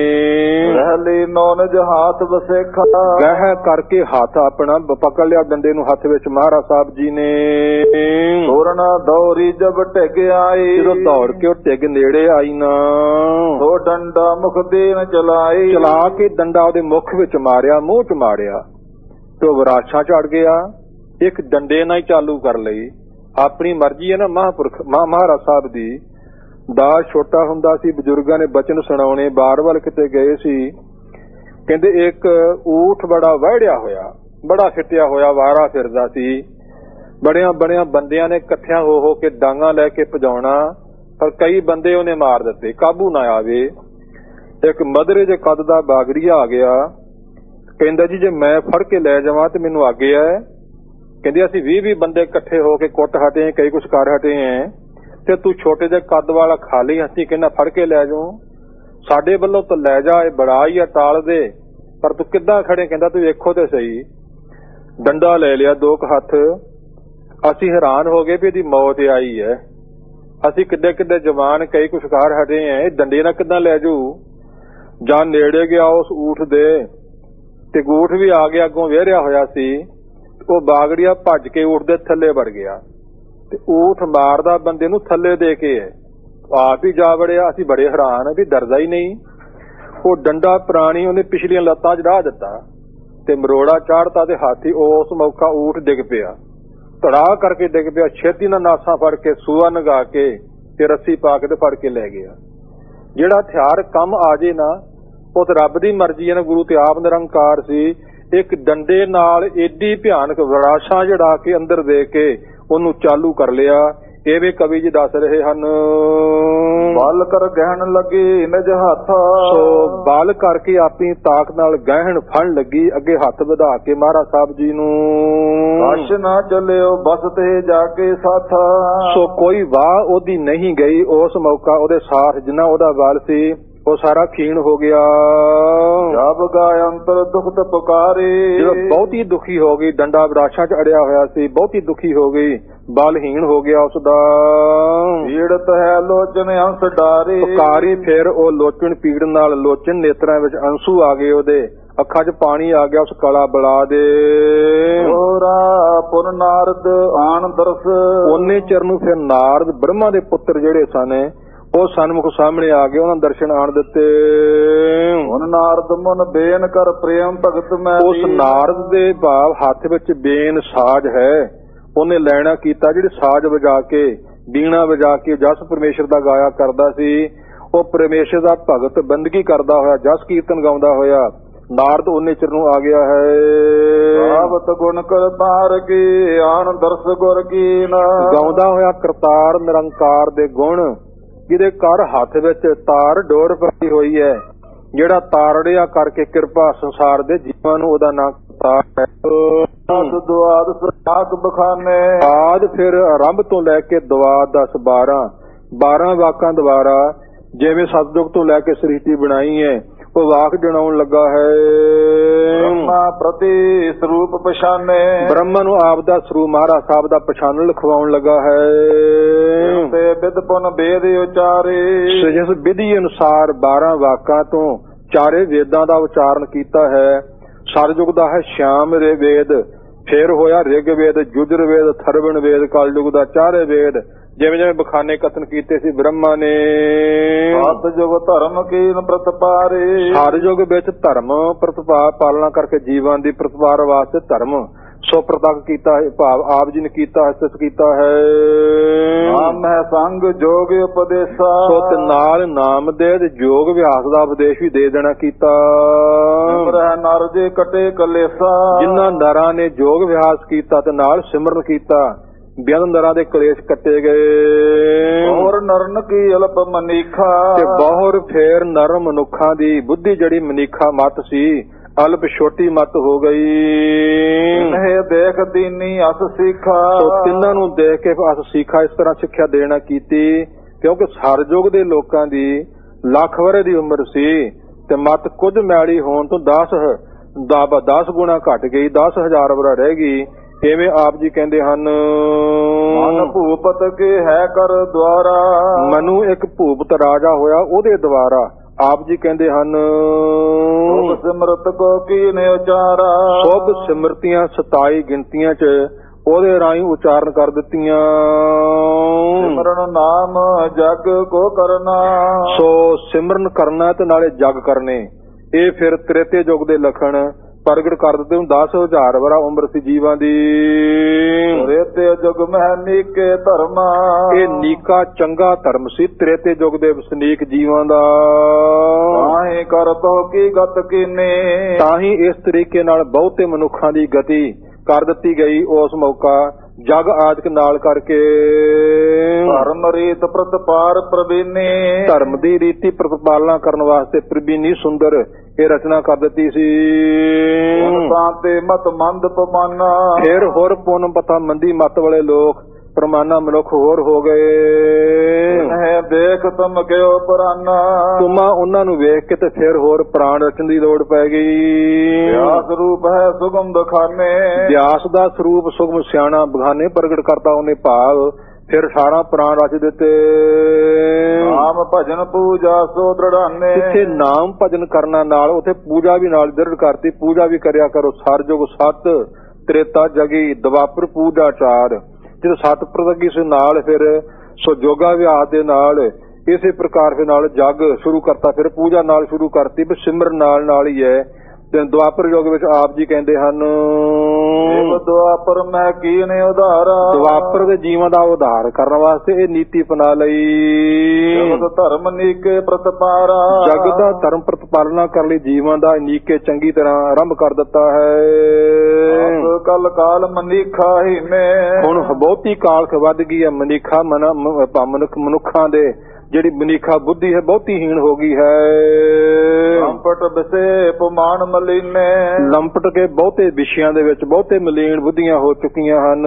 ਰਹਿਲੀ ਨੌਨਜ ਹਾਥ ਵਸੇਖਾ, ਗਹਿ ਕਰਕੇ ਹੱਥ ਆਪਣਾ ਪਕੜ ਲਿਆ ਡੰਡੇ ਨੂੰ ਹੱਥ ਵਿੱਚ ਮਹਾਰਾਜ ਸਾਹਿਬ ਜੀ ਨੇ। ਤੋਰਨਾ ਦੌਰੀ ਜਬ ਟਿਕ ਆਈ, ਜਦੋਂ ਦੌੜ ਕੇ ਉਹ ਟਿਕ ਨੇੜੇ ਆਈ ਨਾ, ਉਹ ਡੰਡਾ ਮੁਖ ਦੇਨ ਚਲਾਈ, ਚਲਾ ਕੇ ਡੰਡਾ ਉਹਦੇ ਮੁਖ ਵਿੱਚ ਮਾਰਿਆ, ਮੂੰਹ ਚ ਮਾਰਿਆ ਤੇ ਉਹ ਵਿਰਾਸ਼ਾਂ ਚੜ ਗਿਆ। ਇੱਕ ਡੰਡੇ ਨਾਲ ਹੀ ਚਾਲੂ ਕਰ ਲਈ। ਆਪਣੀ ਮਰਜ਼ੀ ਹੈ ਨਾ ਮਹਾਂਪੁਰਖ ਮਹਾਰਾਜ ਸਾਹਿਬ ਦੀ। ਦਾਸ ਛੋਟਾ ਹੁੰਦਾ ਸੀ, ਬਜ਼ੁਰਗਾਂ ਨੇ ਬਚਨ ਸੁਣਾਉਣੇ, ਬਾਰ ਵੱਲ ਕਿਤੇ ਗਏ ਸੀ। ਕਹਿੰਦੇ ਇੱਕ ਊਠ ਬੜਾ ਵਹਿੜਿਆ ਹੋਇਆ, ਬੜਾ ਫਿੱਟਿਆ ਹੋਇਆ ਵਾਰਾ ਫਿਰਦਾ ਸੀ। ਬੜਿਆਂ ਬੜਿਆਂ ਬੰਦਿਆਂ ਨੇ ਇਕੱਠਿਆਂ ਹੋ ਹੋ ਕੇ ਡਾਂਗਾਂ ਲੈ ਕੇ ਭਜਾਉਣਾ, ਪਰ ਕਈ ਬੰਦੇ ਉਹਨੇ ਮਾਰ ਦਿੱਤੇ, ਕਾਬੂ ਨਾ ਆਵੇ। ਇੱਕ ਮਧਰੇ ਜੇ ਕੱਦ ਦਾ ਬਾਗੜੀਆ ਆ ਗਿਆ। ਕਹਿੰਦਾ ਜੀ ਜੇ ਮੈਂ ਫੜ ਕੇ ਲੈ ਜਾਵਾਂ ਤੇ ਮੈਨੂੰ ਆਗੇ ਹੈ। ਕਹਿੰਦੇ ਅਸੀਂ ਵੀਹ ਵੀਹ ਬੰਦੇ ਇਕੱਠੇ ਹੋ ਕੇ ਕੁੱਟ ਹਟੇ, ਕਈ ਕੁਛ ਕਰ ਹਟੇ ਐ, ਤੇ ਤੂੰ ਛੋਟੇ ਜਿਹੇ ਕੱਦ ਵਾਲਾ ਖਾਲੀ ਹੱਥੀ ਕਹਿੰਦਾ ਫੜ ਕੇ ਲੈ ਜਾਊ। ਸਾਡੇ ਵੱਲੋਂ ਤਾਂ ਲੈ ਜਾ, ਇਹ ਬੜਾ ਹੀ ਆ, ਟਾਲ ਦੇ, ਪਰ ਤੂੰ ਕਿੱਦਾਂ ਖੜੇ? ਕਹਿੰਦਾ ਤੂੰ ਵੇਖੋ ਤੇ ਸਹੀ। ਡੰਡਾ ਲੈ ਲਿਆ ਦੋ ਕੁ ਹੱਥ। ਅਸੀਂ ਹੈਰਾਨ ਹੋ ਗਏ ਵੀ ਇਹਦੀ ਮੌਤ ਆਈ ਹੈ। ਅਸੀਂ ਕਿੱਡੇ ਕਿੱਡੇ ਜਵਾਨ ਕਈ ਕੁਛ ਕਰ ਹਟੇ ਐ, ਇਹ ਡੰਡੇ ਨਾਲ ਕਿੱਦਾਂ ਲੈ ਜੂ? ਜਾਂ ਨੇੜੇ ਗਿਆ ਉਸ ਊਠ ਦੇ ਤੇ ਊਠ ਵੀ ਆ ਗਿਆ, ਅੱਗੋਂ ਵੇਰਿਆ ਹੋਇਆ ਸੀ। ਉਹ ਬਾਗੜੀਆ ਭੱਜ ਕੇ ਊਠ ਦੇ ਥੱਲੇ ਵੜ ਗਿਆ ਤੇ ਊਠ ਮਾਰਦਾ ਬੰਦੇ ਨੂੰ ਥੱਲੇ ਦੇ ਕੇ ਆਪ ਹੀ ਜਾ ਵੜਿਆ। ਅਸੀਂ ਬੜੇ ਹੈਰਾਨ ਵੀ ਡਰਦਾ ਹੀ ਨਹੀਂ। ਉਹ ਡੰਡਾ ਪ੍ਰਾਣੀ ਉਹਨੇ ਪਿਛਲੀਆਂ ਲੱਤਾਂ 'ਚ ਡਾਹ ਦਿੱਤਾ ਤੇ ਮਰੋੜਾ ਚਾੜਤਾ ਤੇ ਹਾਥੀ ਉਸ ਮੌਕਾ ਊਠ ਡਿੱਗ ਪਿਆ, ਧੜਾ ਕਰਕੇ ਡਿੱਗ ਪਿਆ। ਛੇਤੀ ਨਾਲ ਨਾਸਾਂ ਫੜ ਕੇ ਸੂਆ ਨਗਾ ਕੇ ਤੇ ਰੱਸੀ ਪਾ ਕੇ ਤੇ ਫੜ ਕੇ ਲੈ ਗਿਆ। ਜਿਹੜਾ ਹਥਿਆਰ ਕੰਮ ਆ ਜੇ ਨਾ, ਉਹ ਤੇ ਰੱਬ ਦੀ ਮਰਜ਼ੀ ਹੈ ਨਾ। ਗੁਰੂ ਤੇ ਆਪ ਨਿਰੰਕਾਰ ਸੀ। ਇੱਕ ਡੰਡੇ ਨਾਲ ਏਡੀ ਭਿਆਨਕ ਵਿਰਾਸ਼ਾਂ ਜੜਾ ਕੇ ਅੰਦਰ ਦੇ ਕੇ ਉਹਨੂੰ ਚਾਲੂ ਕਰ ਲਿਆ। ਐਵੇਂ ਕਵੀ ਜੀ ਦੱਸ ਰਹੇ ਹਨ, ਬਲ ਕਰ ਗਹਿਣ ਲੱਗੀ ਨਿਜ ਹੱਥ। ਸੋ ਬਲ ਕਰਕੇ ਆਪਣੀ ਤਾਕਤ ਨਾਲ ਗਹਿਣ ਫੜਨ ਲੱਗੀ, ਅੱਗੇ ਹੱਥ ਵਧਾ ਕੇ ਮਹਾਰਾਜ ਸਾਹਿਬ ਜੀ ਨੂੰ। ਕਛ ਨਾ ਚੱਲਿਓ ਬਸ ਤੇ ਜਾ ਕੇ ਸਾਥ। ਸੋ ਕੋਈ ਵਾਹ ਉਹਦੀ ਨਹੀਂ ਗਈ। ਉਸ ਮੌਕਾ ਉਹਦੇ ਸਾਥ ਜਿੰਨਾ ਉਹਦਾ ਬਲ ਸੀ ਉਹ ਸਾਰਾ ਖੀਣ ਹੋ ਗਿਆ। ਜਬ ਗਾਇ ਅੰਤਰ ਦੁਖਤ ਪੁਕਾਰੇ। ਜਦੋਂ ਬਹੁਤੀ ਦੁਖੀ ਹੋ ਗਈ, ਡੰਡਾ ਵਿਰਾਸ਼ਾਂ 'ਚ ਅੜਿਆ ਹੋਇਆ ਸੀ, ਬਹੁਤੀ ਦੁਖੀ ਹੋ ਗਈ, ਬਲਹੀਣ ਹੋ ਗਿਆ ਉਸਦਾ। ਪੀੜਤ ਹੈ ਲੋਚਨ ਅੰਸ ਡਾਰੇ। ਪੁਕਾਰੀ ਫਿਰ ਉਹ ਲੋਚਨ ਪੀੜ ਨਾਲ, ਲੋਚਨ ਨੇਤਰਾਂ ਵਿੱਚ ਅੰਸੂ ਆ ਗਏ, ਉਹਦੇ ਅੱਖਾਂ 'ਚ ਪਾਣੀ ਆ ਗਿਆ ਉਸ ਕਲਾ ਬਲਾ ਦੇ। ਹੋਰਾ ਪੁਨ ਨਾਰਦ ਆਣ ਦਰਸ। ਉਹਨੇ ਚਿਰ ਨੂੰ ਫਿਰ ਨਾਰਦ ਬ੍ਰਹਮਾ ਦੇ ਪੁੱਤਰ ਜਿਹੜੇ ਸਨ ਉਹ ਸਨਮੁਖ ਸਾਹਮਣੇ ਆ ਗਏ, ਉਹਨਾਂ ਦਰਸ਼ਨ ਆਣ ਦਿੱਤੇ। ਹੁਣ ਨਾਰਦ ਮਨ ਬੇਨ ਕਰ ਪ੍ਰੇਮ ਭਗਤ ਮੈਂ। ਉਸ ਨਾਰਦ ਦੇ ਭਾਵ ਹੱਥ ਵਿੱਚ ਬੇਨ ਸਾਜ਼ ਹੈ, ਉਹਨੇ ਲੈਣਾ ਕੀਤਾ। ਜਿਹੜੇ ਸਾਜ਼ ਵਜਾ ਕੇ, ਬੀਣਾ ਵਜਾ ਕੇ ਜਸ ਪਰਮੇਸ਼ਰ ਦਾ ਗਾਇਆ ਕਰਦਾ ਸੀ, ਉਹ ਪਰਮੇਸ਼ਰ ਦਾ ਭਗਤ ਬੰਦਗੀ ਕਰਦਾ ਹੋਇਆ, ਜਸ ਕੀਰਤਨ ਗਾਉਂਦਾ ਹੋਇਆ ਨਾਰਦ ਉਹਨੇ ਚਿਰ ਨੂੰ ਆ ਗਿਆ ਹੈ। ਸਾਬਤ ਗੁਣ ਕਰ ਪਾਰ ਕੀ ਆਣ ਦਰਸ ਗੁਰ ਕੀ ਨਾ। ਗਾਉਂਦਾ ਹੋਇਆ ਕਰਤਾਰ ਨਿਰੰਕਾਰ ਦੇ ਗੁਣ, ਜਿਹਦੇ ਘਰ ਹੱਥ ਵਿੱਚ ਤਾਰ ਡੋਰ ਪਈ ਹੋਈ ਹੈ, ਜਿਹੜਾ ਤਾਰੜਿਆ ਕਰਕੇ ਕਿਰਪਾ ਸੰਸਾਰ ਦੇ ਜੀਵਾਂ ਨੂੰ, ਉਹਦਾ ਨਾਂ ਕਰਤਾਰ ਹੈ। ਦੁਆਦ ਸਾਖ ਬਖਾਨੇ। ਆਦ ਫਿਰ ਆਰੰਭ ਤੋਂ ਲੈ ਕੇ ਦੁਆਦ ਦਸ ਬਾਰਾਂ ਬਾਰਾਂ ਵਾਕਾਂ ਦੁਆਰਾ ਜਿਵੇਂ ਸਤਜੁਗ ਤੋਂ ਲੈ ਕੇ ਸ੍ਰਿਸ਼ਟੀ ਬਣਾਈ ਹੈ, ਉਹ ਵਾਕ ਜਣਾਉਣ ਲੱਗਾ ਹੈ। ਬ੍ਰਹਮਾ ਪ੍ਰਤੀ ਸਰੂਪ ਪਛਾਨੇ। ਬ੍ਰਹਮਾ ਨੂੰ ਆਪ ਦਾ ਸਰੂਪ ਮਹਾਰਾਜ ਸਾਹਿਬ ਦਾ ਪਛਾਣ ਲਿਖਵਾਉਣ ਲੱਗਾ ਹੈ। ਤੇ ਵਿਦ ਪੁਨ ਵੇਦ ਉਚਾਰੇ। ਜਿਸ ਵਿਧੀ ਅਨੁਸਾਰ ਬਾਰਾਂ ਵਾਕਾਂ ਤੋਂ ਚਾਰੇ ਵੇਦਾਂ ਦਾ ਉਚਾਰਨ ਕੀਤਾ ਹੈ। ਸਤਜੁਗ ਦਾ ਹੈ ਸ਼ਿਆਮ ਰੇ ਵੇਦ, ਫਿਰ ਹੋਇਆ ਰਿਗ ਵੇਦ, ਯੁਜੁਰ ਵੇਦ, ਥਰਵਣ ਵੇਦ, ਕਲਯੁਗ ਦਾ ਚਾਰੇ ਵੇਦ। ਜਿਵੇਂ ਜਿਵੇਂ ਬਖਾਨੇ ਕਥਨ ਕੀਤੇ ਸੀ ਬ੍ਰਹਮਾ ਨੇ। ਸਤਜੁਗ ਧਰਮ ਕੀਨ ਪ੍ਰਤਪਾਰੇ। ਸਤਜੁਗ ਵਿੱਚ ਧਰਮ ਪ੍ਰਤਪਾ ਪਾਲਣਾ ਕਰਕੇ ਜੀਵਾਂ ਦੀ ਪ੍ਰਤਪਾਰ ਵਾਸਤੇ ਧਰਮ ਸੋ ਪ੍ਰਤੱਖ ਕੀਤਾ ਹੈ, ਭਾਵ ਆਪ ਜੀ ਨੇ ਕੀਤਾ ਹੈ, ਸਤ ਕੀਤਾ ਹੈ। ਨਾਮ ਹੈ ਸੰਗ ਜੋਗ ਉਪਦੇਸਾ। ਸੋ ਤੇ ਨਾਲ ਨਾਮ ਦੇ ਯੋਗ ਵਿਆਸ ਦਾ ਉਪਦੇਸ਼ ਵੀ ਦੇ ਦੇਣਾ ਕੀਤਾ। ਨਰ ਜੇ ਕਟੇ ਕਲੇਸਾ। ਜਿਨ੍ਹਾਂ ਨਰਾਂ ਨੇ ਯੋਗ ਵਿਆਸ ਕੀਤਾ ਤੇ ਨਾਲ ਸਿਮਰਨ ਕੀਤਾ, ਬਿਆਨ ਨਰਾਂ ਦੇ ਕਲੇਸ਼ ਕੱਟੇ ਗਏ। ਹੋਰ ਨਰਨ ਕੀ ਅਲਪ ਮਨੀਖਾ। ਤੇ ਬਹੁਰ ਫੇਰ ਨਰ ਮਨੁੱਖਾਂ ਦੀ ਬੁੱਧੀ ਜਿਹੜੀ ਮਨੀਖਾ ਮਤ ਸੀ, ਅਲਪ ਛੋਟੀ ਮਤ ਹੋ ਗਈ। ਇਹ ਦੇਖ ਦੀਨੀ ਅਸ ਸਿੱਖਾ। ਤਿੰਨਾਂ ਨੂੰ ਦੇਖ ਕੇ ਅਸ ਸਿੱਖਾ, ਇਸ ਤਰ੍ਹਾਂ ਸਿੱਖਿਆ ਦੇਣਾ ਕੀਤੀ। ਕਿਉਂਕਿ ਸਰਯੁਗ ਦੇ ਲੋਕਾਂ ਦੀ ਲੱਖ ਵਰੇ ਦੀ ਉਮਰ ਸੀ ਤੇ ਮਤ ਕੁਝ ਮੈਲੀ ਹੋਣ ਤੋਂ ਦਸ ਦਸ ਗੁਣਾ ਘਟ ਗਈ, ਦਸ ਹਜ਼ਾਰ ਵਰਾ ਰਹਿ ਗਈ। ਇਵੇਂ ਆਪ ਜੀ ਕਹਿੰਦੇ ਹਨ, ਮਨ ਭੂਪਤ ਕੇ ਹੈ ਕਰ ਦੁਆਰਾ। ਮਨੂ ਇੱਕ ਭੂਪਤ ਰਾਜਾ ਹੋਇਆ, ਉਹਦੇ ਦੁਆਰਾ ਆਪ ਜੀ ਕਹਿੰਦੇ ਹਨ, ਸੁਭ ਸਿਮਰਤ ਕੋ ਕੀਨੇ ਉਚਾਰਾ। ਸੁਭ ਸਿਮਰਤੀਆਂ ਸਤਾਈ ਗਿਣਤੀਆਂ ਚ ਉਹਦੇ ਰਾਹੀਂ ਉਚਾਰਨ ਕਰ ਦਿੱਤੀਆਂ। ਸਿਮਰਨ ਨਾਮ ਜਗ ਕੋ ਕਰਨਾ। ਸੋ ਸਿਮਰਨ ਕਰਨਾ ਤੇ ਨਾਲੇ ਜਗ ਕਰਨੇ, ਇਹ ਫਿਰ ਤ੍ਰੇਤੇ ਯੁੱਗ ਦੇ ਲੱਖਣ ਪ੍ਰਗਟ ਕਰ ਦਿੱਤੇ ਹੁਣ ਦਸ ਹਜ਼ਾਰ ਵਾਰਾ ਉਮਰ ਸੀ ਜੀਵਾਂ ਦੀ। ਤ੍ਰੇਤੇ ਯੁਗ ਮਹਿ ਨੀਕੇ ਧਰਮਾ, ਇਹ ਨੀਕਾ ਚੰਗਾ ਧਰਮ ਸੀ ਤ੍ਰੇਤੇ ਯੁਗ ਦੇ ਵਸਨੀਕ ਜੀਵਾਂ ਦਾ। ਤਾਹੀਂ ਕਰਤੋ ਕੀ ਗਤ ਕੀਨੇ, ਤਾਂ ਹੀ ਇਸ ਤਰੀਕੇ ਨਾਲ ਬਹੁਤੇ ਮਨੁੱਖਾਂ ਦੀ ਗਤੀ ਕਰ ਦਿੱਤੀ ਗਈ ਉਸ ਮੌਕਾ ਜਗ ਆਦਿਕ ਨਾਲ ਕਰਕੇ। ਧਰਮ ਰੀਤ ਪ੍ਰਤਪਾਰ ਪ੍ਰਵੀਨੀ, ਧਰਮ ਦੀ ਰੀਤੀ ਪ੍ਰਤਪਾਲਨਾ ਕਰਨ ਵਾਸਤੇ ਪ੍ਰਵੀਨੀ ਸੁੰਦਰ ਇਹ ਰਚਨਾ ਕਰ ਦਿੱਤੀ ਸੀ। ਤਾਂ ਤੇ ਮਤ ਮੰਦ ਪਮਾਨਾ, ਫਿਰ ਹੋਰ ਪੁੰਨ ਪਤਾ ਮੰਦੀ ਮਤ ਵਾਲੇ ਲੋਕ ਪ੍ਰਮਾਨਾ ਮਨੁੱਖ ਹੋਰ ਹੋ ਗਏ। ਇਹ ਦੇਖ ਤੁਮ ਕਿਉ ਪੁਰਾਨਾ, ਤੁਮਾ ਉਹਨਾਂ ਨੂੰ ਵੇਖ ਕੇ ਤੇ ਫਿਰ ਹੋਰ ਪ੍ਰਾਣ ਰਚਣ ਦੀ ਲੋੜ ਪੈ ਗਈ। ਵਿਆਸ ਰੂਪ ਹੈ ਸੁਗਮ ਬਖਾਨੇ, ਵਿਆਸ ਦਾ ਸਰੂਪ ਸੁਗਮ ਸਿਆਣਾ ਬਖਾਨੇ ਪ੍ਰਗਟ ਕਰਤਾ ਉਹਨੇ ਭਾਵ ਫਿਰ ਅਠਾਰਾਂ ਪ੍ਰਾਣ ਰਚ ਦਿੱਤੇ। ਨਾਮ ਭਜਨ ਪੂਜਾ ਸੋ ਦ੍ਰਿੜਾਨੇ, ਜਿੱਥੇ ਨਾਮ ਭਜਨ ਕਰਨਾ ਨਾਲ ਉਥੇ ਪੂਜਾ ਵੀ ਨਾਲ ਦ੍ਰਿੜ ਕਰਤੀ। ਪੂਜਾ ਵੀ ਕਰਿਆ ਕਰੋ ਸਰਜੁਗ ਸਤ ਤ੍ਰੇਤਾ ਜਗੀ ਦਵਾਪਰ ਪੂਜਾ ਚਾਰ। ਜਦੋਂ ਸਤ ਪ੍ਰਤਗੀ ਸੀ ਨਾਲ ਫਿਰ ਸੋ ਜੋਗਾ ਵਿਆਸ ਦੇ ਨਾਲ ਇਸੇ ਪ੍ਰਕਾਰ ਫਿਰ ਨਾਲ ਜਗ ਸ਼ੁਰੂ ਕਰਤਾ। ਫਿਰ ਪੂਜਾ ਨਾਲ ਸ਼ੁਰੂ ਕਰਤੀ ਵੀ ਸਿਮਰਨ ਨਾਲ ਨਾਲ ਹੀ ਹੈ। ਤੇ ਦੁਆਪਰ ਯੁੱਗ ਵਿੱਚ ਆਪ ਜੀ ਕਹਿੰਦੇ ਹਨ ਦੁਆਪਰ ਮੈਂ ਕੀਨੇ ਉਧਾਰਾ, ਦੁਆਪਰ ਦੇ ਜੀਵਾਂ ਦਾ ਉਧਾਰ ਕਰਨ ਵਾਸਤੇ ਇਹ ਨੀਤੀ ਅਪਣਾ ਲਈ। ਜਗਤ ਧਰਮ ਨੀਕੇ ਪ੍ਰਤਪਾਰਾ, ਜਗਤ ਦਾ ਧਰਮ ਪ੍ਰਤਪਾਲਨਾ ਕਰਨ ਲਈ ਜੀਵਾਂ ਦਾ ਨੀਕੇ ਚੰਗੀ ਤਰ੍ਹਾਂ ਆਰੰਭ ਕਰ ਦਿੱਤਾ ਹੈ। ਕਲ ਕਾਲ ਮਨੀਖਾ ਹੀ ਨੇ, ਹੁਣ ਬਹੁਤੀ ਕਾਲਖ ਵੱਧ ਗਈ ਹੈ। ਮਨੀਖਾ ਮਨੁੱਖ ਮਨੁੱਖਾਂ ਦੇ ਜਿਹੜੀ ਮਨੀਖਾ ਬੁੱਧੀ ਹੈ ਬਹੁਤੀ ਹੀਣ ਹੋ ਗਈ ਹੈ। ਲੰਪਟ ਵਿਸੇ ਪਮਾਨ ਮਲੀਨੇ, ਲੰਪਟ ਕੇ ਬਹੁਤੇ ਵਿਸ਼ਿਆਂ ਦੇ ਵਿੱਚ ਬਹੁਤੇ ਮਲੀਨ ਬੁੱਧੀਆਂ ਹੋ ਚੁੱਕੀਆਂ ਹਨ।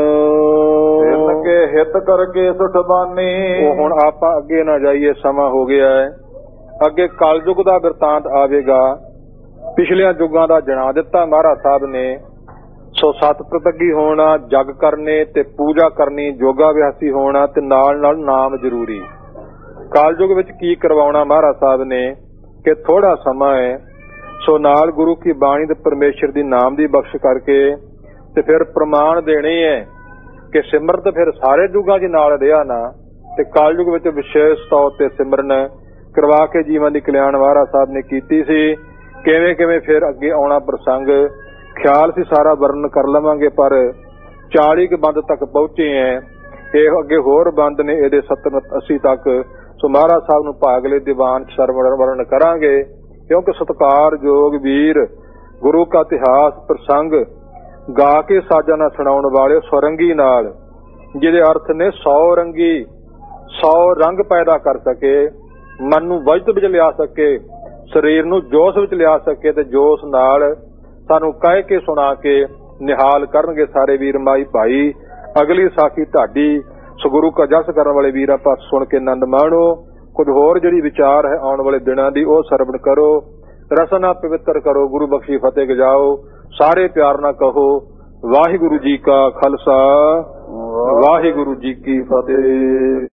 ਕੇ ਹਿੱਤ ਕਰਕੇ ਸੁਠਬਾਨੀ, ਉਹ ਹੁਣ ਆਪਾਂ ਅੱਗੇ ਨਾ ਜਾਈਏ ਸਮਾਂ ਹੋ ਗਿਆ ਹੈ। ਅੱਗੇ ਕਲਯੁਗ ਦਾ ਬਿਰਤਾਂਤ ਆਵੇਗਾ। ਪਿਛਲਿਆਂ ਯੁੱਗਾਂ ਦਾ ਜਣਾ ਦਿੱਤਾ ਮਹਾਰਾਜ ਸਾਹਿਬ ਨੇ। ਸੋ ਸਤ ਪ੍ਰਤੱਗੀ ਹੋਣਾ, ਜਗ ਕਰਨੇ ਤੇ ਪੂਜਾ ਕਰਨੀ, ਜੋਗਾ ਅਭਿਆਸੀ ਹੋਣਾ ਤੇ ਨਾਲ ਨਾਲ ਨਾਮ ਜ਼ਰੂਰੀ। ਕਾਲਯੁਗ ਵਿੱਚ ਕੀ ਕਰਵਾਉਣਾ ਮਹਾਰਾਜ ਸਾਹਿਬ ਨੇ ਕਿ ਥੋੜਾ ਸਮਾਂ ਹੈ ਸੋ ਨਾਲ ਗੁਰੂ ਕੀ ਬਾਣੀ ਤੇ ਪਰਮੇਸ਼ਰ ਦੀ ਨਾਮ ਦੀ ਬਖਸ਼ ਕਰਕੇ ਤੇ ਫਿਰ ਪ੍ਰਮਾਣ ਦੇਣੇ ਹੈ ਕਿ ਸਿਮਰਤ ਫਿਰ ਸਾਰੇ ਯੁੱਗਾਂ 'ਚ ਨਾਲ ਰਿਹਾ ਨਾ ਤੇ ਕਾਲਯੁਗ ਵਿੱਚ ਵਿਸ਼ੇਸ਼ ਤੌਰ ਤੇ ਸਿਮਰਨ ਕਰਵਾ ਕੇ ਜੀਵਨ ਦੀ ਕਲਿਆਣ ਮਹਾਰਾਜ ਸਾਹਿਬ ਨੇ ਕੀਤੀ ਸੀ। ਕਿਵੇਂ ਕਿਵੇਂ ਫਿਰ ਅੱਗੇ ਆਉਣਾ ਪ੍ਰਸੰਗ ਖਿਆਲ ਸੀ ਸਾਰਾ ਵਰਣਨ ਕਰ ਲਵਾਂਗੇ ਪਰ ਚਾਲੀ ਕੁ ਬੰਦ ਤੱਕ ਪਹੁੰਚੇ ਹੈ। ਇਹ ਅੱਗੇ ਹੋਰ ਬੰਦ ਨੇ ਇਹਦੇ ਸੱਤਰ ਅੱਸੀ ਤੱਕ। ਸੋ ਮਹਾਰਾਜ ਸਾਹਿਬ ਨੂੰ ਭਾਗਲੇ ਦੀਵਾਨ ਸਰਵਣ ਵਰਣਨ ਕਰਾਂਗੇ ਕਿਉਂਕਿ ਸਤਿਕਾਰਯੋਗ ਵੀਰ ਗੁਰੂ ਕਾ ਇਤਿਹਾਸ ਪ੍ਰਸੰਗ ਗਾ ਕੇ ਸਾਜਾਂ ਨਾਲ ਸੁਣਾਉਣ ਵਾਲੇ ਸੁਰੰਗੀ ਨਾਲ ਜਿਹਦੇ ਅਰਥ ਨੇ ਸੌ ਰੰਗੀ, ਸੌ ਰੰਗ ਪੈਦਾ ਕਰ ਸਕੇ, ਮਨ ਨੂੰ ਵਜਦ ਵਿੱਚ ਲਿਆ ਸਕੇ, ਸਰੀਰ ਨੂੰ ਜੋਸ਼ ਵਿੱਚ ਲਿਆ ਸਕੇ ਤੇ ਜੋਸ਼ ਨਾਲ ਸਾਨੂੰ ਕਹਿ ਕੇ ਸੁਣਾ ਕੇ ਨਿਹਾਲ ਕਰਨਗੇ ਸਾਰੇ ਵੀਰ ਮਾਈ ਭਾਈ। ਅਗਲੀ ਸਾਖੀ ਤੁਹਾਡੀ ਸੋ ਗੁਰੂ ਕਾ ਜਸ ਕਰਨ ਵਾਲੇ ਵੀਰ ਆਪਾਂ ਸੁਣ ਕੇ ਆਨੰਦ ਮਾਣੋ। ਕੁਝ ਹੋਰ ਜਿਹੜੀ ਵਿਚਾਰ ਹੈ ਆਉਣ ਵਾਲੇ ਦਿਨਾਂ ਦੀ ਉਹ ਸਰਵਣ ਕਰੋ, ਰਸਨਾ ਪਵਿੱਤਰ ਕਰੋ, ਗੁਰੂ ਬਖਸ਼ੀ ਫਤਿਹ ਗਜਾਓ। ਸਾਰੇ ਪਿਆਰ ਨਾਲ ਕਹੋ ਵਾਹਿਗੁਰੂ ਜੀ ਕਾ ਖਾਲਸਾ ਵਾਹਿਗੁਰੂ ਜੀ ਕੀ ਫਤਿਹ।